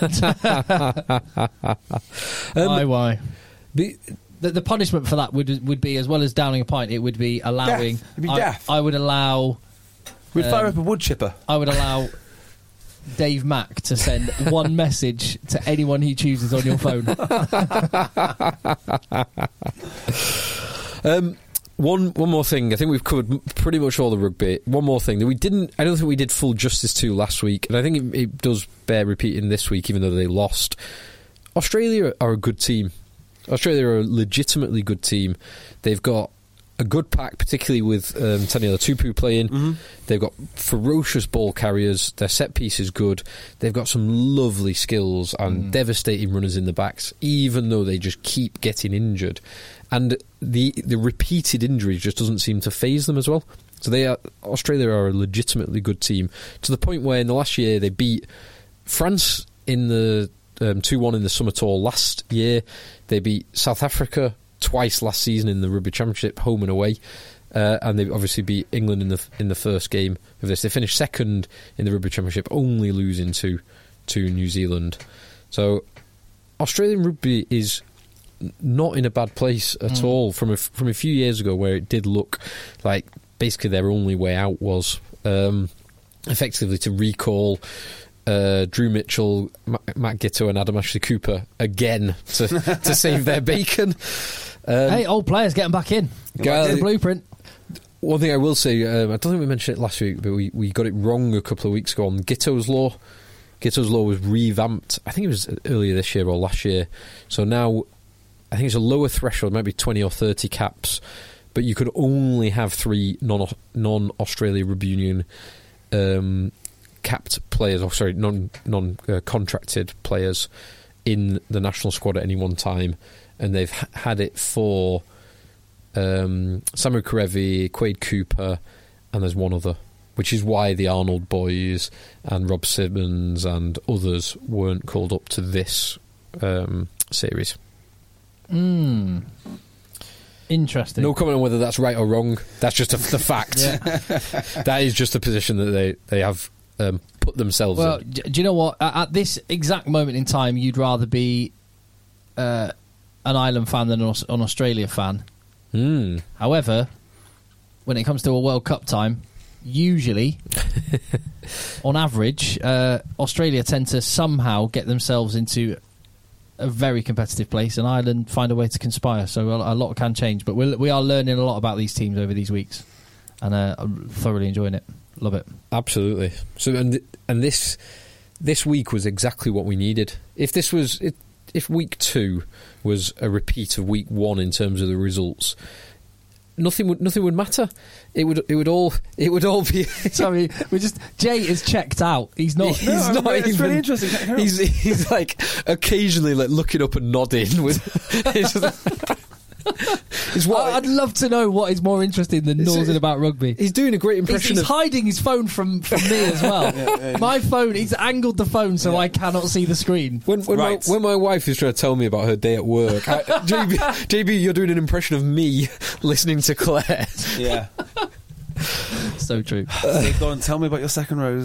Why? The punishment for that would be, as well as downing a pint, it would be allowing... Death. It'd be death. I would allow... We'd fire up a wood chipper. I would allow... Dave Mack to send one message to anyone he chooses on your phone. One more thing. I think we've covered pretty much all the rugby. One more thing that I don't think we did full justice to last week, and I think it does bear repeating this week, even though they lost. Australia are a good team. Australia are a legitimately good team. They've got a good pack, particularly with Taniela Tupu playing. Mm-hmm. They've got ferocious ball carriers. Their set piece is good. They've got some lovely skills and devastating runners in the backs, even though they just keep getting injured. And the repeated injuries just doesn't seem to faze them as well. So Australia are a legitimately good team, to the point where in the last year they beat France in the 2-1 in the Summer Tour last year. They beat South Africa twice last season in the Rugby Championship, home and away, and they obviously beat England in the first game of this. They finished second in the Rugby Championship, only losing to New Zealand. So Australian rugby is not in a bad place at all from a few years ago, where it did look like basically their only way out was effectively to recall Drew Mitchell, Matt Giteau and Adam Ashley Cooper again to save their bacon. Hey, old players getting back in. The blueprint. One thing I will say, I don't think we mentioned it last week, but we got it wrong a couple of weeks ago on Giteau's Law. Giteau's Law was revamped, I think it was earlier this year or last year. So now I think it's a lower threshold, maybe 20 or 30 caps, but you could only have 3 non-Australia Rugby Union capped players, non-contracted players in the national squad at any one time, and they've had it for Samu Karevi, Quade Cooper, and there's one other, which is why the Arnold boys and Rob Simmons and others weren't called up to this series. Interesting. No comment on whether that's right or wrong. That's just the fact. That is just the position that they have put themselves in. Well, do you know what? At this exact moment in time, you'd rather be an Ireland fan than an Australia fan. However, when it comes to a World Cup time, usually, on average, Australia tend to somehow get themselves into a very competitive place, and Ireland find a way to conspire. So a lot can change, but we are learning a lot about these teams over these weeks, and I'm thoroughly enjoying it. Love it. Absolutely. So and this week was exactly what we needed. If week 2 was a repeat of week 1 in terms of the results, nothing would matter. It would all be. Sorry, Jay is checked out. He's not. He's not it's even. really interesting. He's like occasionally like looking up and nodding with. I'd love to know what is more interesting than nosing about rugby. He's doing a great impression. He's hiding his phone from me as well. My phone, he's angled the phone so I cannot see the screen. When my wife is trying to tell me about her day at work, JB, you're doing an impression of me listening to Claire. Yeah. So true. Go on, tell me about your second rose.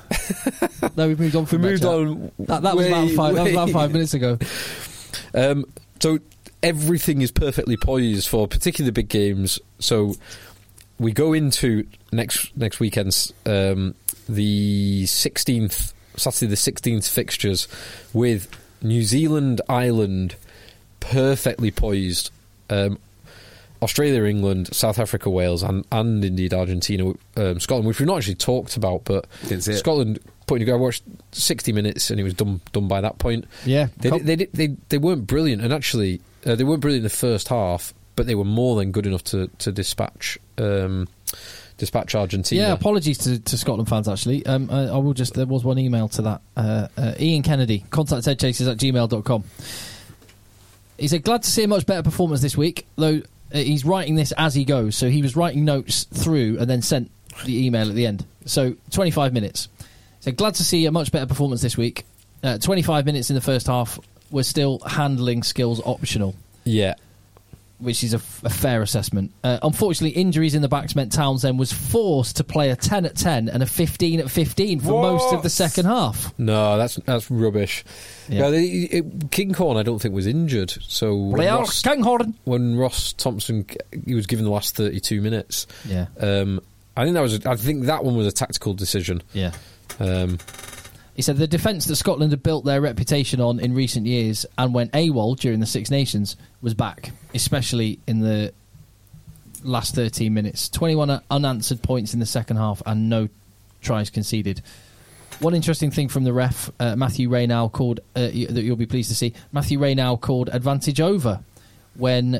No, we've moved on from We moved that. on. That was about 5 minutes ago. So everything is perfectly poised for particularly big games. So we go into next weekend's the 16th, Saturday the 16th fixtures with New Zealand, Ireland perfectly poised. Australia, England, South Africa, Wales, and indeed Argentina, Scotland, which we've not actually talked about, but Scotland putting together. I watched 60 minutes and it was done by that point. Yeah, they weren't brilliant, and actually they weren't brilliant in the first half, but they were more than good enough to dispatch Argentina. Yeah, apologies to Scotland fans, actually. I will just, there was one email to that. Ian Kennedy, contact@headchasers@gmail.com. He said, glad to see a much better performance this week, though he's writing this as he goes, so he was writing notes through and then sent the email at the end. So 25 minutes. He said, glad to see a much better performance this week. 25 minutes in the first half were still handling skills optional. Yeah. Which is a fair assessment. Unfortunately, injuries in the backs meant Townsend was forced to play a 10 at 10 and a 15 at 15 for most of the second half. No, that's rubbish. Yeah. Kinghorn, I don't think, was injured. So Kinghorn. when Ross Thompson, he was given the last 32 minutes. Yeah. I think that one was a tactical decision. Yeah. He said the defence that Scotland had built their reputation on in recent years and went AWOL during the Six Nations was back, especially in the last 13 minutes. 21 unanswered points in the second half and no tries conceded. One interesting thing from the ref, Matthew Raynow called, that you'll be pleased to see, Matthew Raynow called advantage over when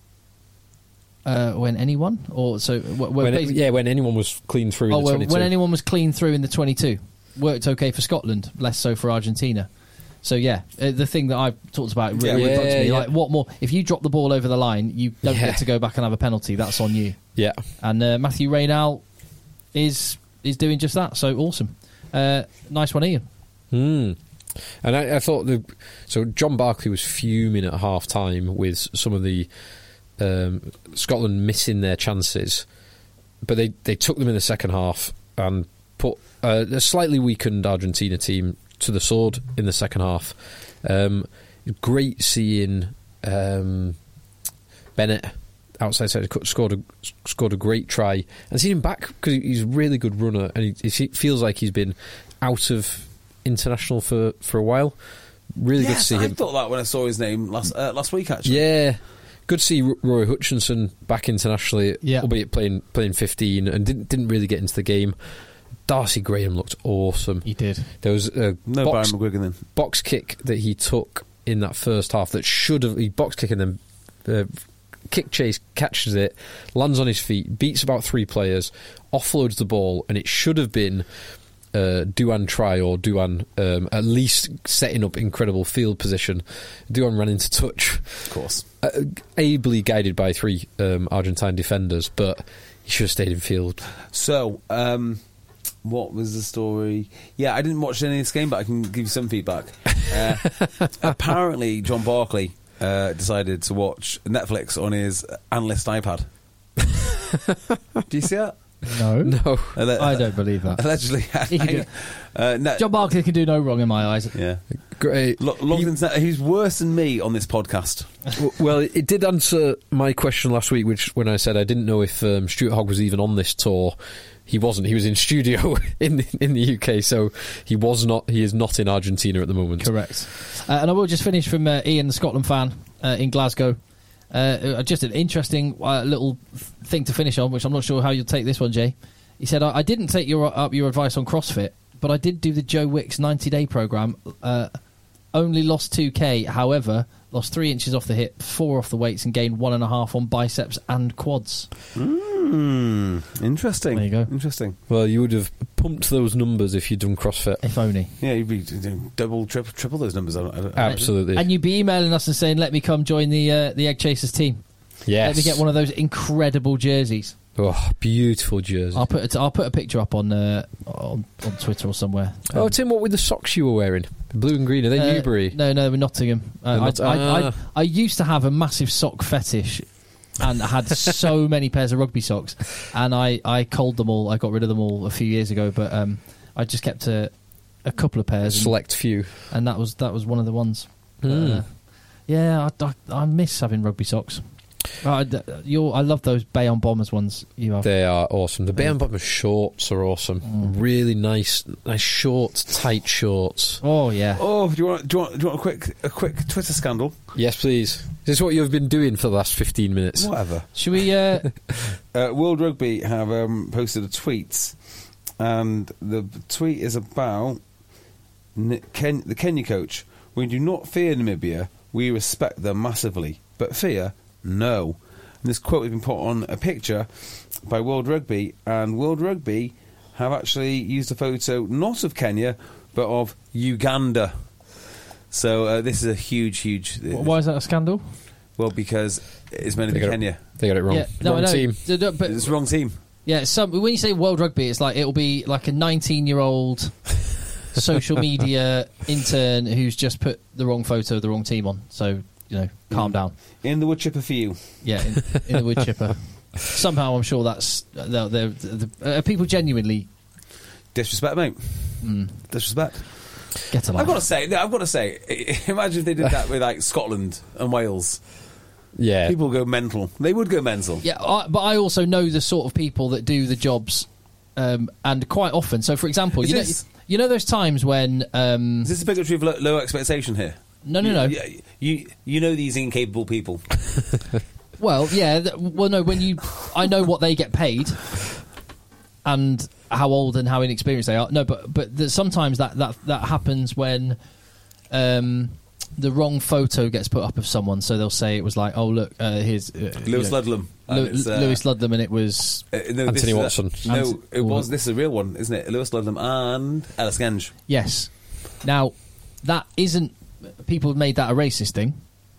anyone? Or so when anyone was clean through in the 22. When anyone was clean through in the 22. Worked okay for Scotland, less so for Argentina. So yeah, the thing that I talked about really bugs me. Like, what more? If you drop the ball over the line, you don't get to go back and have a penalty. That's on you. Yeah. And Matthew Raynow is doing just that. So awesome. Nice one, Ian. And I thought so John Barclay was fuming at half time with some of the Scotland missing their chances, but they took them in the second half and put a slightly weakened Argentina team to the sword in the second half. Great seeing Bennett outside side scored a great try, and seeing him back because he's a really good runner, and he feels like he's been out of international for a while. Really good to see him. I thought that when I saw his name last week, actually. Yeah. Good to see Roy Hutchinson back internationally, albeit playing 15, and didn't really get into the game. Darcy Graham looked awesome. He did. There was a Brian McGuigan then. Box kick that he took in that first half that should have... He box kick and then kick chase, catches it, lands on his feet, beats about 3 players, offloads the ball, and it should have been Duan try or Duan at least setting up incredible field position. Duan ran into touch. Of course. Ably guided by 3 Argentine defenders, but he should have stayed in field. So... what was the story? Yeah, I didn't watch any of this game, but I can give you some feedback. Apparently, John Barclay decided to watch Netflix on his analyst iPad. Do you see that? No. I don't believe that. Allegedly. John Barclay can do no wrong in my eyes. Yeah. Great. He's worse than me on this podcast. Well, it did answer my question last week, which when I said I didn't know if Stuart Hogg was even on this tour. He wasn't. He was in studio in the UK, so he was not. He is not in Argentina at the moment. Correct. And I will just finish from Ian, the Scotland fan in Glasgow. Just an interesting little thing to finish on, which I'm not sure how you'll take this one, Jay. He said, I didn't take your advice on CrossFit, but I did do the Joe Wicks 90-day programme. Only lost 2k, however, lost 3 inches off the hip, 4 off the weights, and gained 1.5 on biceps and quads. Interesting. There you go. Interesting. Well, you would have pumped those numbers if you'd done CrossFit. If only. Yeah, you'd be doing double, triple those numbers. Absolutely. And you'd be emailing us and saying, let me come join the Egg Chasers team. Yes. Let me get one of those incredible jerseys. Oh, beautiful jersey. I'll put a picture up on Twitter or somewhere. Tim, what were the socks you were wearing? Blue and green. Are they Newbury? No, we're Nottingham. I used to have a massive sock fetish and had so many pairs of rugby socks, and I culled them all. I got rid of them all a few years ago, but I just kept a couple of pairs, Select few. and that was one of the ones. Mm. Yeah, I miss having rugby socks. I love those Bayonne Bombers ones you have. They are awesome. The Bayonne Bombers shorts are awesome. Really nice short, tight shorts. Oh yeah. Oh, do you want a quick Twitter scandal? Yes, please. Is this what you've been doing for the last 15 minutes? Whatever. Should we? World Rugby have posted a tweet, and the tweet is about the Kenya coach. We do not fear Namibia. We respect them massively, but fear. No. And this quote has been put on a picture by World Rugby, and World Rugby have actually used a photo not of Kenya, but of Uganda. So this is a huge... Why is that a scandal? Well, because it's meant to be Kenya. They got it wrong. Yeah, no, wrong I know. team. But It's the wrong team. yeah, when you say World Rugby, it's like it'll be like a 19-year-old social media intern who's just put the wrong photo of the wrong team on. So, calm down. In the wood chipper for you. Yeah, in the wood chipper. Somehow I'm sure that's... people genuinely... Disrespect, mate. Disrespect. Get a life. I've got to say, imagine if they did that with like Scotland and Wales. Yeah. People go mental. They would go mental. Yeah, but I also know the sort of people that do the jobs, and quite often. So, for example, you know those times when... Is this a bigotry of low expectation here? No. You know these incapable people. Well, yeah. No, I know what they get paid, and how old and how inexperienced they are. No, but sometimes that happens when the wrong photo gets put up of someone. So they'll say it was like, oh look, here's Lewis Ludlam. Lewis Ludlam, and it was Anthony Watson. This is a real one, isn't it? Lewis Ludlam and Ellis Genge. Yes. Now, that isn't... People have made that a racist thing.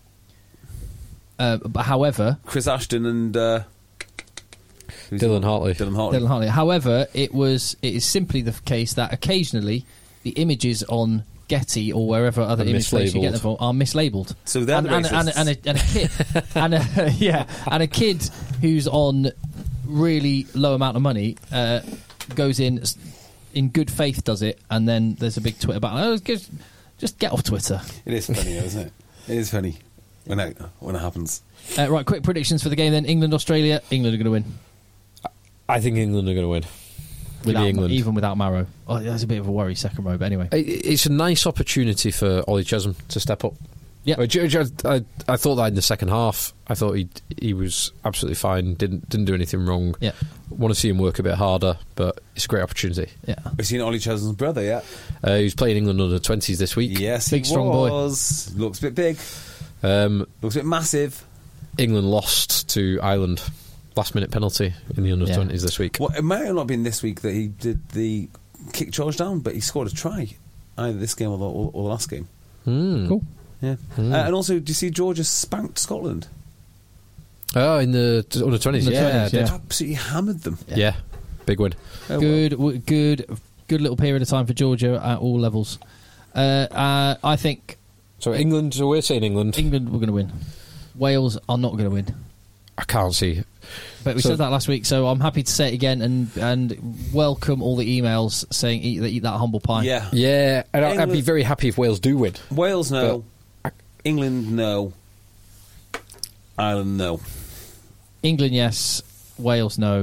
But however... Chris Ashton and... Dylan Hartley. Dylan Hartley. However, it is simply the case that occasionally the images on Getty or wherever other image places you get them from are mislabelled. So they're the racists. And a kid, and a kid who's on really low amount of money goes in good faith, does it, and then there's a big Twitter battle. Just get off Twitter. It is funny, though, isn't it? It is funny when it happens. Right, quick predictions for the game then. England, Australia. England are going to win. I think England are going to win. Even without Marrow. Oh, that's a bit of a worry, second row, but anyway. It's a nice opportunity for Ollie Chesham to step up. Yeah, I thought that in the second half. I thought he was absolutely fine. Didn't do anything wrong. Yeah, want to see him work a bit harder, but it's a great opportunity. Yeah, have you seen Ollie Chesham's brother yet? He's playing England under 20s this week. Yes, big strong boy. Looks a bit big. Looks a bit massive. England lost to Ireland. Last minute penalty in the under 20s this week. Well, it might have not been this week that he did the kick George down, but he scored a try either this game or the last game. Cool. Yeah. And also, do you see Georgia spanked Scotland? Oh, in the under 20s, yeah. They absolutely hammered them. Yeah, big win. Good little period of time for Georgia at all levels. I think... So England, so we're saying England. England were going to win. Wales are not going to win. I can't see. But we said that last week, so I'm happy to say it again and welcome all the emails saying eat that humble pie. Yeah, and I'd be very happy if Wales do win. Wales, no. England, no. Ireland, no. England, yes. Wales, no.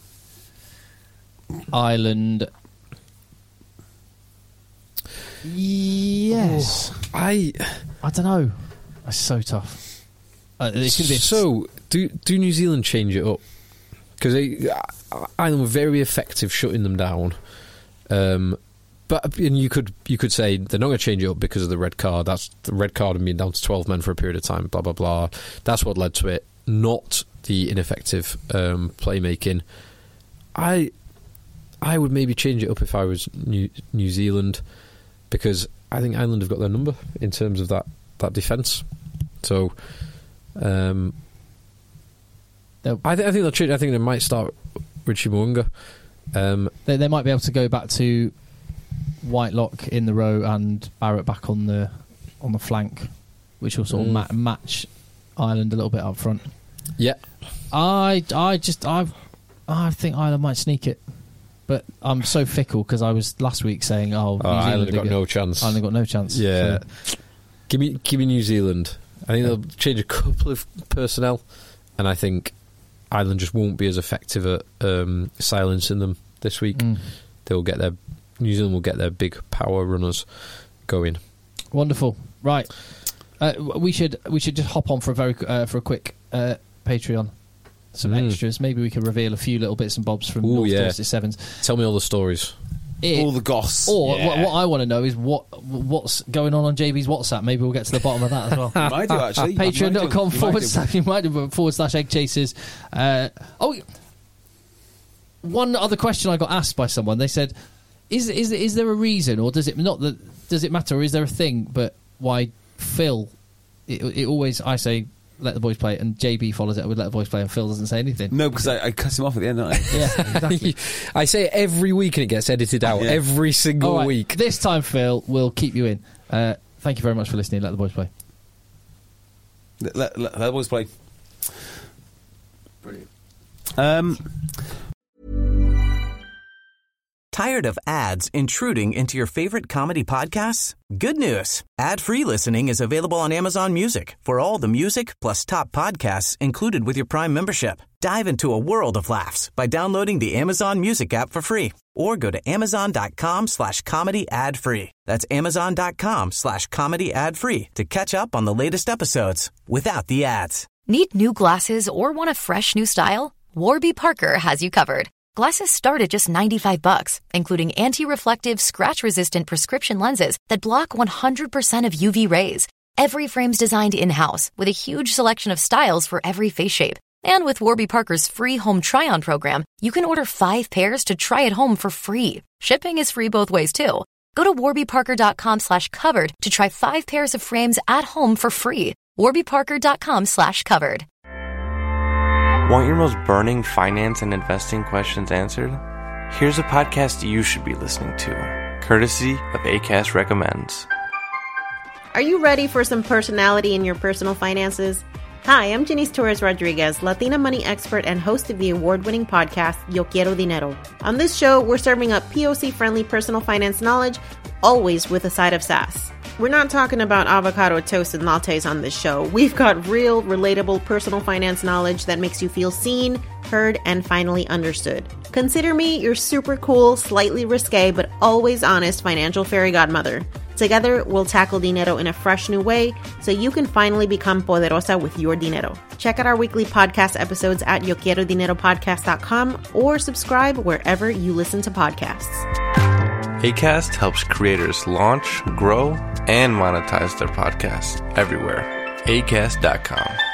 Ireland, yes. I don't know. It's so tough. It's going to be so. Do New Zealand change it up? Because Ireland were very effective shutting them down. But you could say they're not going to change it up because of the red card. That's the red card and being down to 12 men for a period of time. Blah blah blah. That's what led to it. Not the ineffective playmaking. I would maybe change it up if I was New Zealand, because I think Ireland have got their number in terms of that defence. So. I think they'll change. I think they might start Richie Mo'unga. They might be able to go back to Whitelock in the row and Barrett back on the flank, which will sort of match Ireland a little bit up front. Yeah, I think Ireland might sneak it. But I'm so fickle because I was last week saying, New Zealand Ireland got no chance. Ireland got no chance. Yeah. So. Give me New Zealand. I think they'll change a couple of personnel, and I think Ireland just won't be as effective at silencing them this week. New Zealand will get their big power runners going. Wonderful. Right. We should just hop on for a quick Patreon. Some extras. Maybe we can reveal a few little bits and bobs from North Dorset Sevens. Tell me all the stories. All the goss. Or what I want to know is what's going on JB's WhatsApp. Maybe we'll get to the bottom of that as well. I do, actually. Patreon.com// Egg Chasers. One other question I got asked by someone. They said, is there a reason, or does it matter, or is there a thing, but why Phil, it always, I say, let the boys play, and JB follows it with let the boys play, and Phil doesn't say anything. No, because I cut him off at the end, don't I? Yeah, exactly. I say it every week and it gets edited out every single week. This time, Phil, we'll keep you in. Thank you very much for listening. Let the boys play. Let the boys play. Brilliant. Tired of ads intruding into your favorite comedy podcasts? Good news. Ad-free listening is available on Amazon Music for all the music plus top podcasts included with your Prime membership. Dive into a world of laughs by downloading the Amazon Music app for free or go to amazon.com/comedy ad-free. That's amazon.com/comedy ad-free to catch up on the latest episodes without the ads. Need new glasses or want a fresh new style? Warby Parker has you covered. Glasses start at just $95, including anti-reflective, scratch-resistant prescription lenses that block 100% of UV rays. Every frame's designed in-house with a huge selection of styles for every face shape. And with Warby Parker's free home try-on program, you can order 5 pairs to try at home for free. Shipping is free both ways, too. Go to warbyparker.com/covered to try 5 pairs of frames at home for free. warbyparker.com/covered. Want your most burning finance and investing questions answered? Here's a podcast you should be listening to, courtesy of Acast Recommends. Are you ready for some personality in your personal finances? Hi, I'm Janice Torres Rodriguez, Latina money expert and host of the award-winning podcast, Yo Quiero Dinero. On this show, we're serving up POC-friendly personal finance knowledge, always with a side of sass. We're not talking about avocado toast and lattes on this show. We've got real, relatable personal finance knowledge that makes you feel seen, heard, and finally understood. Consider me your super cool, slightly risque, but always honest financial fairy godmother. Together, we'll tackle dinero in a fresh new way so you can finally become poderosa with your dinero. Check out our weekly podcast episodes at YoQuieroDineroPodcast.com or subscribe wherever you listen to podcasts. Acast helps creators launch, grow, and monetize their podcasts everywhere. Acast.com.